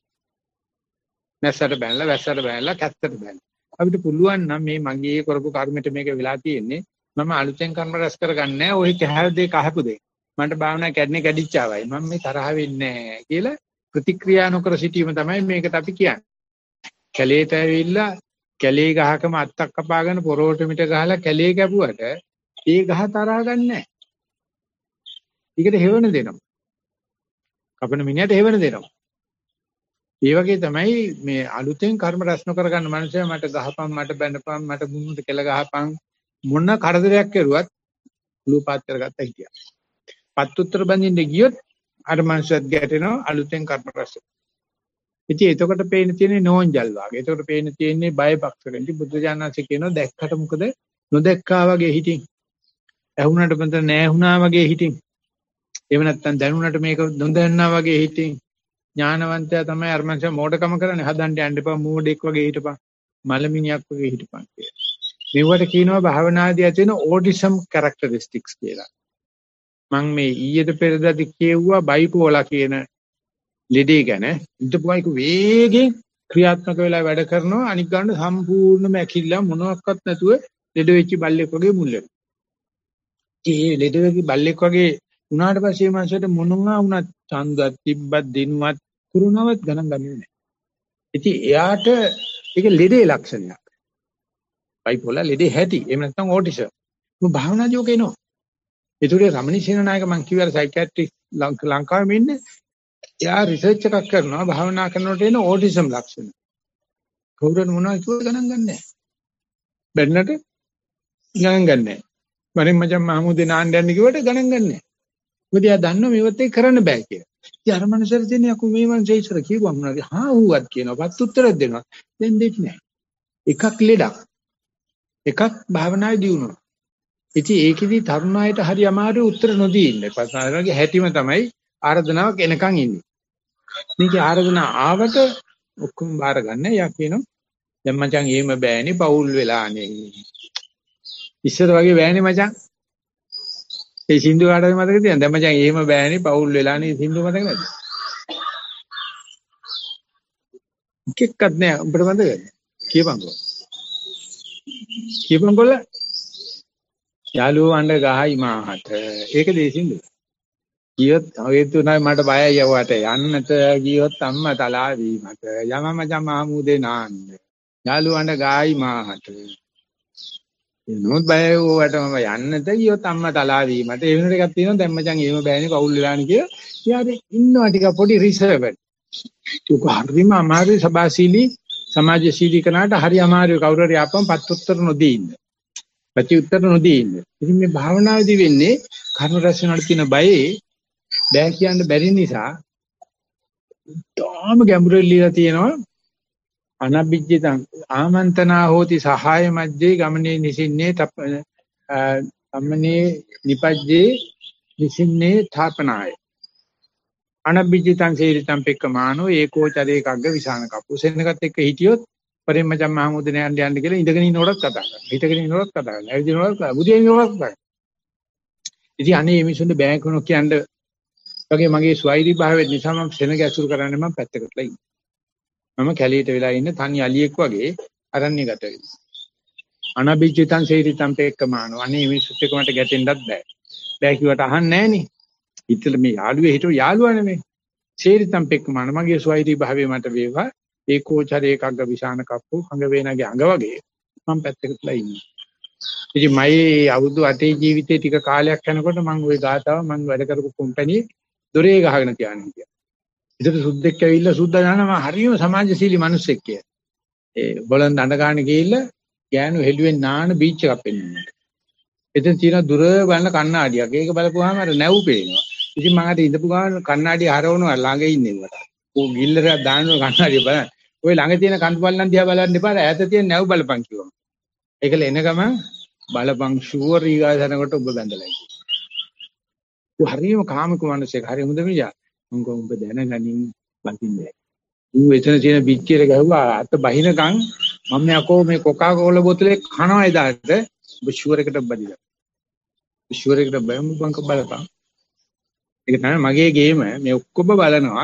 මැස්සට බැලලා වැස්සට බැලලා කැත්තට බැලලා. අපිට පුළුවන් නම් මේ මගේ කරපු කර්මෙට මේක වෙලා තියෙන්නේ මම අලුතෙන් කර්ම රැස් කරගන්නේ නැහැ. ඔය කැහැර දෙක කහපු දෙක. මන්ට භාවනා කැඩිච්චාවයි. මම මේ තරහ වෙන්නේ නැහැ කියලා ප්‍රතික්‍රියා නොකර සිටීම තමයි මේකට අපි කියන්නේ. කැලේට ඇවිල්ලා කැලේ ගහකම අත්තක් කපාගෙන පොරොවට මිට ගහලා කැලේ කැපුවට ඒ ගහ තරහා ගන්න නැහැ. ඒකට හේවන දෙනවා. කපන මිනිහට හේවන දෙනවා. ඒ වගේ තමයි මේ අලුතෙන් කර්ම රැස් නොකර ගන්න මනුස්සයා මට ගහපන් මට බැනපන් මට මුන්නට කෙල ගහපන් මොන කරදරයක් කරුවත් ලූපාත් කරගත්ත හිටියා. පත් උත්තර බඳින්න ගියොත් අර මනුස්සයත් ගැටෙනවා අලුතෙන් කර්ම රැස්. ඉතින් එතකොට පේන තියෙන්නේ නෝන්ජල් වාගේ. එතකොට පේන තියෙන්නේ බයපක්ෂකෙන්. ඉතින් බුද්ධ ඥානසේ කියනවා දැක්කට මොකද නොදැක්කා වගේ හිටින්. ඇහුණට බඳ නැහැ වගේ හිටින්. එහෙම නැත්නම් දැනුණට මේක නොදන්නා වගේ හිටින්. ඥානවන්තයා තමයි අර මනුස්සයා මෝඩකම කරන්නේ. හදන්න යන්න එපා මෝඩෙක් වගේ හිටපන්. මලමිණියක් වගේ හිටපන් කියලා. මේවට කියනවා භාවනාදී ඇති වෙන ඕටිසම් කැරක්ටරිස්ටික්ස් කියලා. මම මේ ඊයේට පෙරදදි කියුවා බයිපෝලා කියන ලෙඩේ ගැන. ඉඳපුවායික වේගෙන් ක්‍රියාත්මක වෙලා වැඩ කරනවා අනික් ගන්න සම්පූර්ණයෙන්ම ඇකිල්ලා මොනවත් නැතුව ලෙඩ වෙච්ච බල්ලෙක් වගේ මුල් වෙනවා. ඒ ලෙඩ වෙච්ච බල්ලෙක් වගේ උනාට පස්සේ මනසට මොනවා වුණත් ඡන්දවත් තිබ්බත් දිනුවත් කුරුණවත් ගණන් ගන්නේ නැහැ. ඉතින් එයාට ඒක ලෙඩේ ලක්ෂණයක්. බයිපෝලා ලෙඩේ හැටි. එහෙම නැත්නම් ඕටිසම්. මොකද භාවනා ජෝක එනවා. ඒතුලේ රමණී සේනානායක මං කිව්වා සයිකියාට්‍රික් ලංකාවේ ඉන්නේ. එයා රිසර්ච් එකක් කරනවා භාවනා කරනකොට එන ඕටිසම් ලක්ෂණ. කවුරුන් මොනවද කියලා ගණන් ගන්නෑ. බැන්නට ගණන් ගන්නෑ. වරින් මචං මහමුදේ නාන්න යන්න කිව්වට ගණන් ගන්නෑ. මොකද එයා දන්නවා මේවත් එක්ක කරන්න බෑ කියලා. ඉතින් අර මනුස්සයර දෙන්නේ අකු මේ මනුස්සය ඉස්සර කිව්වා මොනවද? හා ඌවත් කියනවා. වත් උත්තරයක් දෙනවා. දැන් දෙන්නේ නැහැ. එකක් ලෙඩක්. එකක් භාවනාවේ දියුණුව. ඉතින් ඒකෙදි තරුණායට හරි අමාරු උත්තර නොදී ඉන්නේ. පස්සාරගේ හැටිම තමයි ආරාධනාවක් එනකන් ඉන්නේ. මේකේ ආරාධනා ආවට ඔක්කොම බාර ගන්න. යා කියනවා දැන් මචං එහෙම බෑනේ පවුල් වෙලානේ. ඉස්සර වගේ බෑනේ මචං. ඒ සින්දු කාටද මතක තියෙනවද? දැන් මචං එහෙම බෑනේ පවුල් වෙලානේ සින්දු මතක නැද්ද? කික්කත් නෑ උඹට මතකද? කියපන්කෝ. කියපන්කොල්ල. යාළුවෝ අඬ ගහයි මාහට. ඒක දේසින්දු. ගියොත් ඔය තුනයි මට බයයි යවට යන්නට ගියොත් අම්මා තලාවි මට යම මචං මහමුදේ නාන්න යාළුවන්ට ගායි මාහට එනොත් බයයි ඔයාට මම යන්නට ගියොත් අම්මා තලාවි මට ඒ වෙනට එකක් තියෙනවා දැන් මචං එහෙම බෑනේ පවුල් වෙලානේ කියලා ඊයාට ඉන්නවා ටික පොඩි රිසර්ව් ඒක හරිම අමාරුයි සබාශීලී සමාජශීලී කනට හරි අමාරුයි කවුරු හරි ආපම පත් උත්තර නොදී ඉන්න පැති උත්තර නොදී ඉන්න ඉතින් මේ භාවනාවේදී වෙන්නේ කර්ම රැස් වෙනවට තියෙන බයේ බෑ කියන්න බැරි නිසා තාම ගැඹුරින් ලියලා තියෙනවා අනබිජ්ජිතං ආමන්ත්‍රණා හෝති සහාය මැජ්ජේ ගමනේ නිසින්නේ අම්මනේ නිපජ්ජේ නිසින්නේ ථාපනාය අනබිජ්ජිතං සේරිතං පෙක්කමානෝ ඒකෝ චරේ කග්ග විසාන කපුසෙන්නකත් එක්ක හිටියොත් පරිමජම් මහමුදනේ යන්න කියලා ඉඳගෙන ඉන්නකොටත් කතා කරනවා හිටගෙන ඉන්නකොටත් කතා කරනවා ඇවිදිනකොටත් බුදියෙන් ඉන්නකොටත් කතා කරනවා ඉතින් අනේ මේ මිනිස්සුන්ට බෑන්ක් වුණා කියන්නේ වගේ මගේ ස්වෛරී භාවය නිසා මම සෙනග ඇසුරු කරන්නේ මම පැත්තකටලා ඉන්නේ. මම කැලීට වෙලා ඉන්න තනි අලියෙක් වගේ අරණ්‍යගත වෙනවා. අනබිජිතං සේරිතං පෙක්කමානෝ. අනේ මේ මිනිස්සුත් එක්ක මට ගැටෙන්නත් බෑ. බෑ කිව්වට අහන්නේ නෑනේ. හිතල මේ යාළුවේ හිටු යාළුවා නෙමෙයි. සේරිතං පෙක්කමානෝ මගේ ස්වෛරී භාවය මට වේවා. ඒකෝචරේ එකග්ග විසාන කප්පෝ හඟ වේනගේ අඟ වගේ මම පැත්තකටලා ඉන්නේ. ඉතින් මගේ අවුරුදු 8 ජීවිතේ ටික කාලයක් යනකොට මම ওই ගාතාව මම වැඩ කරපු කම්පැනි දොරේ ගහගෙන තියාගෙන හිටියා. ඒකට සුද්දෙක් ඇවිල්ලා සුද්දා දානවා හරියම සමාජශීලී මිනිස්සෙක් කියලා. ඒ බලන් දඬ ගන්න ගිහිල්ලා ගෑනු හෙළුවෙන් නාන බීච් එකක් පෙන්වනවා. එතන තියෙන දුර බලන කණ්ණාඩියක්. ඒක බලපුවාම අර නැව් පේනවා. ඉතින් මම අර ඉඳපු ගමන් කණ්ණාඩිය හරවනවා ළඟ ඉන්නේ මට. ඕ ගිල්ලරයක් දානවා කණ්ණාඩිය බලන්න. ඔය ළඟ තියෙන කඳු බල්ලන් දිහා බලන්න එපා. ඈත තියෙන නැව් බලපන් කිව්වා. ඒකල එන ගමන් බලපං ෂුවර් ඊගාසනකොට ඔබ බැඳලා ඉන්නේ. ඌ හරියම කාමික මිනිස්සෙක්. හරිය හොඳ මිනිහා. මම කොහොම ඔබ දැනගනින් බඳින්නේ. ඌ එතන තියෙන පිටියට ගහුවා අත බහිනකම් මම යකෝ මේ කොකා කෝලා බෝතලේ කනවා එදාට ඔබ ෂුවර් එකට බදිලා. ෂුවර් එකට බයමු බංක බලපන්. ඒක තමයි මගේ ගේම මේ ඔක්කොම බලනවා.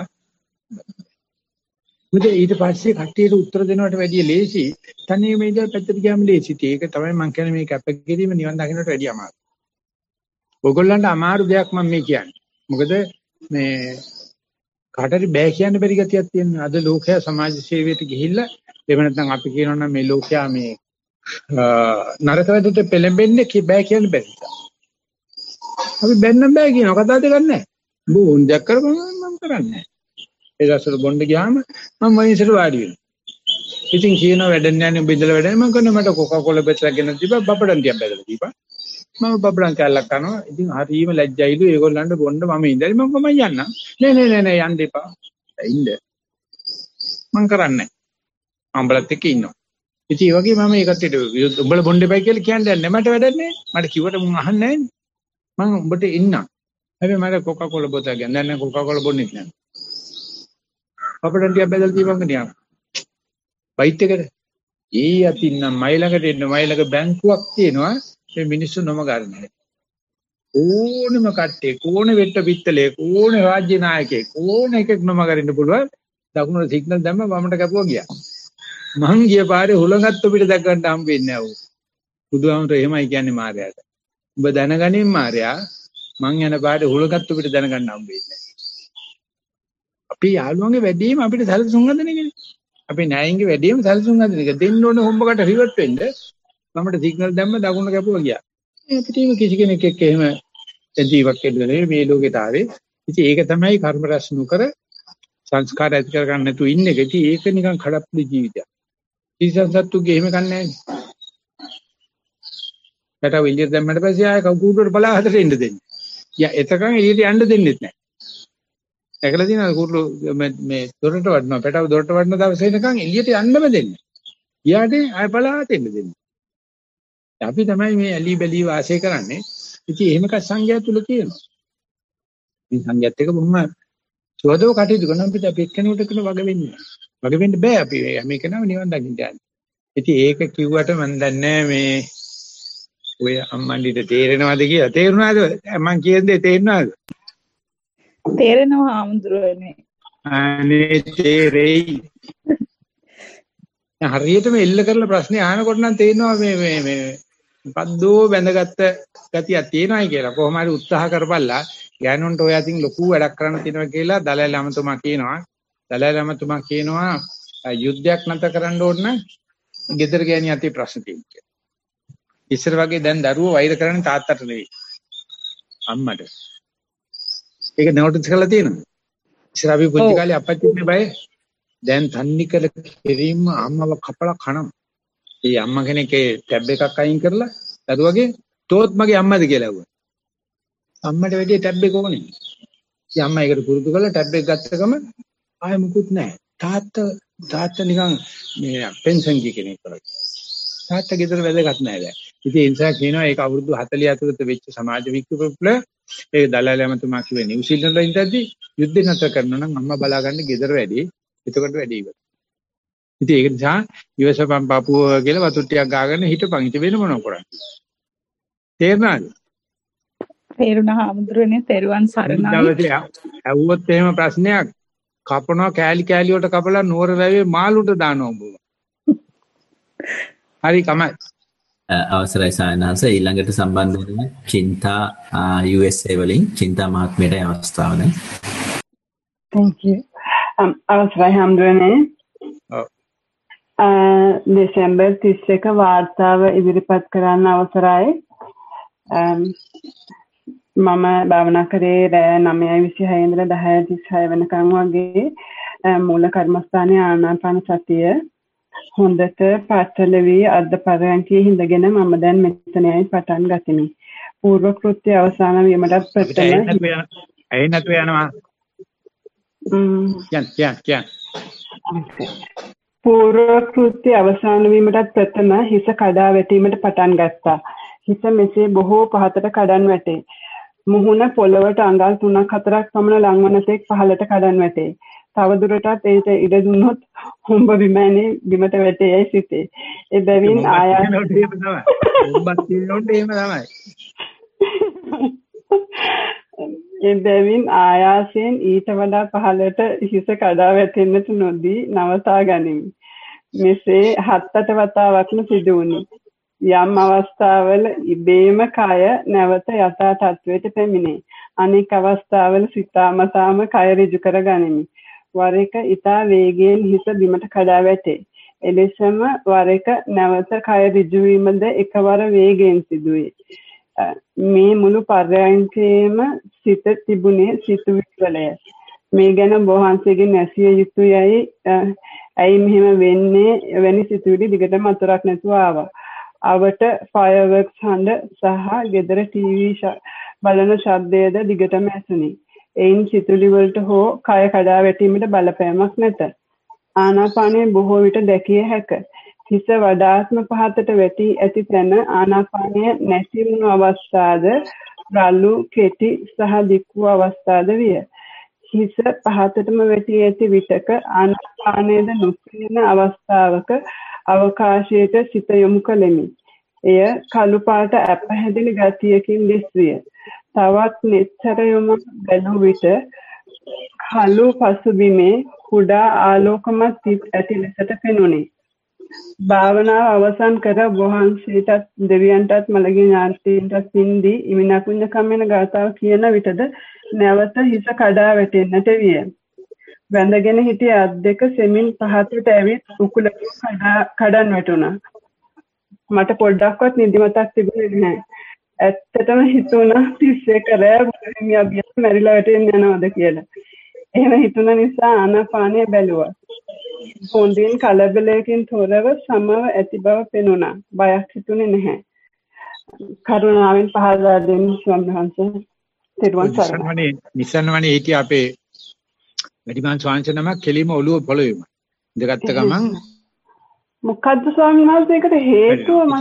මුද ඊට පස්සේ කට්ටියට උත්තර දෙනවට වැඩිය ලේසි. තනියම ඉඳලා පැත්තට ගියාම ලේසි. ඒක තමයි මම කියන්නේ මේ කැපකිරීම නිවන් දකින්නට වැඩිය අමාරුයි. ඔයගොල්ලන්ට අමාරු දෙයක් මම මේ කියන්නේ. මොකද මේ කාටරි බෑ කියන්න බැරි ගතියක් තියෙනවා. අද ලෝකයා සමාජ සේවයට ගිහිල්ලා එහෙම නැත්නම් අපි කියනවා නම් මේ ලෝකයා මේ නරක වැඩට පෙළඹෙන්නේ බෑ කියන්න බැරි නිසා. අපි බැන්නම් බෑ කියනවා කතා දෙකක් නැහැ. බෝන් දෙයක් කරපන් මම කරන්නේ නැහැ. ඒ දවස්වල බොණ්ඩ ගියාම මම වයින්සට වාඩි වෙනවා. ඉතින් කියනවා වැඩක් නැහැ නේ බෙදලා වැඩක් මම කරන මට කොකා කොලා බෙදලා ගෙන දීපා බබඩන් ටිකක් බෙදලා දීපා. මම බබඩන් කැල්ලක් කනවා. ඉතින් හරියම ලැජ්ජයිලු ඒගොල්ලන්ට බොණ්ඩ මම ඉඳලා මම කොහමද යන්නම්. නෑ යන්න එපා. ඉන්න. මම කරන්නේ. අම්බලත් එක්ක ඉන්නවා. ඉතින් ඒ වගේ මම ඒකට උඹලා බොණ්ඩ එපයි කියලා කියන්නේ නැහැ. මට වැඩක් නැහැ. මට කිව්වට මම අහන්නේ නැහැ. මම උඹට ඉන්නම්. හැබැයි මට කොකා කොලා බොතල් ගන්න නැහැ කොකා කොලා බොන්නේ නැහැ. අපිට ටිකක් බෙදලා දීපන් කියනවා. බයිට් එකට. ඊ අතින් නම් මයි ළඟට එන්න මයි ළඟ බැංකුවක් තියෙනවා. මේ මිනිස්සු නොම ගන්නෑ. ඕනෙම කට්ටේ ඕන වෙට්ට පිටතලේ ඕන රාජ්‍ය නායකයෙක් ඕන එකෙක් නොම ගරින්න පුළුවන්. දකුණට සිග්නල් දැම්ම වමට කැපුවා ගියා. මං ගිය පාරේ හුලඟත් පිට දැක් ගන්න හම්බෙන්නේ නැහැ ඌ. බුදුහාමුදුරේ එහෙමයි කියන්නේ මාර්යාට. ඔබ දැනගනින් මාර්යා මං යන පාරේ හුලඟත් පිට දැනගන්න හම්බෙන්නේ නැහැ. අපි යාළුවන්ගේ වැඩිම අපිට සැලසුම් හදන එකනේ. අපි ණයන්ගේ වැඩිම සැලසුම් හදන එක. දෙන්න ඕනේ හොම්බකට රිවර්ට් වෙන්න. මමට සිග්නල් දැම්ම දකුණ කැපුවා ගියා. අපිට කිසි කෙනෙක් එක්ක එහෙම ජීවත් වෙන්නේ මේ ලෝකෙට ආවේ. ඉතින් ඒක තමයි කර්ම රැස් නොකර සංස්කාර ඇති කර ගන්න නැතුව ඉන්න එක. ඉතින් ඒක නිකන් කඩප්පුලි ජීවිතයක්. සත්තුගේ එහෙම කන්නේ නැහැ. කට විලිය දැම්මට පස්සේ ආය කකුඩුවට බලා හදට එන්න දෙන්නේ. යා එතකන් එළියට යන්න දෙන්නෙත් නැහැ. ඒකලා තියෙනවා කුරුළු මේ දොරට වඩනවා පැටව දොරට වඩන දවසේ ඉඳන් එළියට යන්නම දෙන්නේ. ඊයාට ආය බලාට එන්න දෙන්නේ. අපි තමයි මේ ඇලි බැලි වාසය කරන්නේ. ඉතින් එහෙම එක සංඝයා තුල තියෙනවා. මේ සංඝයාත් එක බොහොම සුවදව කටයුතු කරන අපිට අපි එක්කෙනෙකුට කියන වග වෙන්නේ. වග වෙන්න බෑ අපි මේක නම නිවන් දකින්න යන්නේ. ඉතින් ඒක කිව්වට මම දන්නේ මේ ඔය අම්මන්ඩිට තේරෙනවද කියලා. තේරුණාද? මම කියන්නේ තේරුණාද? තේරෙනවා ආමුදුරනේ. අනේ තේරෙයි. හරියටම එල්ල කරලා ප්‍රශ්නේ අහනකොට නම් තේරෙනවා මේ මොකද්දෝ බැඳගත්ත ගතියක් තියෙනවායි කියලා. කොහොම හරි උත්සාහ කරපල්ලා ගෑනුන්ට ඔය අතින් ලොකු වැඩක් කරන්න තියෙනවා කියලා දලයි ළමතුමා කියනවා. දලයි ළමතුමා කියනවා යුද්ධයක් නැත කරන්න ඕන නම් ගෙදර ගෑණි අතේ ප්‍රශ්න තියෙනවා. ඉස්සර වගේ දැන් දරුවෝ වෛර කරන්නේ තාත්තට නෙවෙයි. අම්මට. ඒක නෝටිස් කරලා තියෙනවා. ඉස්සර අපි පුංචි කාලේ අපච්චිනේ බය දැන් තන්නේ කළ කෙරීම අම්මව කපලා කනවා. ඒ අම්මා කෙනෙක් ඒ ටැබ් එකක් අයින් කරලා දරුවගේ තෝත් මගේ අම්මද කියලා ඇහුවා. අම්මට වැඩි ටැබ් එක ඕනේ. ඉතින් අම්මා ඒකට පුරුදු කරලා ටැබ් එක ගත්ත ගමන් ආයෙ මුකුත් නැහැ. තාත්තා නිකන් මේ පෙන්ෂන් ගිය කෙනෙක් වගේ. තාත්තා ගෙදර වැදගත් නැහැ දැන්. ඉතින් ඒ නිසා කියනවා ඒක අවුරුදු 40 ඇතුළත වෙච්ච සමාජ වික්‍රමපල ඒ දලයි ළමතුමා කිව්වේ නිව්සීලන්ත වල ඉඳද්දි යුද්ධ නැතර කරනවා නම් අම්මා බලාගන්න ගෙදර වැඩි. එතකොට වැඩි ඉවර. ඉතින් ඒක නිසා ඉවසපන් පාපුව කියලා වතුර ටිකක් ගාගෙන හිටපන්. ඉත වෙන මොනව කරන්නේ? තේරුණාද? තේරුණා හාමුදුරනේ තෙරුවන් සරණයි. දවසේ ඇහුවොත් එහෙම ප්‍රශ්නයක් කපනවා කෑලි කෑලි වලට කපලා නුවර වැවේ මාළුට දානවා උඹ. හරි කමයි. අවසරයි සායනහස ඊළඟට සම්බන්ධ වෙන චින්තා USA වලින් චින්තා මහත්මියට අවස්ථාව දැන්. Thank you. අවසරයි හම්දුනේ. දෙසැම්බර් 31 වාර්තාව ඉදිරිපත් කරන්න අවසරයි. මම භාවනා කරේ රෑ 9:26 ඉඳලා 10:36 වෙනකන් වගේ මූල කර්මස්ථානයේ ආනාපාන සතිය හොඳට පටල වී අර්ධ පරයන්කේ හිඳගෙන මම දැන් මෙතනයි පටන් ගතිමි. පූර්ව කෘත්‍ය අවසන් වීමටත් ප්‍රථම ඇයි නැතු යනවා. කියන්න. පූර්ව කෘත්‍ය අවසන් වීමටත් ප්‍රථම හිස කඩා වැටීමට පටන් ගත්තා. හිස මෙසේ බොහෝ පහතට කඩන් වැටේ. මුහුණ පොළවට අඟල් 3-4ක් පමණ ලංවන තෙක් පහළට කඩන් වැටේ. තවදුරටත් ඒට ඉඩ දුන්නොත් හොම්බ බිමනේ බිමට වැටේයි සිටේ. එබැවින් ආයාසයෙන් ඊට වඩා පහළට හිස කඩා වැටෙන්නට නොදී නවතා ගනිමි. මෙසේ 7-8 වතාවක්ම සිදු වුණි. යම් අවස්ථාවල ඉබේම කය නැවත යථා තත්වයට පැමිණේ. අනෙක් අවස්ථාවල සිතාමතාම කය ඍජු කර ගනිමි. වර එක ඊතා වේගයෙන් හිස බිමට කඩා වැටේ. එලෙසම වර එක නැවත කය ඍජු වීමද එකවර වේගයෙන් සිදුවේ. මේ මුළු පර්යංකයේම සිත තිබුණේ සිතුවිලි වලය. මේ ගැන බොහන්සේගෙන් ඇසිය යුතුයයි. ඇයි මෙහෙම වෙන්නේ? එවැනි සිතුවිලි දිගටම අතරක් නැතුව ආවා. අවට ෆයර්වර්ක්ස් හඬ සහ ගෙදර ටීවී බලන ශබ්දයේද දිගටම ඇසුණි. එයින් සිතුවිලි වලට හෝ කය කඩා වැටීමට බලපෑමක් නැත. ආනාපානයේ බොහෝ විට දැකිය හැක. හිස වඩාත්ම පහතට වැටි ඇති තැන ආනාපානය නැති වුණු අවස්ථාද රළු කෙටි සහ දික් වූ අවස්ථාද විය. හිස පහතටම වැටි ඇති විටක ආනාපානයේද නොපෙනෙන අවස්ථාවක අවකාශයට සිත යොමු කළෙමි. එය කළු පාට අපහැදිලි ගතියකින් දිස්විය. තවත් netතර යොමු බැලුව විට කළු පසුබිමේ කුඩා ආලෝකමත් ඇති ලෙසට පෙනුනේ. භාවනාව අවසන් කර වහන්සේටත් දෙවියන්ටත් මළගිය ඥාතීන්ටත් පින්දී ඉමිනකුඤ්ඤ කම්මෙන ගාථාව කියන විටද නැවත හිස කඩා වැටෙන්නට විය. වැඳගෙන හිටිය අත් දෙක සෙමින් පහතට ඇවිත් උකුල කඩන් වැටුණා. මට පොඩ්ඩක්වත් නිදිමතක් තිබුණේ නැහැ. ඇත්තටම හිතුණා 31 රෑ බුදුමිය මැරිලා වැටෙන්න යනවද කියලා. එහෙම හිතුණ නිසා ආනාපානය බැලුවා. හොඳින් කලබලයකින් තොරව සමව ඇති බව පෙනුණා. බයක් හිතුනේ නැහැ. කරුණාවෙන් පහදා දෙන්න ස්වාමීන් වහන්සේ. තෙරුවන් සරණයි. නිසන්වනේ හිටිය අපේ වැඩිමහල් ස්වාමීන් නමක් කෙලිම ඔළුව පොළොවේම ඉඳගත්ත ගමන් මොකද්ද ස්වාමීන් වහන්සේ ඒකට හේතුව මම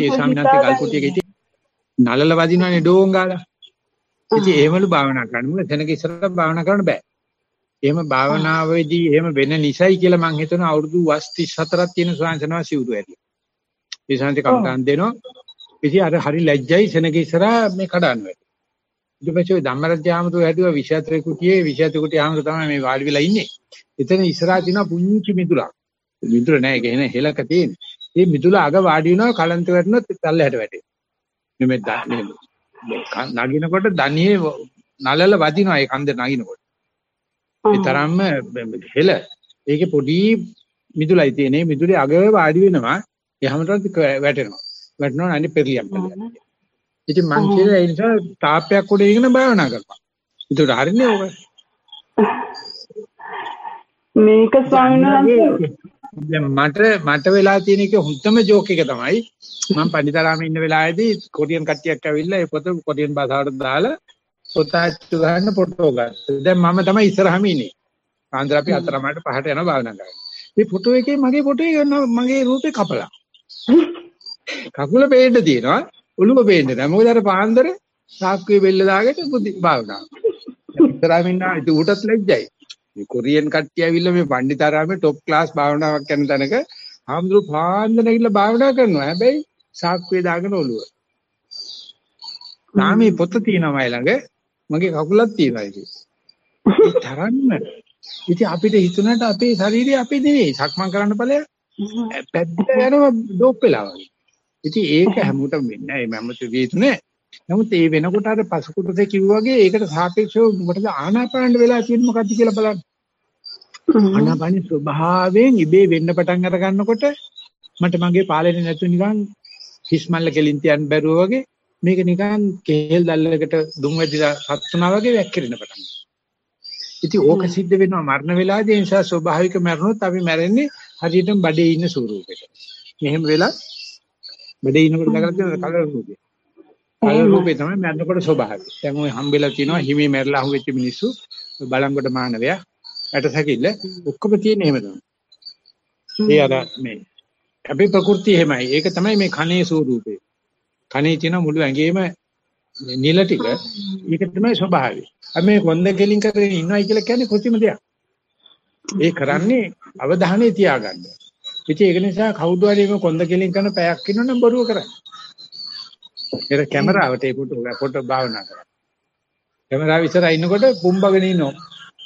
නලල වදිනවනේ ඩෝන් ගාලා. ඉතින් එහෙමලු භාවනා කරන්න. මොකද තැනක ඉස්සරහට භාවනා කරන්න බෑ. එහෙම භාවනාවේදී එහෙම වෙන නිසයි කියලා මම හිතනවා අවුරුදු 34ක් තියෙන ස්වාමීන් සිවුරු ඇති. ඒ ස්වාමීන් කම්තාන් දෙනවා. ඉතින් අර හරි ලැජ්ජයි සෙනග ඉස්සරහා මේ කඩන්න වෙයි. ඊට පස්සේ ධම්මරජ ආමතුරු හැදුවා 23 කුටියේ 23 කුටියේ ආමතුරු තමයි මේ වාඩි වෙලා ඉන්නේ. එතන ඉස්සරහා තියෙනවා පුංචි මිදුලක්. මිදුල නෑ ඒක එන හෙලක තියෙන. මේ මිදුල අග වාඩි වෙනවා කලන්ත වැටුනොත් තල්ලහැට වැටේ. මේ නගිනකොට දණියේ නලල වදිනවා ඒ කන්ද නගිනකොට. ඒ තරම්ම හෙල. ඒකේ පොඩි මිදුලයි තියෙන්නේ. මිදුලේ අග වාඩි වෙනවා. එහමටත් වැටෙනවා. වැටෙනවා අනිත් පෙරලියක් පෙරලියක්. ඉතින් මං කියලා ඒ නිසා තාප්පයක් උඩ ඉගෙන භාවනා කරපන්. ඒකට හරිනේ ඕක. මේක ස්වාමීන් මට වෙලා තියෙන එක හුත්තම ජෝක් එක තමයි මම පණිතරාමේ ඉන්න වෙලාවේදී කොරියන් කට්ටියක් ඇවිල්ලා ඒ පොත කොරියන් භාෂාවට දාලා පොත අච්චු ගන්න ෆොටෝ ගත්තා. දැන් මම තමයි ඉස්සරහම ඉන්නේ. ආන්දර අපි අතරමැද පහට යන භාවනා කරන්නේ. මේ ෆොටෝ එකේ මගේ ෆොටෝ එක මගේ රූපේ කපලා. කකුල පේන්න තියෙනවා. ඔළුව පේන්නේ නැහැ. මොකද අර පාන්දර සාක්කුවේ බෙල්ල දාගෙන බුද්ධි භාවනා. ඉතරාම ඉන්නා ඒක උටත් ලැජ්ජයි. මේ කොරියන් කට්ටිය ඇවිල්ලා මේ පණ්ඩිතාරාමේ টොප් ක්ලාස් භාවනාවක් කරන තැනක ආම්දුරු පාන්දර නැගිටලා භාවනා කරනවා. හැබැයි සාක්කුවේ දාගෙන ඔළුව. තාමේ පොත තියෙනවා මයි ළඟ. මගේ කකුලක් තියෙනවා ඒක. ඒ තරම්ම ඉතින් අපිට හිතුණාට අපේ ශරීරය අපේ නෙවෙයි. සක්මන් කරන්න ඵලයක්. පැද්දට යනවා ඩෝප් වෙලා වගේ. ඉතින් ඒක හැමෝටම වෙන්නේ නැහැ. මේ හැමෝට වේතුනේ. නමුත් ඒ වෙනකොට අර පසුකුටසේ කිව්වා වගේ ඒකට සාපේක්ෂව මොකටද ආනාපාන වෙලා තියෙන්නේ මොකද්ද කියලා බලන්න. ආනාපානි ස්වභාවයෙන් ඉබේ වෙන්න පටන් අර ගන්නකොට මට මගේ පාලනේ නැතු නිකන් හිස්මල්ල කෙලින් තියන්න බැරුව වගේ මේක නිකන් කේල් දැල්ලකට දුම් වැදිලා හත්ුණා වගේ වැක්කිරෙන පටන් ගන්නවා. ඉතින් ඕක සිද්ධ වෙනවා මරණ වෙලාවේදී. ඒ නිසා ස්වභාවික මරණොත් අපි මැරෙන්නේ හරියටම බඩේ ඉන්න ස්වරූපෙට. මෙහෙම වෙලා බඩේ ඉන්නකොට දැකලා තියෙන කලර් රූපේ. කලර් රූපේ තමයි මරණකොට ස්වභාවය. දැන් ඔය හම්බෙලා තියෙනවා හිමේ මැරලා අහුවෙච්ච මිනිස්සු බලංගොඩ මානවයා ඇටසැකිල්ල ඔක්කොම තියෙන එහෙම තමයි. ඒ අර මේ අපේ ප්‍රകൃතිය එහෙමයි. ඒක තමයි මේ කනේ ස්වරූපේ. කනේ තියෙන මුළු ඇඟේම නිල ටික ඒක තමයි ස්වභාවය. අපි මේ කොන්ද කෙලින් කරගෙන ඉන්නවයි කියලා කියන්නේ කොතිම දෙයක්. ඒ කරන්නේ අවධානය තියාගන්න. ඉතින් ඒක නිසා කවුරු හරි මේ කොන්ද කෙලින් කරන පැයක් ඉන්නවනම් බොරුව කරන්නේ. ඒක කැමරාවට ඒ ෆොටෝ භාවනා කරා. කැමරාව ඉස්සරහ ඉන්නකොට පුම්බගෙන ඉන්නවා.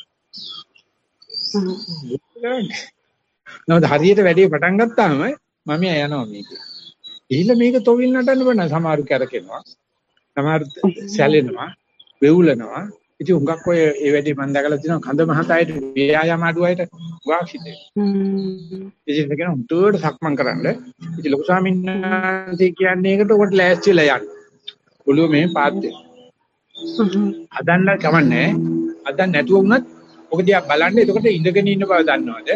නේද හරියට වැඩේ පටන් ගත්තාම මම යනවා මේක. ගිහිල්ලා මේක තොවිල් නටන්න බෑ. සමහරු කරකිනවා. සමහරු සැලෙනවා, වෙවුලනවා. ඉතින් හුඟක් ඔය ඒ වැඩේ මම දැකලා තියෙනවා කඳ මහතායට ව්‍යායාම අඩුවයිට වාක් සිද්ධ වෙනවා. ඉතින් ඒක උන්ට සක්මන් කරන්න. ඉතින් ලොකු ස්වාමීන් වහන්සේ කියන්නේ ඒකට ඔකට ලෑස්ති වෙලා යන්න. ඔළුව මේ පාත් වෙනවා. හදන්න කමන්නේ. හදන්න නැතුව වුණත් ඔක දිහා බලන්න. එතකොට ඉඳගෙන ඉන්න බව දන්නවද?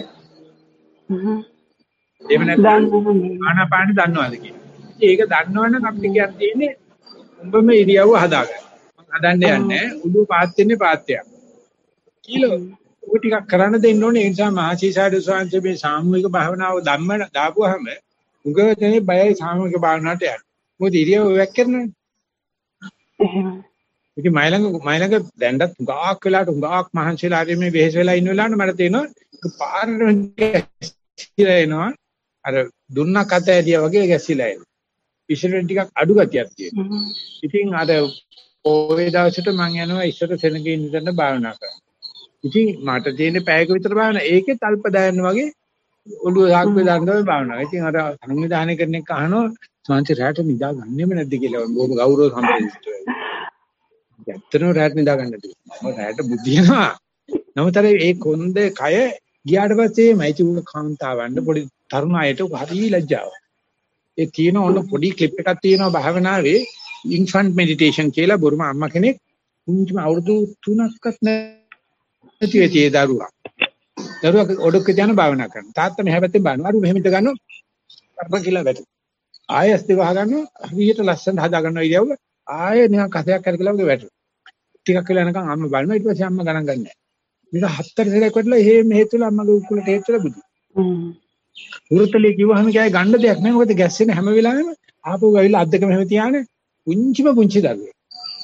එහෙම නැත්නම් ආනාපානෙ දන්නවද කියලා. ඒක දන්නවනම් අපිට කියන්න තියෙන්නේ උඹම ඉරියව්ව හදාගන්න. හදන්න යන්නේ උඩු පාත් වෙන්නේ පාත්යක්. කීලෝ ඔය ටිකක් කරන්න දෙන්න ඕනේ. ඒ නිසා මහසීසාරද ස්වාමීන් මේ සාමූහික භාවනාව ධම්ම දාපුවාම උගවතනේ බයයි සාමූහික භාවනාවට යන්න. මොකද ඉරියව්ව වැක්කරනනේ. එහෙමයි. ඉතින් මයිලඟ දැන්වත් උගාක් වෙලාට උගාක් මහන්සිලා හරි මේ වෙහෙස වෙලා ඉන්න වෙලාවට මට තේරෙනවා පාරට එනවා අර දුන්නක් අත ඇදියා වගේ ගැසිලා එනවා. ඉස්සරෙන් ටිකක් අඩු ගතියක් තියෙනවා. ඉතින් අර ඔය දවසට මම යනවා ඉස්සර සෙනගේ ඉඳන් භාවනා කරන්න. ඉතින් මට තියෙන පැයක විතර භාවනා. ඒකේ තල්ප දාන්න වගේ ඔළුව සාක්කුවේ දාන්න තමයි භාවනාව. ඉතින් අර සංවිධානය කරන එක අහනවා සංසි රැට නිදා ගන්නෙම නැද්ද කියලා. බොහොම ගෞරව සම්ප්‍රේෂිතයි. ඇත්තටම රැට නිදා ගන්න දෙනවා. මම රැට බුද්ධියනවා. නමුතර ඒ කොන්ද කය ගියාට පස්සේ මයිචි උග කාන්තාවන්න පොඩි තරුණ අයට හරි ලැජ්ජාවක්. ඒ තියෙන ඕන පොඩි ක්ලිප් එකක් තියෙනවා භාවනාවේ ඉන්ෆන්ට් මෙඩිටේෂන් කියලා බුරුම අම්මා කෙනෙක් උන්ට අවුරුදු 3ක්වත් නැති වෙතියේ දරුවා. දරුවා ඔඩොක්ක යන භාවනා කරනවා. තාත්තා මෙහා පැත්තේ බලනවා. අරු මෙහෙම ඉඳ ගන්නවා. කරප කියලා වැටෙනවා. ආයෙත් ඒක වහගන්නවා. හරියට ලස්සන හදා ගන්නවා ඉරියව්ව. ආයෙ නිකන් කසයක් කරකලා වගේ වැටෙනවා. ටිකක් වෙලා යනකම් අම්මා බලනවා. ඊට පස්සේ අම්මා ගණන් ගන්නෑ. මේක 4 සැරයක් වටලා එහෙම හේතුල අම්මගේ උකුලට හේතුල බුදු. උරුතලේ කිව්වහම කයි ගන්න දෙයක් නෑ. මොකද ගැස්සෙන හැම වෙලාවෙම ආපහු ගවිලා අද්දක මෙහෙම තියානේ පුංචිම පුංචි දරුවෙක්.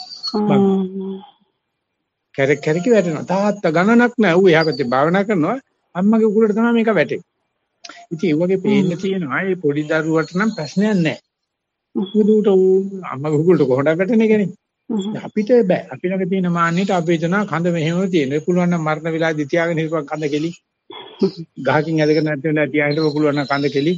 කැරක් කැරකි වැටෙනවා. තාත්තා ගණනක් නෑ. ඌ එහා පැත්තේ භාවනා කරනවා. අම්මගේ උකුලට තමයි මේක වැටෙන්නේ. ඉතින් ඒ වගේ පේන්න තියෙනවා. මේ පොඩි දරුවට නම් ප්‍රශ්නයක් නෑ. උඩට අම්මගේ උකුලට කොහොමද වැටෙන්නේ කියන්නේ? අපිට බෑ. අපි ළඟ තියෙන මාන්නයට අපි හිතනවා කඳ මෙහෙම තියෙනවා. පුළුවන් නම් මරණ වෙලාවේදී තියාගෙන හිටපන් කඳ කෙලි. ගහකින් ඇදගෙන නැති වෙලා තියාගෙන පුළුවන් නම් කඳ කෙලි.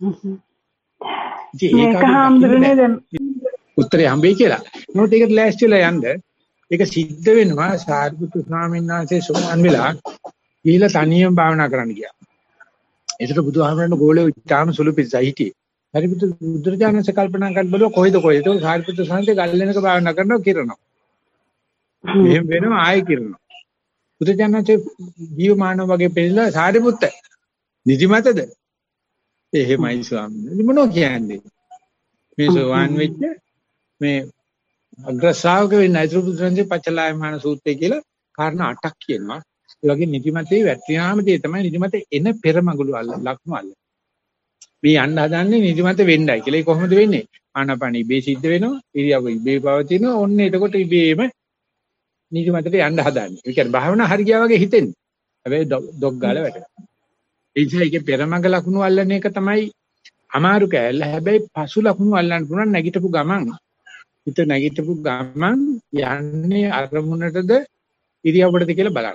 ඉතින් ඒක හම්බුනේ දැන් උත්තරේ හම්බෙයි කියලා. මොකද ඒකට ලෑස්ති වෙලා යන්න ඒක සිද්ධ වෙනවා සාරිපුත්තු ස්වාමීන් වහන්සේ සෝමන් වෙලා ගිහිලා තනියම භාවනා කරන්න ගියා. ඒකට බුදුහාමරණ ගෝලෙ ඉතාලම සුළු පිටසයි හිටියේ. සාරිපුත්තු බුදුරජාණන්සේ කල්පනා කරලා බලුවා කොහෙද ඒක සාරිපුත්තු ස්වාමීන් ගල්ලෙනක භාවනා කරනවා කිරනවා. එහෙම වෙනවා ආයෙ කිරනවා. බුදුරජාණන්සේ ජීවමානව වගේ පෙන්නලා සාරිපුත්ත නිදිමතද? එහෙමයි ස්වාමීන් මොනෝ කියන්නේ? මේ සෝවාන් වෙච්ච මේ අග්‍රශාවක වෙන්න අයිතුරු බුදුරජාණන්සේ පචලායමාන සූත්‍රය කියලා කාරණා 8ක් කියනවා. ඒ වගේ නිදිමතේ වැටෙනාම දේ තමයි නිදිමත එන පෙරමඟුල ලක්ෂණ අල්ල. මේ යන්න හදන්නේ නිදිමත වෙන්නයි කියලා. ඒ කොහොමද වෙන්නේ? ආනාපාන ඉබේ සිද්ධ වෙනවා. ඉරියව්ව ඉබේ පවතිනවා. ඔන්න එතකොට ඉබේම නිදිමතට යන්න හදන්නේ. ඒ කියන්නේ භාවනා හරි ගියා වගේ හිතෙන්නේ. හැබැයි දොග් ගාලා වැටෙනවා. ඒ නිසා ඒකේ පෙරමඟ ලකුණු අල්ලන එක තමයි අමාරු කෑල්ල. හැබැයි පසු ලකුණු අල්ලන්න පුළුවන් නැගිටපු ගමන් හිත නැගිටපු ගමන් යන්නේ අරමුණටද ඉරියව්වටද කියලා බලන්න.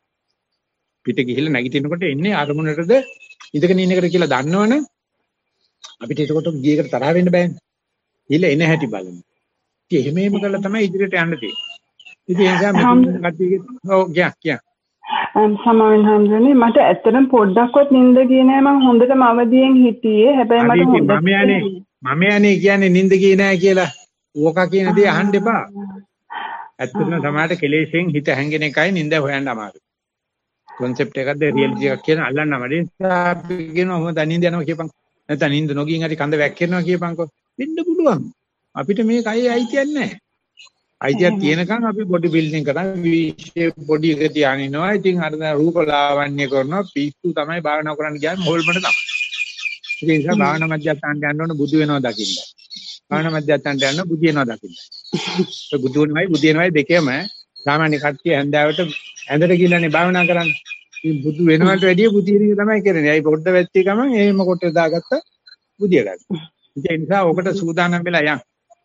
පිට ගිහිල්ලා නැගිටිනකොට එන්නේ අරමුණටද ඉඳගෙන ඉන්න එකට කියලා දන්නවනේ අපිට ඒකට ගියකට තරහ වෙන්න බෑනේ. ගිහිල්ලා එන හැටි බලන්න. ඉතින් එහෙම කළා තමයි ඉදිරියට යන්න තියෙන්නේ. ඉතින් ඒ නිසා මෙතන කට්ටියගේ ඔව් ගියා. සමාවෙන් හම්දුනේ මට ඇත්තටම පොඩ්ඩක්වත් නිින්ද ගියේ නෑ මම හොඳටම අවදියෙන් හිටියේ හැබැයි මට මම යන්නේ කියන්නේ නිින්ද ගියේ නෑ කියලා ඕක කියන දේ අහන්න එපා. ඇත්තටම සමහරට කෙලෙසෙන් හිත හැංගෙන එකයි නිින්ද හොයන්න අමාරුයි. concept එකක්ද reality එකක් කියන අල්ලන්න අමාරුයි. අපි කියනවා මොකද නිින්ද යනවා කියපන්. නැත්නම් නිින්ද නොගින් හරි කඳ වැක්කෙනවා කියපන්කෝ. වෙන්න පුළුවන්. අපිට මේක අයිය අයිතියක් නැහැ. අයිතියක් තියෙනකන් අපි බොඩි බිල්ඩින් කරා විශේෂ බොඩි එක තියාගෙන ඉනවා. ඉතින් අර රූප ලාවන්‍ය කරනවා පිස්සු තමයි භාවනා කරන්න ගියාම හොල්මන තමයි. ඒ නිසා භාවනා මධ්‍යස්ථානට යන්න ඕන බුදු වෙනවා දකින්න. භාවනා මධ්‍යස්ථානට යන්න බුදු වෙනවා දකින්න. ඒ බුදු වෙනවයි දෙකේම සාමාන්‍ය කට්ටිය හැන්දාවට ඇඳට ගිහලානේ භාවනා කරන්නේ. ඉතින් බුදු වෙනවට වැඩිය බුදියන එක තමයි කරන්නේ. අයි පොඩ්ඩ වැච්චි ගමන් එහෙම කොට දාගත්ත බුදිය ගන්න. ඒ නිසා ඔකට සූදානම් වෙලා යන්න.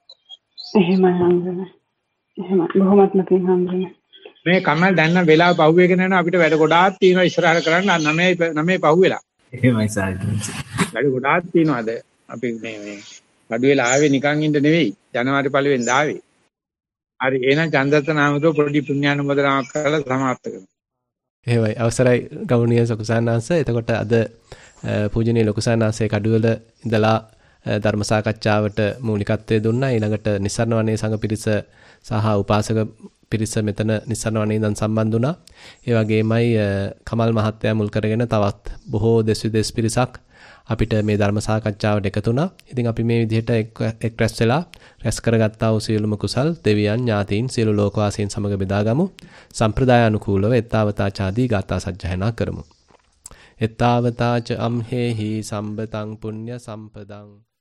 එහෙමයි හම්දුනේ. එහෙම බොහොමත්ම පිං හම්දුනේ. මේ කමල් දැන් නම් වෙලාව පහුවේගෙන යනවා අපිට වැඩ ගොඩාක් තියෙනවා ඉස්සරහට කරන්න 9 පහුවෙලා. එහෙමයි සාර්ථකයි. වැඩ ගොඩාක් තියෙනවා අද අපි මේ බඩු වෙලා ආවේ නිකන් ඉන්න නෙවෙයි ජනවාරි 1 වෙනිදා ආවේ. හරි එහෙනම් චන්දත්ත නාමතෝ පොඩි පුණ්‍යානුමෝදනාවක් කරලා සමාප්ත කරමු. එහෙමයි අවසරයි ගෞණීය සකුසානාංශ. එතකොට අද පූජනීය ලොකුසානාංශයේ කඩුවල ඉඳලා ධර්ම සාකච්ඡාවට මූලිකත්වය දුන්නා. ඊළඟට නිස්සරණ වනයේ සංඝ පිරිස සහ උපාසක පිරිස මෙතන නිස්සරණ වනයේ ඉඳන් සම්බන්ධ වුණා. ඒ වගේමයි කමල් මහත්තයා මුල් කරගෙන තවත් බොහෝ දෙස් පිරිසක් අපිට මේ ධර්ම සාකච්ඡාවට එකතු වුණා. ඉතින් අපි මේ විදිහට එක් රැස් වෙලා රැස් කරගත්තා වූ සියලුම කුසල් දෙවියන් ඥාතීන් සියලු ලෝකවාසීන් සමග බෙදාගමු. සම්ප්‍රදාය අනුකූලව එත්තාවතා චාදී ගාථා සජ්ජායනා කරමු. එත්තාවතා ච අම්හෙහි සම්බතං පුඤ්ඤ සම්පදං